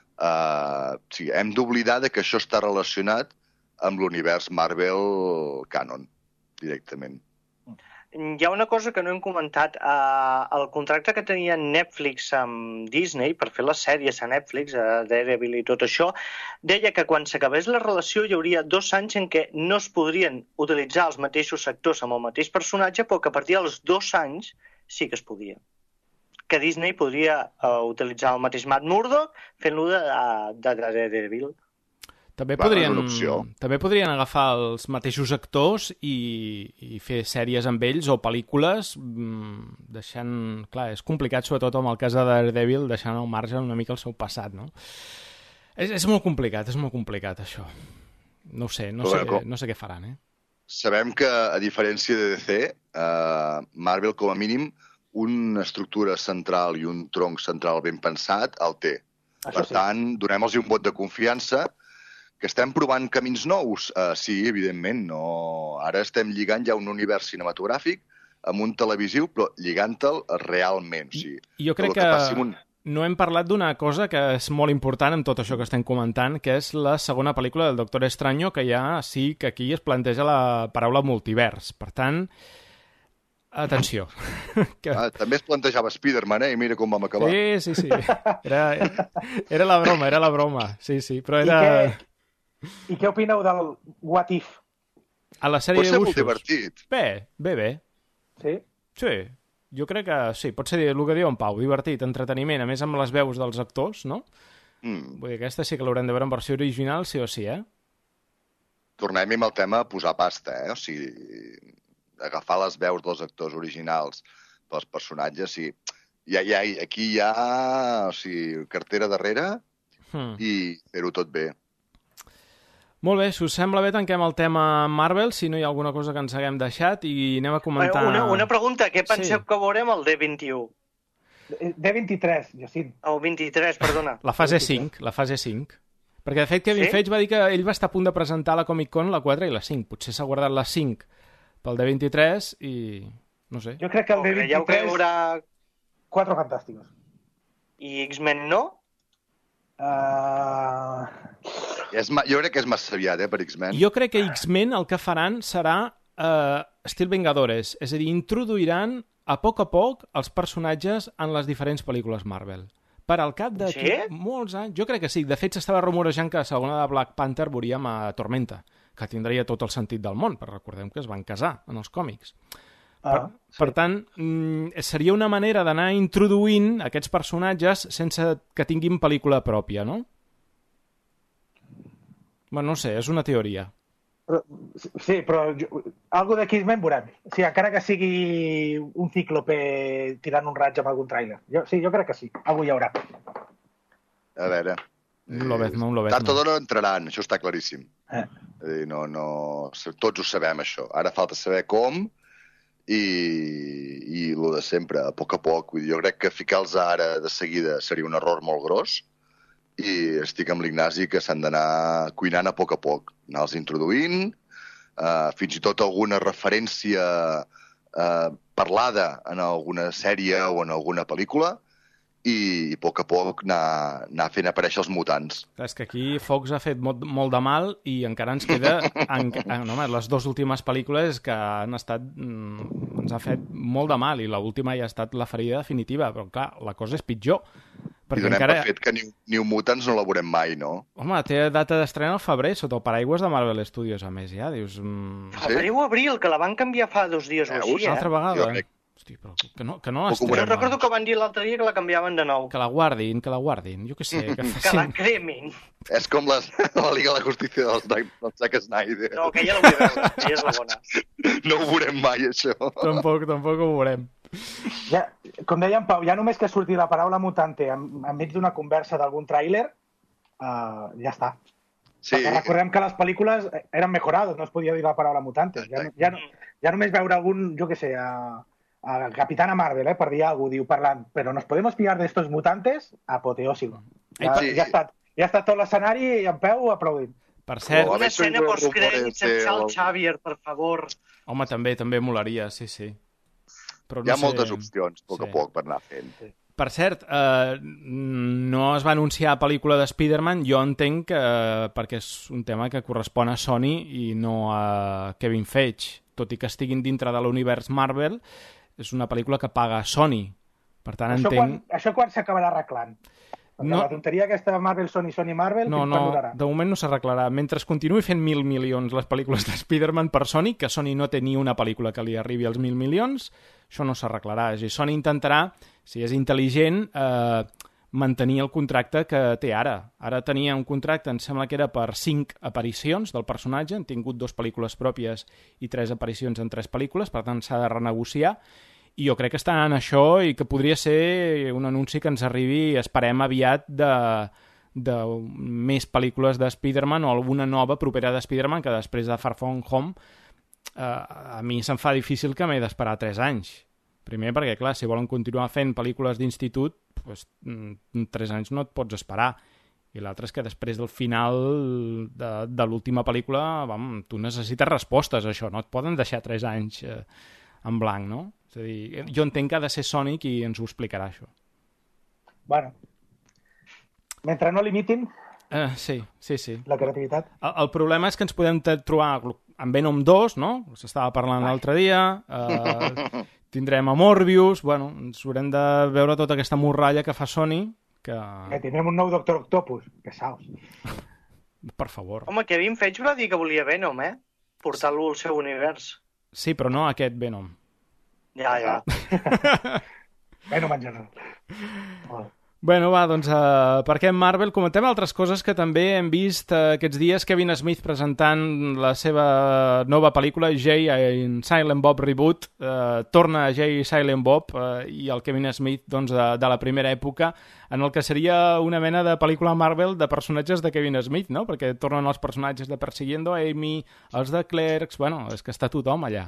Eh, o sigui, hem d'oblidar que això està relacionat amb l'univers Marvel canon, directament. Hi ha una cosa que no hem comentat. Uh, el contracte que tenia Netflix amb Disney per fer les sèries a Netflix, a Daredevil i tot això, deia que quan s'acabés la relació hi hauria dos anys en què no es podrien utilitzar els mateixos actors amb el mateix personatge, però que a partir dels dos anys sí que es podia. Que Disney podria uh, utilitzar el mateix Matt Murdock fent-lo de, de, de Daredevil. També podrien, també podrien agafar els mateixos actors i, i fer sèries amb ells o pel·lícules deixant... Clar, és complicat, sobretot amb el cas de Daredevil, deixant al marge una mica el seu passat, no? És, és molt complicat, és molt complicat, això. No ho sé, no, sé, no sé què faran, eh? Sabem que, a diferència de D C, eh, Marvel, com a mínim, una estructura central i un tronc central ben pensat el té. Això per sí. tant, donem-los un vot de confiança. Que estem provant camins nous? Uh, sí, evidentment. No. Ara estem lligant ja un univers cinematogràfic amb un televisiu, però lligant-te'l realment. O sigui, jo crec que, que un... no hem parlat d'una cosa que és molt important en tot això que estem comentant, que és la segona pel·lícula del Doctor Extraño, que ja sí que aquí es planteja la paraula multivers. Per tant, atenció. que... ah, també es plantejava Spider-Man, eh? I mira com vam acabar. Sí, sí, sí. Era, era la broma, era la broma. Sí, sí, però era... I què, I què opineu del What If? A la sèrie pot de dibuixos? Pot ser molt divertit. Bé, bé, bé. Sí? Sí, jo crec que sí, pot ser el que diu en Pau, divertit, entreteniment, a més amb les veus dels actors, no? Mm. Vull dir, aquesta sí que l'haurem de veure en versió original, sí o sí, eh? Tornem amb el tema a posar pasta, eh? O sigui, agafar les veus dels actors originals pels personatges, sí. Ja, ja, aquí hi ha o sigui, cartera darrere mm. i fer-ho tot bé. Molt bé, si us sembla bé, tanquem el tema Marvel, si no hi ha alguna cosa que ens haguem deixat, i anem a comentar... Una, una pregunta, què penseu sí. que veurem el D vint-i-u? D vint-i-tres, Jacint. El vint-i-tres, perdona. La fase cinc, la fase cinc. Perquè, de fet, Kevin sí? Feige va dir que ell va estar a punt de presentar la Comic-Con la quatre i la cinc. Potser s'ha guardat la cinc pel D vint-i-tres i... no sé. Jo crec que el D vint-i-tres... Que haurà... Quatre fantàsticos. I X-Men no? Uh... És ma... Jo crec que és massa aviat, eh, per X-Men. Jo crec que X-Men el que faran serà uh, estil Vengadores, és a dir, introduiran a poc a poc els personatges en les diferents pel·lícules Marvel. Per al cap de sí? molts anys... Jo crec que sí. De fet, s'estava rumorejant que a la segona de Black Panther veuríem a Tormenta, que tindria tot el sentit del món, però recordem que es van casar en els còmics. Per, ah, sí. per tant, seria una manera d'anar introduint aquests personatges sense que tinguin pel·lícula pròpia, no? Bueno, no sé, és una teoria. Però, sí, però jo, algo de X-Men veurem. Sí, encara que sigui un cíclope tirant un raig amb algun tràiler. Jo, sí, jo crec que sí. Algú hi haurà. A veure... Un Lobezno, un Lobezno. Tard o d'hora entraran, això està claríssim. Eh. No, no... Tots ho sabem, això. Ara falta saber com i, i el de sempre, a poc a poc. Vull dir, jo crec que ficar-los ara de seguida seria un error molt gros i estic amb l'Ignasi que s'han d'anar cuinant a poc a poc, anar-los introduint, uh, fins i tot alguna referència uh, parlada en alguna sèrie o en alguna pel·lícula i a poc a poc anar, anar fent aparèixer els mutants. Clar, és que aquí Fox ha fet molt, molt de mal i encara ens queda... En, en, home, les dues últimes pel·lícules que han estat... ens ha fet molt de mal i l'última ja ha estat la ferida definitiva, però clar, la cosa és pitjor. I donem encara... per fet que New, New Mutants no la veurem mai, no? Home, té data d'estrena al febrer sota el paraigües de Marvel Studios, a més, ja, dius... Mm... Febrer o abril, que la van canviar fa dos dies o així, eh? Una altra vegada. Jo crec... Hosti, però que no, que no l'estrena. Jo recordo que van dir l'altre dia que la canviaven de nou. Que la guardin, que la guardin, jo què sé. Que, facin... que la cremin. És com les, la Liga de la Justícia del, del Zack Snyder. No, que ja la vull veure, que ja és la bona. No ho veurem mai, això. Tampoc, tampoc ho veurem. Ja, com deia en Pau, ja només que surti la paraula mutante enmig d'una conversa d'algun tràiler, uh, ja està. Sí. Perquè recordem que les pel·lícules eren mejorades, no es podia dir la paraula mutante. Ja, ja, ja només veure algun, jo què sé, a, a Capitana Marvel, eh, per dir alguna cosa, diu, parlant, però nos podemos fiar de estos mutantes, apoteòsico. Ja, sí. ja, ha estat, ja ha estat tot l'escenari i en peu aplaudint. Per cert... Una escena postcrèdits amb Charles Xavier, per favor. Home, també també molaria, sí, sí. Però no Hi ha sé... moltes opcions, a poc sí. a poc, per anar fent. Per cert, eh, no es va anunciar pel·lícula de Spider-Man, jo entenc que eh, perquè és un tema que correspon a Sony i no a Kevin Feige. Tot i que estiguin dintre de l'univers Marvel, és una pel·lícula que paga Sony. Per tant, això entenc... Quan, això quan s'acabarà arreglant? Perquè no, la tonteria aquesta de Marvel, Sony, Sony, Marvel... No, no, de moment no s'arreglarà. Mentre continuï fent mil milions les pel·lícules de Spider-Man per Sony, que Sony no té ni una pel·lícula que li arribi als mil milions, això no s'arreglarà. És a dir, Sony intentarà, si és intel·ligent, eh, mantenir el contracte que té ara. Ara tenia un contracte, em sembla que era per cinc aparicions del personatge, han tingut dues pel·lícules pròpies i tres aparicions en tres pel·lícules, per tant s'ha de renegociar, i jo crec que està en això i que podria ser un anunci que ens arribi, esperem aviat, de, de més pel·lícules de Spider-Man o alguna nova propera de Spider-Man, que després de Far From Home eh, a mi se'm fa difícil que m'he d'esperar tres anys. Primer perquè, clar, si volen continuar fent pel·lícules d'institut, doncs, tres anys no et pots esperar. I l'altre és que després del final de, de l'última pel·lícula, vam, tu necessites respostes a això, no et poden deixar tres anys eh, en blanc, no? És a dir, jo entenc que ha de ser Sony qui ens ho explicarà, això. Bueno, mentre no limitin uh, sí, sí, sí. la creativitat. El, el problema és que ens podem trobar amb Venom dos, no? S'estava parlant l'altre dia, uh, tindrem a Morbius, bueno, ens haurem de veure tota aquesta morralla que fa Sony, que... Que tindrem un nou Doctor Octopus, pesaos. Per favor. Home, Kevin Feige va dir que volia Venom, eh? Portar-lo al seu univers. Sí, però no aquest Venom. Ja, ja. Venom en general. Oh. Bueno, va, doncs, uh, per què en Marvel comentem altres coses que també hem vist uh, aquests dies. Kevin Smith presentant la seva nova pel·lícula, Jay and Silent Bob Reboot. Uh, torna a Jay i Silent Bob uh, i el Kevin Smith doncs, de, de la primera època, en el que seria una mena de pel·lícula Marvel de personatges de Kevin Smith, no? Perquè tornen els personatges de Persiguiendo Amy, els de Clerks... Bueno, és que està tothom allà.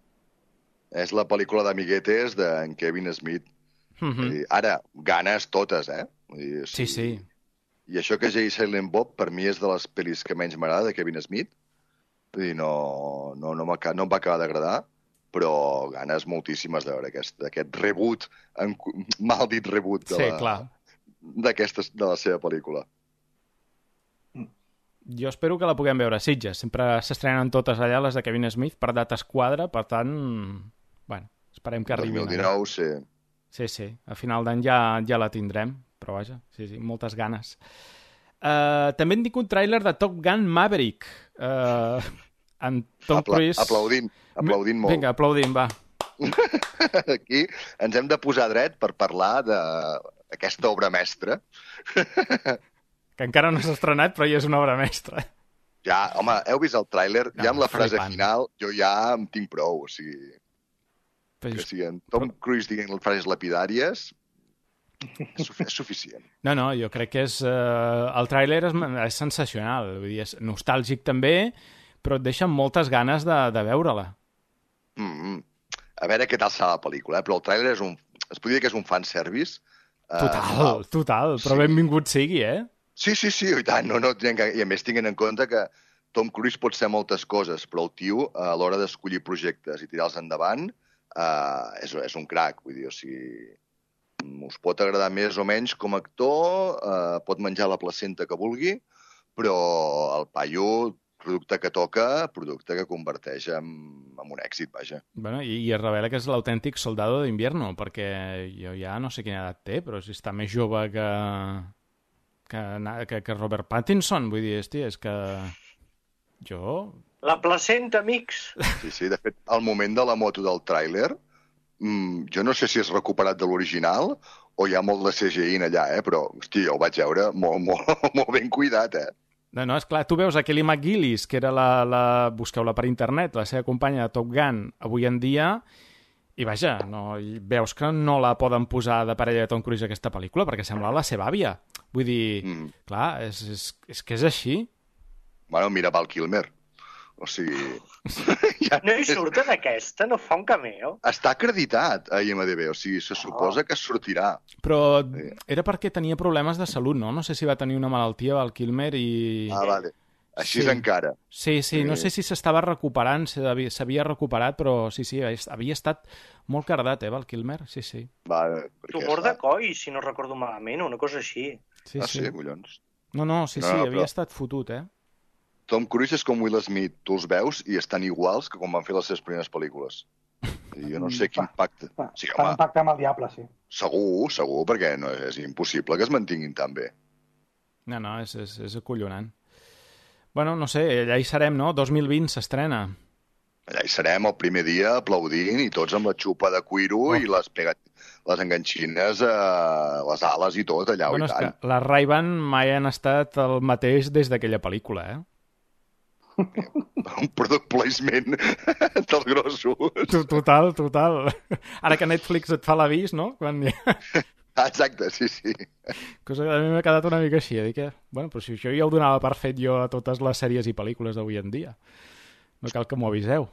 És la pel·lícula d'amiguetes d'en Kevin Smith. Mm-hmm. Dir, ara, ganes totes, eh? Dir, sí, sí. I això que Jay Silent Bob, per mi és de les pel·lis que menys m'agrada de Kevin Smith. Dir, no, no, no, no em va acabar d'agradar, però ganes moltíssimes de veure aquest, aquest reboot, en, mal dit reboot de, sí, la, de la seva pel·lícula. Jo espero que la puguem veure a Sitges. Sempre s'estrenen totes allà, les de Kevin Smith, per dates quadre, per tant, bueno, esperem que arribi. dos mil dinou, sí. Sí, sí, a final d'any ja, ja la tindrem, però vaja, sí, sí, moltes ganes. Uh, també hem dit un tràiler de Top Gun Maverick, uh, amb Tom Apla Cruise... Aplaudint, aplaudint molt. Vinga, aplaudint, va. Aquí ens hem de posar dret per parlar d'aquesta obra mestra. Que encara no s'ha estrenat, però ja és una obra mestra. Ja, home, heu vist el tràiler? No, ja amb la frase flipant. Final, jo ja em tinc prou, o sigui... Però... Que si en Tom Cruise diguin les frases lapidàries, és, sufi és suficient. No, no, jo crec que és... Uh, el tràiler és, és sensacional, vull dir, és nostàlgic també, però et deixa moltes ganes de, de veure-la. Mm -hmm. A veure què tal serà la pel·lícula, eh? Però el tràiler és un... Es podria dir que és un fanservice. Total, uh, total, però sí. Benvingut sigui, eh? Sí, sí, sí, i tant. No, no, i a més tinguin en compte que Tom Cruise pot ser moltes coses, però el tio, a l'hora d'escollir projectes i tirar-los endavant, uh, és, és un crac, vull dir, o sigui... us pot agradar més o menys com a actor, eh, pot menjar la placenta que vulgui, però el paio, producte que toca, producte que converteix en, en un èxit, vaja. Bueno, i, i es revela que és l'autèntic soldado d'invierno, perquè jo ja no sé quina edat té, però si està més jove que, que, que, que Robert Pattinson, vull dir, hòstia, és que jo... La placenta, amics! Sí, sí, de fet, al moment de la moto del tràiler, mmm, jo no sé si és recuperat de l'original o hi ha molt de C G I allà, eh? Però, hosti, jo el vaig veure molt, molt, molt ben cuidat, eh? No, no, esclar, tu veus a Kelly McGillis, que era la, la... busqueu-la per internet, la seva companya de Top Gun avui en dia, i vaja, no, i veus que no la poden posar de parella de Tom Cruise a aquesta pel·lícula, perquè sembla la seva àvia. Vull dir, mm. clar, és, és, és que és així. Bueno, mira Val Kilmer. O sigui... ja no hi surt en aquesta? No fa un cameo? Està acreditat a I M D B, o sigui, se suposa oh. que sortirà. Però era perquè tenia problemes de salut, no? No sé si va tenir una malaltia, Val Kilmer, i... Ah, vale. Així sí. encara. Sí, sí, no sé si s'estava recuperant, s'havia recuperat, però sí, sí, havia estat molt cardat, eh, Val Kilmer? Sí, sí. Vale, tumor de coll, si no recordo malament, una cosa així. Sí, ah, sí, sí, collons. No, no, sí, sí, no, no, havia però... estat fotut, eh? Tom Cruise és com Will Smith, tu els veus i estan iguals que quan van fer les seves primeres pel·lícules. I jo no sé quin impacte... Fa, sí, fa impacte amb el diable, sí. Segur, segur, perquè no és impossible que es mantinguin tan bé. No, no, és, és, és acollonant. Bueno, no sé, allà hi serem, no? dos mil vint s'estrena. Allà hi serem el primer dia aplaudint i tots amb la xupa de cuiro oh. i les, pegat... les enganxines, eh, les ales i tot, allà bueno, i tant. És que les Ray-Ban mai han estat el mateix des d'aquella pel·lícula, eh? Un product placement dels grossos. Total, total. Ara que Netflix et fa l'avís, no? Quan... Exacte, sí, sí. Cosa que a mi m'ha quedat una mica així. Dic que, bueno, però si això ja ho donava per fet jo a totes les sèries i pel·lícules d'avui en dia. No cal que m'ho aviseu.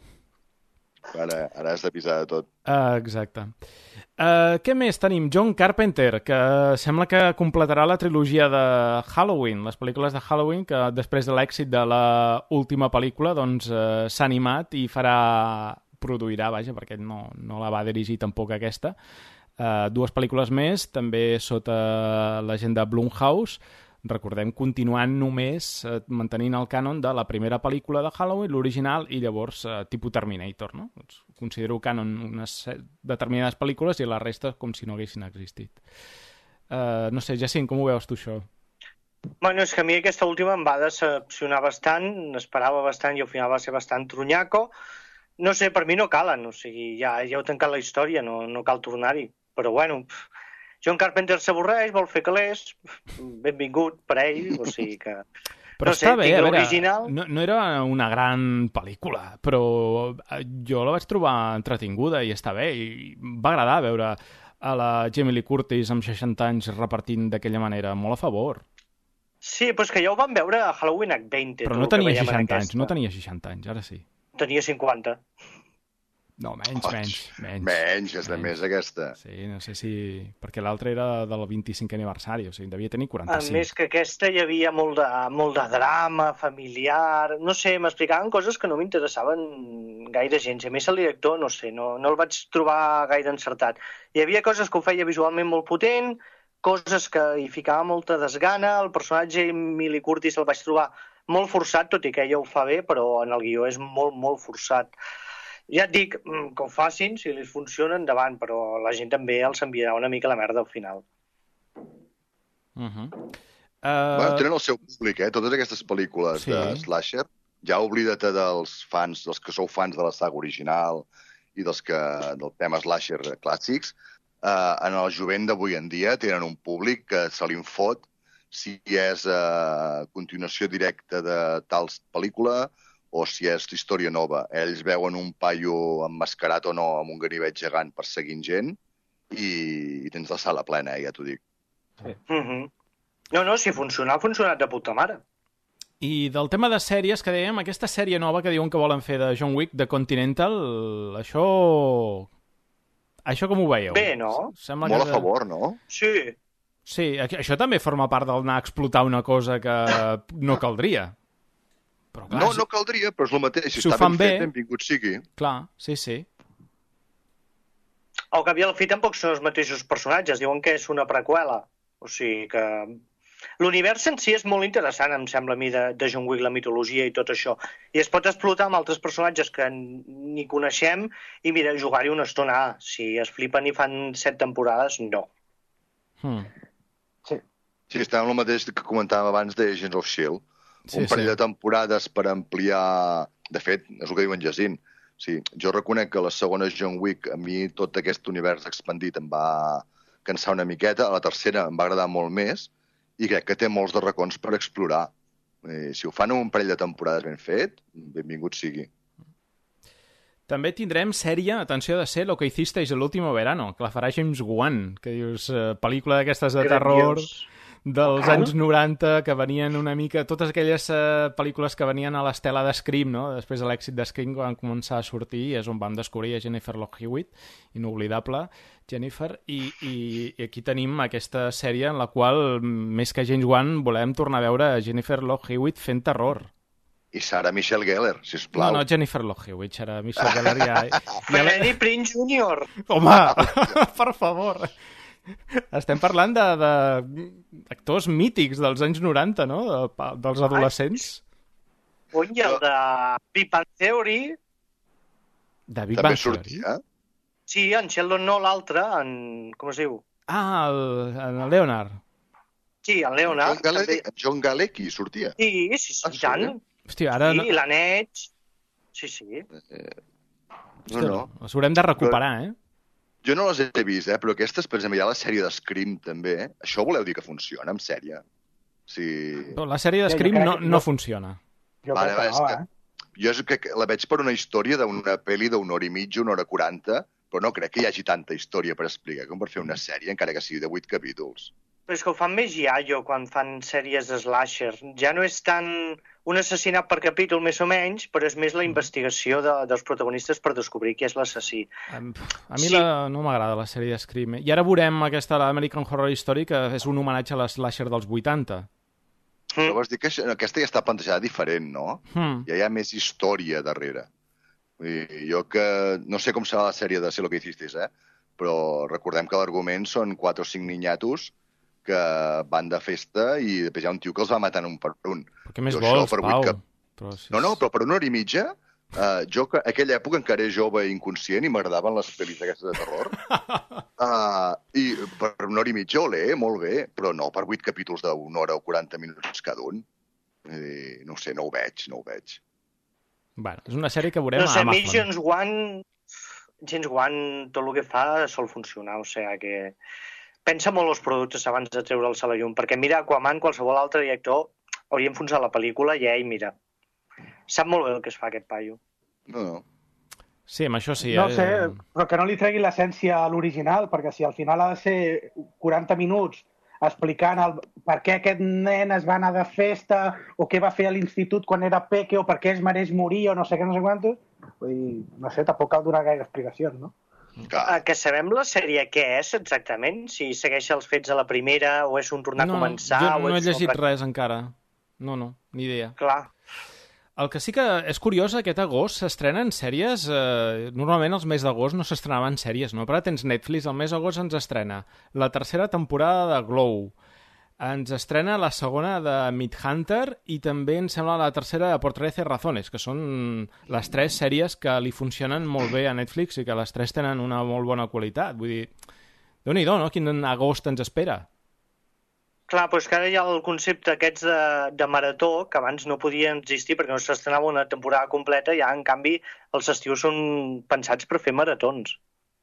Ara, ara has d'avisar de tot. Uh, exacte. Uh, què més tenim? John Carpenter, que sembla que completarà la trilogia de Halloween, les pel·lícules de Halloween, que després de l'èxit de la última pel·lícula doncs uh, s'ha animat i farà, produirà, vaja, perquè no, no la va dirigir tampoc aquesta, uh, dues pel·lícules més, també sota l'agenda Blumhouse, recordem, continuant només eh, mantenint el cànon de la primera pel·lícula de Halloween, l'original, i llavors eh, tipus Terminator, no? Doncs considero cànon unes determinades pel·lícules i la resta com si no haguessin existit. Uh, no sé, Jacint, com ho veus tu, això? Bueno, és que a mi aquesta última em va decepcionar bastant, n'esperava bastant i al final va ser bastant trunyaco. No sé, per mi no calen, o sigui, ja, ja heu tancat la història, no, no cal tornar-hi. Però bueno... Pff, John Carpenter s'avorreix, vol fer calés, benvingut per ell, o sigui que... Però no sé, està bé, a veure, original... no, no era una gran pel·lícula, però jo la vaig trobar entretinguda i està bé, i va agradar veure a la Jamie Lee Curtis amb seixanta anys repartint d'aquella manera, molt a favor. Sí, però és que ja ho vam veure a Halloween Acquainted. Però no tenia seixanta anys, no tenia seixanta anys, ara sí. Tenia cinquanta. No, menys, oh, menys, menys. Menys, és de més aquesta. Sí, no sé si... Perquè l'altra era del vint-i-cinquè aniversari, o sigui, devia tenir quaranta-cinc. A més que aquesta hi havia molt de, molt de drama familiar... No sé, m'explicaven coses que no m'interessaven gaire gens. A més, el director, no sé, no, no el vaig trobar gaire encertat. Hi havia coses que ho feia visualment molt potent, coses que hi ficava molta desgana, el personatge Emily Curtis el vaig trobar molt forçat, tot i que ella ho fa bé, però en el guió és molt, molt forçat. Ja et dic, que ho facin, si els funciona, endavant, però la gent també els enviarà una mica la merda al final. Uh -huh. uh... Bueno, tenen el seu públic, eh? Totes aquestes pel·lícules sí. de slasher, ja oblida't dels fans, dels que sou fans de la saga original i dels que del tema slasher clàssics, uh, en el jovent d'avui en dia tenen un públic que se li fot si és uh, continuació directa de tal pel·lícula o si és història nova. Ells veuen un paio emmascarat o no amb un ganivet gegant perseguint gent i, i tens la sala plena, eh, ja t'ho dic. Sí. Mm-hmm. No, no, si funciona, ha funcionat de puta mare. I del tema de sèries que dèiem, aquesta sèrie nova que diuen que volen fer de John Wick, de Continental, això... Això com ho veieu? Bé, no? Sembla Molt que... a favor, no? Sí. Sí, això també forma part d'anar a explotar una cosa que no caldria. Però, clar, no, no caldria, però és el mateix. Si, si està ben fet, benvingut sigui. Clar, sí, sí. Al cap i a la fi tampoc són els mateixos personatges, diuen que és una preqüela. O sigui que... L'univers en si és molt interessant, em sembla a mi, de, de John Wick, la mitologia i tot això. I es pot explotar amb altres personatges que ni coneixem i, mira, jugar-hi una estona. Si es flipen i fan set temporades, no. Hmm. Sí. Sí, estàvem el mateix que comentàvem abans de Agents of S H I E L D. Sí, Un parell sí. de temporades per ampliar... De fet, és el que diu en Jacint. Sí, jo reconec que les segones John Wick, a mi tot aquest univers expandit em va cansar una miqueta. A la tercera em va agradar molt més i crec que té molts de racons per explorar. Eh, si ho fan en un parell de temporades ben fet, benvingut sigui. També tindrem sèrie, atenció, de ser Lo que hicisteis el último verano, que la farà James Wan, que dius, eh, pel·lícula d'aquestes de terror dels anys noranta, que venien una mica... Totes aquelles eh, pel·lícules que venien a l'estela de Scream, no? Després de l'èxit de Scream, quan van començar a sortir, és on vam descobrir a Jennifer Love Hewitt, inoblidable Jennifer, i, i, i aquí tenim aquesta sèrie en la qual, més que James Wan, volem tornar a veure a Jennifer Love Hewitt fent terror. I Sarah Michelle Gellar, sisplau. No, no, Jennifer Love Hewitt, Sarah Michelle Gellar ja... ja Freddie Prinze júnior Home, per favor. Estem parlant de, de actors mítics dels anys noranta, no? De, dels adolescents. Ui, el de Big Bang Theory. De Big També Bang Theory? sortia. Sí, en Sheldon no, l'altre, en... com es diu? Ah, el, el Leonard. Sí, en Leonard. John Galecki, John Galecki sortia. Sí, sí, sí, Ah, i sí? tant. Hòstia, ara... Sí, no... i la Nets. Sí, sí. No, no. Els haurem de recuperar, eh? Jo no les he vist, eh? Però aquestes, per exemple, hi ha la sèrie de Scream, també. Eh? Això voleu dir que funciona, en sèrie? Sí. Però la sèrie de Ja, jo Scream crec no, que no no. funciona. Jo Vale, crec vale, que no, és eh? que jo és que la veig per una història d'una pel·li d'una hora i mitja, una hora quaranta, però no crec que hi hagi tanta història per explicar com per fer una sèrie, encara que sigui de vuit capítols. Però és que ho fan més iaio quan fan sèries de slasher. Ja no és tant un assassinat per capítol, més o menys, però és més la investigació de, dels protagonistes per descobrir qui és l'assassí. A mi Sí. la, no m'agrada la sèrie de Scream. Eh? I ara veurem aquesta, l'American Horror Story, que és un homenatge a l'slasher dels vuitanta. Però vols dir que això, aquesta ja està plantejada diferent, no? Hmm. Ja hi ha més història darrere. I jo que... No sé com serà la sèrie de Sé lo que hicisteis, eh? Però recordem que l'argument són quatre o cinc niñatos que van de festa i després hi ha un tio que els va matant un per un. Però què més Jo això vols, per vuit Pau? cap- Però si No, no, és- però per una hora i mitja, uh, jo que aquella època encara era jove i inconscient i m'agradaven les pel·lis aquestes de terror. Uh, I per una hora i mitja, olé, molt bé, però no per vuit capítols d'una hora o quaranta minuts cada un. Eh, no ho sé, no ho veig, no ho veig. Bueno, és una sèrie que veurem No sé, a a mi Amazon. James Wan, James Wan, tot el que fa sol funcionar, o sigui que pensa molt els productes abans de treure'ls a la llum, perquè mira, Aquaman, qualsevol altre director hauria enfonsat la pel·lícula i ell, mira, sap molt bé el que es fa aquest paio. No, no. Sí, amb això sí. No eh? sé, però que no li tregui l'essència a l'original, perquè si al final ha de ser quaranta minuts explicant el, per què aquest nen es va anar de festa o què va fer a l'institut quan era peque o per què es mereix morir o no sé què, no sé quantos, vull dir, no sé, tampoc cal donar gaire explicacions, no? Clar. Eh, que sabem la sèrie què és exactament? Si segueix els fets de la primera o és un tornar no, a començar? jo o no he és llegit un... res encara. No, no, ni idea. Clar. El que sí que és curiós, aquest agost s'estrenen sèries... Eh, normalment els mesos d'agost no s'estrenaven sèries, no? Però ara tens Netflix, el mes d'agost ens estrena la tercera temporada de Glow, ens estrena la segona de Mindhunter i també em sembla la tercera de Por trece razones, que són les tres sèries que li funcionen molt bé a Netflix i que les tres tenen una molt bona qualitat. Vull dir, déu-n'hi-do, no? Quin agost ens espera. Clar, però és que ara hi ha el concepte aquests de, de marató, que abans no podien existir perquè no s'estrenava una temporada completa, i ara, en canvi, els estius són pensats per fer maratons.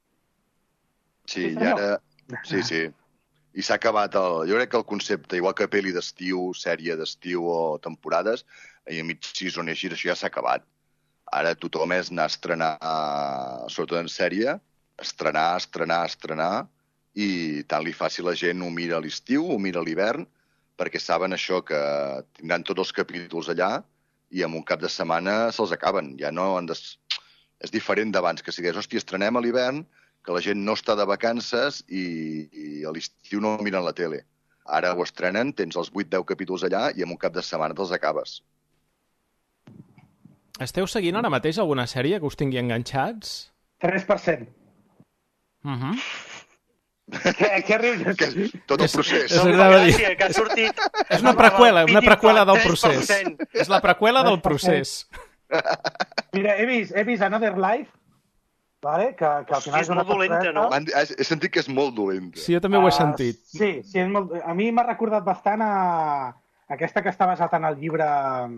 Sí, Sí, i ara... Sí, sí. I s'ha acabat el... Jo crec que el concepte, igual que pel·li d'estiu, sèrie d'estiu o temporades, i a mig season i així, això ja s'ha acabat. Ara tothom és anar a estrenar, sobretot en sèrie, estrenar, estrenar, estrenar, i tant li faci la gent ho mira a l'estiu, ho mira a l'hivern, perquè saben això, que tindran tots els capítols allà i en un cap de setmana se'ls acaben. Ja no han de... És diferent d'abans, que sigués, hòstia, estrenem a l'hivern, que la gent no està de vacances i, i a l'estiu no miren la tele. Ara ho estrenen, tens els vuit deu capítols allà i en un cap de setmana te'ls acabes. Esteu seguint ara mateix alguna sèrie que us tingui enganxats? tres per cent. Uh -huh. Què, què rius? Que és tot el procés. És, és, No, gràcia, que ha sortit... és una preqüela, una preqüela del procés. És la preqüela del procés. Mira, he vist, he vist Another Life, vale? que, que al final és molt dolenta, no? He sentit que és molt dolenta. Sí, jo també ho he sentit. Uh, sí, sí és molt... a mi m'ha recordat bastant a aquesta que està basada en el llibre...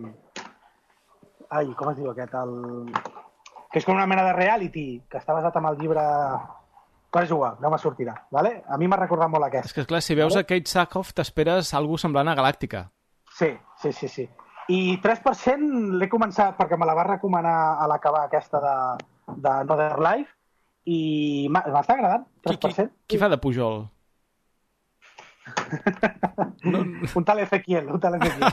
Ai, com es diu aquest? El... Que és com una mena de reality, que està basat en el llibre... Per jugar, no me sortirà, vale? A mi m'ha recordat molt aquest. És que, clar, si veus a Kate Sackhoff, t'esperes algú semblant a Galàctica. Sí, sí, sí, sí. I tres per cent l'he començat perquè me la va recomanar a l'acabar aquesta de, de Another Life i m'està agradant, tres per cent. Qui, qui, qui fa de Pujol? no. Un tal Ezequiel, un tal Ezequiel.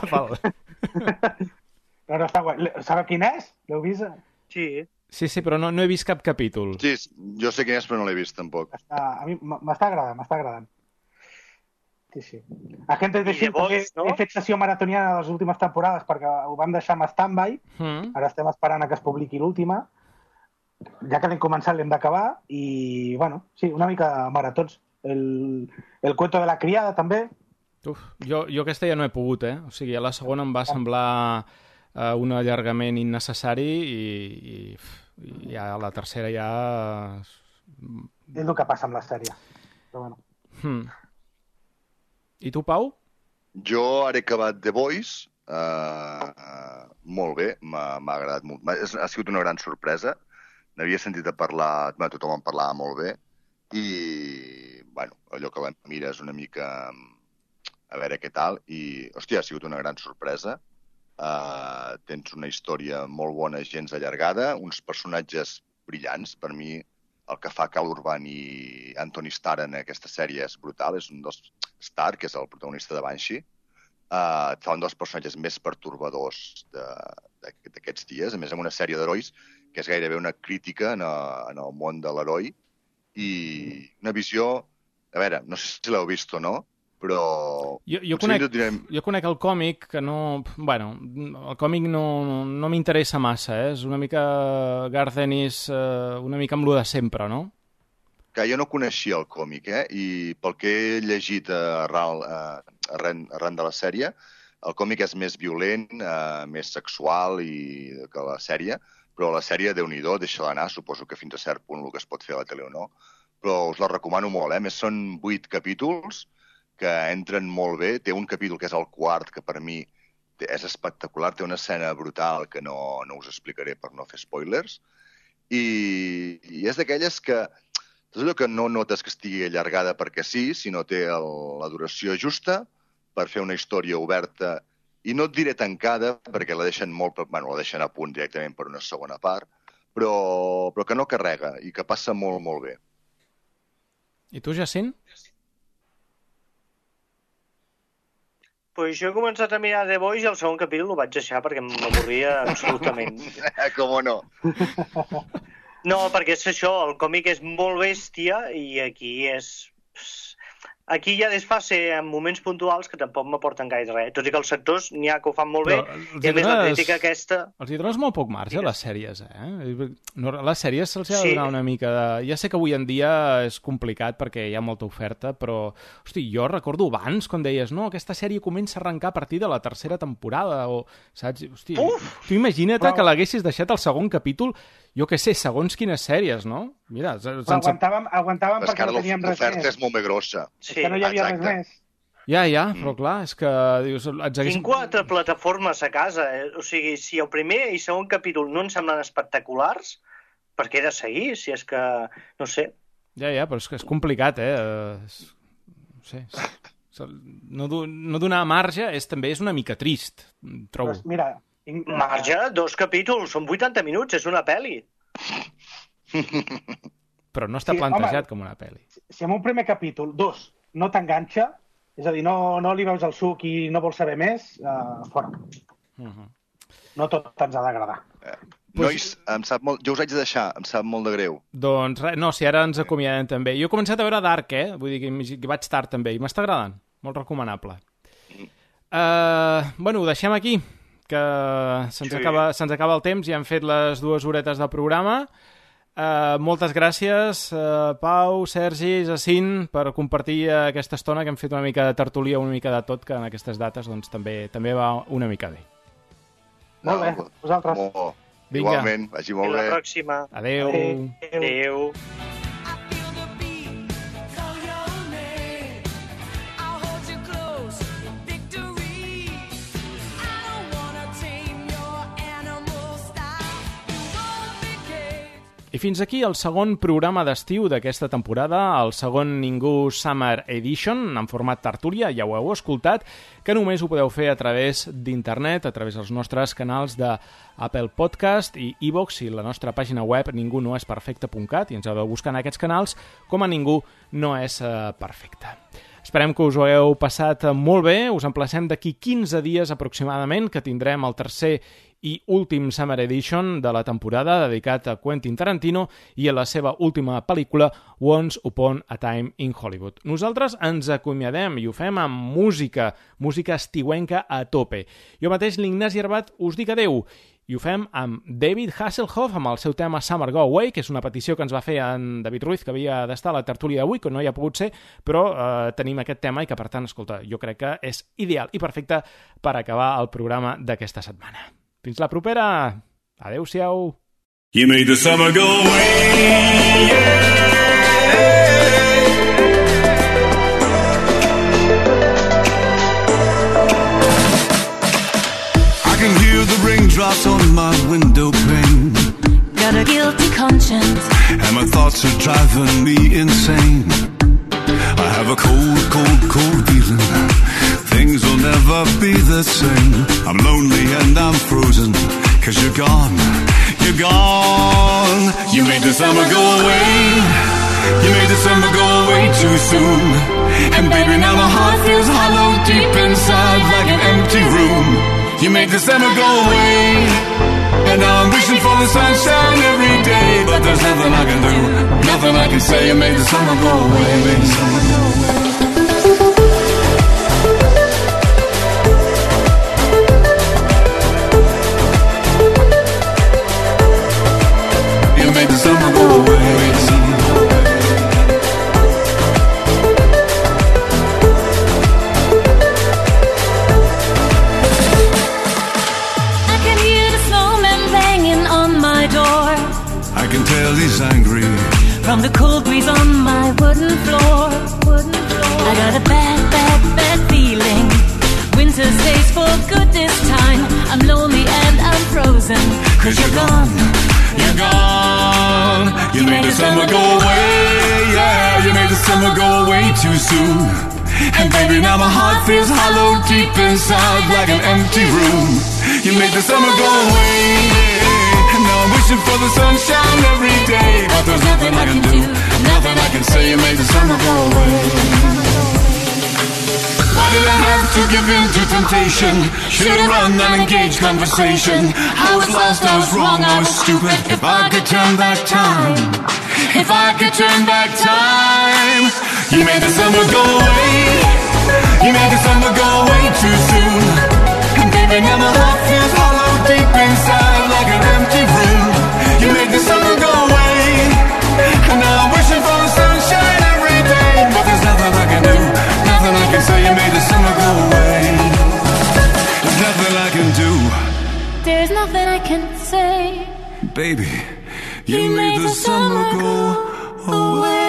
no, no, està guai. Sabeu quin és? L'heu vist? Sí. Sí, sí, però no, no he vist cap capítol. Sí, jo sé quin és, però no l'he vist, tampoc. Està, a mi m'està agradant, m'està agradant. Sí, sí. Agentes de Shield, també no? He fet sessió maratoniana de les últimes temporades perquè ho vam deixar amb stand-by. Mm. Ara estem esperant a que es publiqui l'última. Ja que l'hem començat, l'hem d'acabar. I, bueno, sí, una mica maratons. El, el cuento de la criada, també. Uf, jo, jo aquesta ja no he pogut, eh? O sigui, a la segona em va semblar uh, un allargament innecessari i, i, i ja a la tercera ja... És el que passa amb la sèrie. Però bueno. Hmm. I tu, Pau? Jo ara he acabat The Voice. Uh, uh, molt bé, m'ha agradat molt. Ha sigut una gran sorpresa. N'havia sentit a parlar, bueno, tothom en parlava molt bé. I, bueno, allò que la mira és una mica... a veure què tal. I, hòstia, ha sigut una gran sorpresa. Uh, tens una història molt bona, gens allargada, uns personatges brillants. Per mi, el que fa Cal Urban i Anthony Starr en aquesta sèrie és brutal. És un dels... Starr, que és el protagonista de Banshee, uh, et fa un dels personatges més pertorbadors d'aquests dies. A més, amb una sèrie d'herois que és gairebé una crítica en, a, en el món de l'heroi i una visió... A veure, no sé si l'heu vist o no, però... Jo, jo, conec, direm... jo conec el còmic que no... Bueno, el còmic no, no m'interessa massa, eh? És una mica Garth Ennis, eh, una mica amb lo de sempre, no? Que jo no coneixia el còmic, eh? I pel que he llegit arran, arran, arran de la sèrie, el còmic és més violent, eh, més sexual i, que la sèrie, però la sèrie, Déu-n'hi-do, deixa-la anar, suposo que fins a cert punt el que es pot fer a la tele o no, però us la recomano molt, eh? A més, són vuit capítols que entren molt bé. Té un capítol que és el quart, que per mi és espectacular, té una escena brutal que no, no us explicaré per no fer spoilers, i, i és d'aquelles que és allò que no notes que estigui allargada perquè sí, sinó té el, la duració justa per fer una història oberta, i no et diré tancada, perquè la deixen molt, bueno, la deixen a punt directament per una segona part, però, però que no carrega i que passa molt, molt bé. I tu, Jacint? Pues jo he començat a mirar The Voice i el segon capítol ho vaig deixar perquè m'avorria absolutament. Com no? No, perquè és això, el còmic és molt bèstia i aquí és... Aquí hi ha desfase en moments puntuals que tampoc m'aporten gaire res. Tot i que els sectors n'hi ha que ho fan molt bé, i a més la crítica aquesta... Els hi dones molt poc marge a les sèries, eh? No, a les sèries se'ls ha de donar una mica de... Ja sé que avui en dia és complicat perquè hi ha molta oferta, però, hosti, jo recordo abans quan deies, no, aquesta sèrie comença a arrencar a partir de la tercera temporada, o, saps? Hosti, tu imagina't que l'haguessis deixat al segon capítol, jo què sé, segons quines sèries, no? Mira, sense... aguantàvem, aguantàvem perquè no teníem res més. L'oferta és molt més grossa. Sí, que no hi havia res més. Ja, ja, però clar, és que... Dius, hagués... Tinc quatre plataformes a casa, eh? O sigui, si el primer i segon capítol no em semblen espectaculars, per què he de seguir? Si és que... no sé. Ja, ja, però és que és complicat, eh? No sé... No, no donar marge és, també és una mica trist, trobo. Pues mira... Marge? Dos capítols, són vuitanta minuts, és una pel·li. Però no està sí, plantejat home, com una pel·li. Si en un primer capítol, dos, no t'enganxa, és a dir, no, no li veus el suc i no vols saber més, uh, fora. Uh -huh. No tot ens ha d'agradar. Eh, nois, em sap molt... jo us haig de deixar, em sap molt de greu. Doncs res, no, si ara ens acomiadem també. Jo he començat a veure Dark, eh? Vull dir que, que vaig tard també, i m'està agradant. Molt recomanable. Uh, bueno, ho deixem aquí, que se'ns sí. acaba, se'ns acaba el temps, ja hem fet les dues horetes de programa. Uh, moltes gràcies, uh, Pau, Sergi, Jacint, per compartir aquesta estona que hem fet una mica de tertúlia, una mica de tot, que en aquestes dates doncs, també també va una mica bé. Molt bé, vosaltres. Molt. Igualment, vagi molt bé. Fins la pròxima. Adéu. Adéu. Adéu. I fins aquí el segon programa d'estiu d'aquesta temporada, el segon Ningú Summer Edition, en format tertúlia, ja ho heu escoltat, que només ho podeu fer a través d'internet, a través dels nostres canals d'Apple Podcast i iVoox i la nostra pàgina web ningú no és perfecte punt cat, i ens heu de buscar en aquests canals com a Ningú no és perfecte. Esperem que us ho hagueu passat molt bé, us emplacem d'aquí quinze dies aproximadament, que tindrem el tercer i últim Summer Edition de la temporada dedicat a Quentin Tarantino i a la seva última pel·lícula Once Upon a Time in Hollywood. Nosaltres ens acomiadem i ho fem amb música, música estiuenca a tope. Jo mateix, l'Ignasi Arbat, us dic adeu i ho fem amb David Hasselhoff amb el seu tema Summer Go Away, que és una petició que ens va fer en David Ruiz, que havia d'estar a la tertúlia d'avui, que no hi ha pogut ser, però eh, tenim aquest tema i que, per tant, escolta, jo crec que és ideal i perfecte per acabar el programa d'aquesta setmana. Fins la propera. Adéu-siau. You made the summer go away, yeah. I can hear the raindrops on my window pane. Got a guilty conscience, and my thoughts are driving me insane. I have a cold, cold, cold feeling things will never be the same. I'm lonely and I'm frozen, cause you're gone, you're gone. You made the summer go away, you made the summer go away too soon. And baby, now my heart feels hollow deep inside like an empty room. You made the summer go away, and now I'm wishing for the sunshine every day. But there's nothing I can do, nothing I can say. You made the summer go away, made the summer go away. Made the summer go away, made the summer go away. I can hear the snowman banging on my door. I can tell he's angry from the cold breeze on my wooden floor. Wooden floor. I got a bad, bad, bad feeling. Winter stays for good this time. I'm lonely and I'm frozen, cause you're gone, you're gone. You made the summer go away, yeah. You made the summer go away too soon. And baby, now my heart feels hollow deep inside like an empty room. You made the summer go away, and now I'm wishing for the sunshine every day. But there's nothing I can do, nothing I can say. You made the summer go away. Why did I have to give in to temptation? Should've run and engaged conversation. I was lost, I was wrong, I was stupid. If I could turn back time, if I could turn back time. You made the summer go away, you made the summer go away too soon. And baby, now my heart feels hollow deep inside like an empty room. You made the summer go away, and now I'm wishing for the sunshine every day. But there's nothing I can do, nothing I can say. You made the summer go away. There's nothing I can do, there's nothing I can say. Baby, you, you made, made the, the summer go away.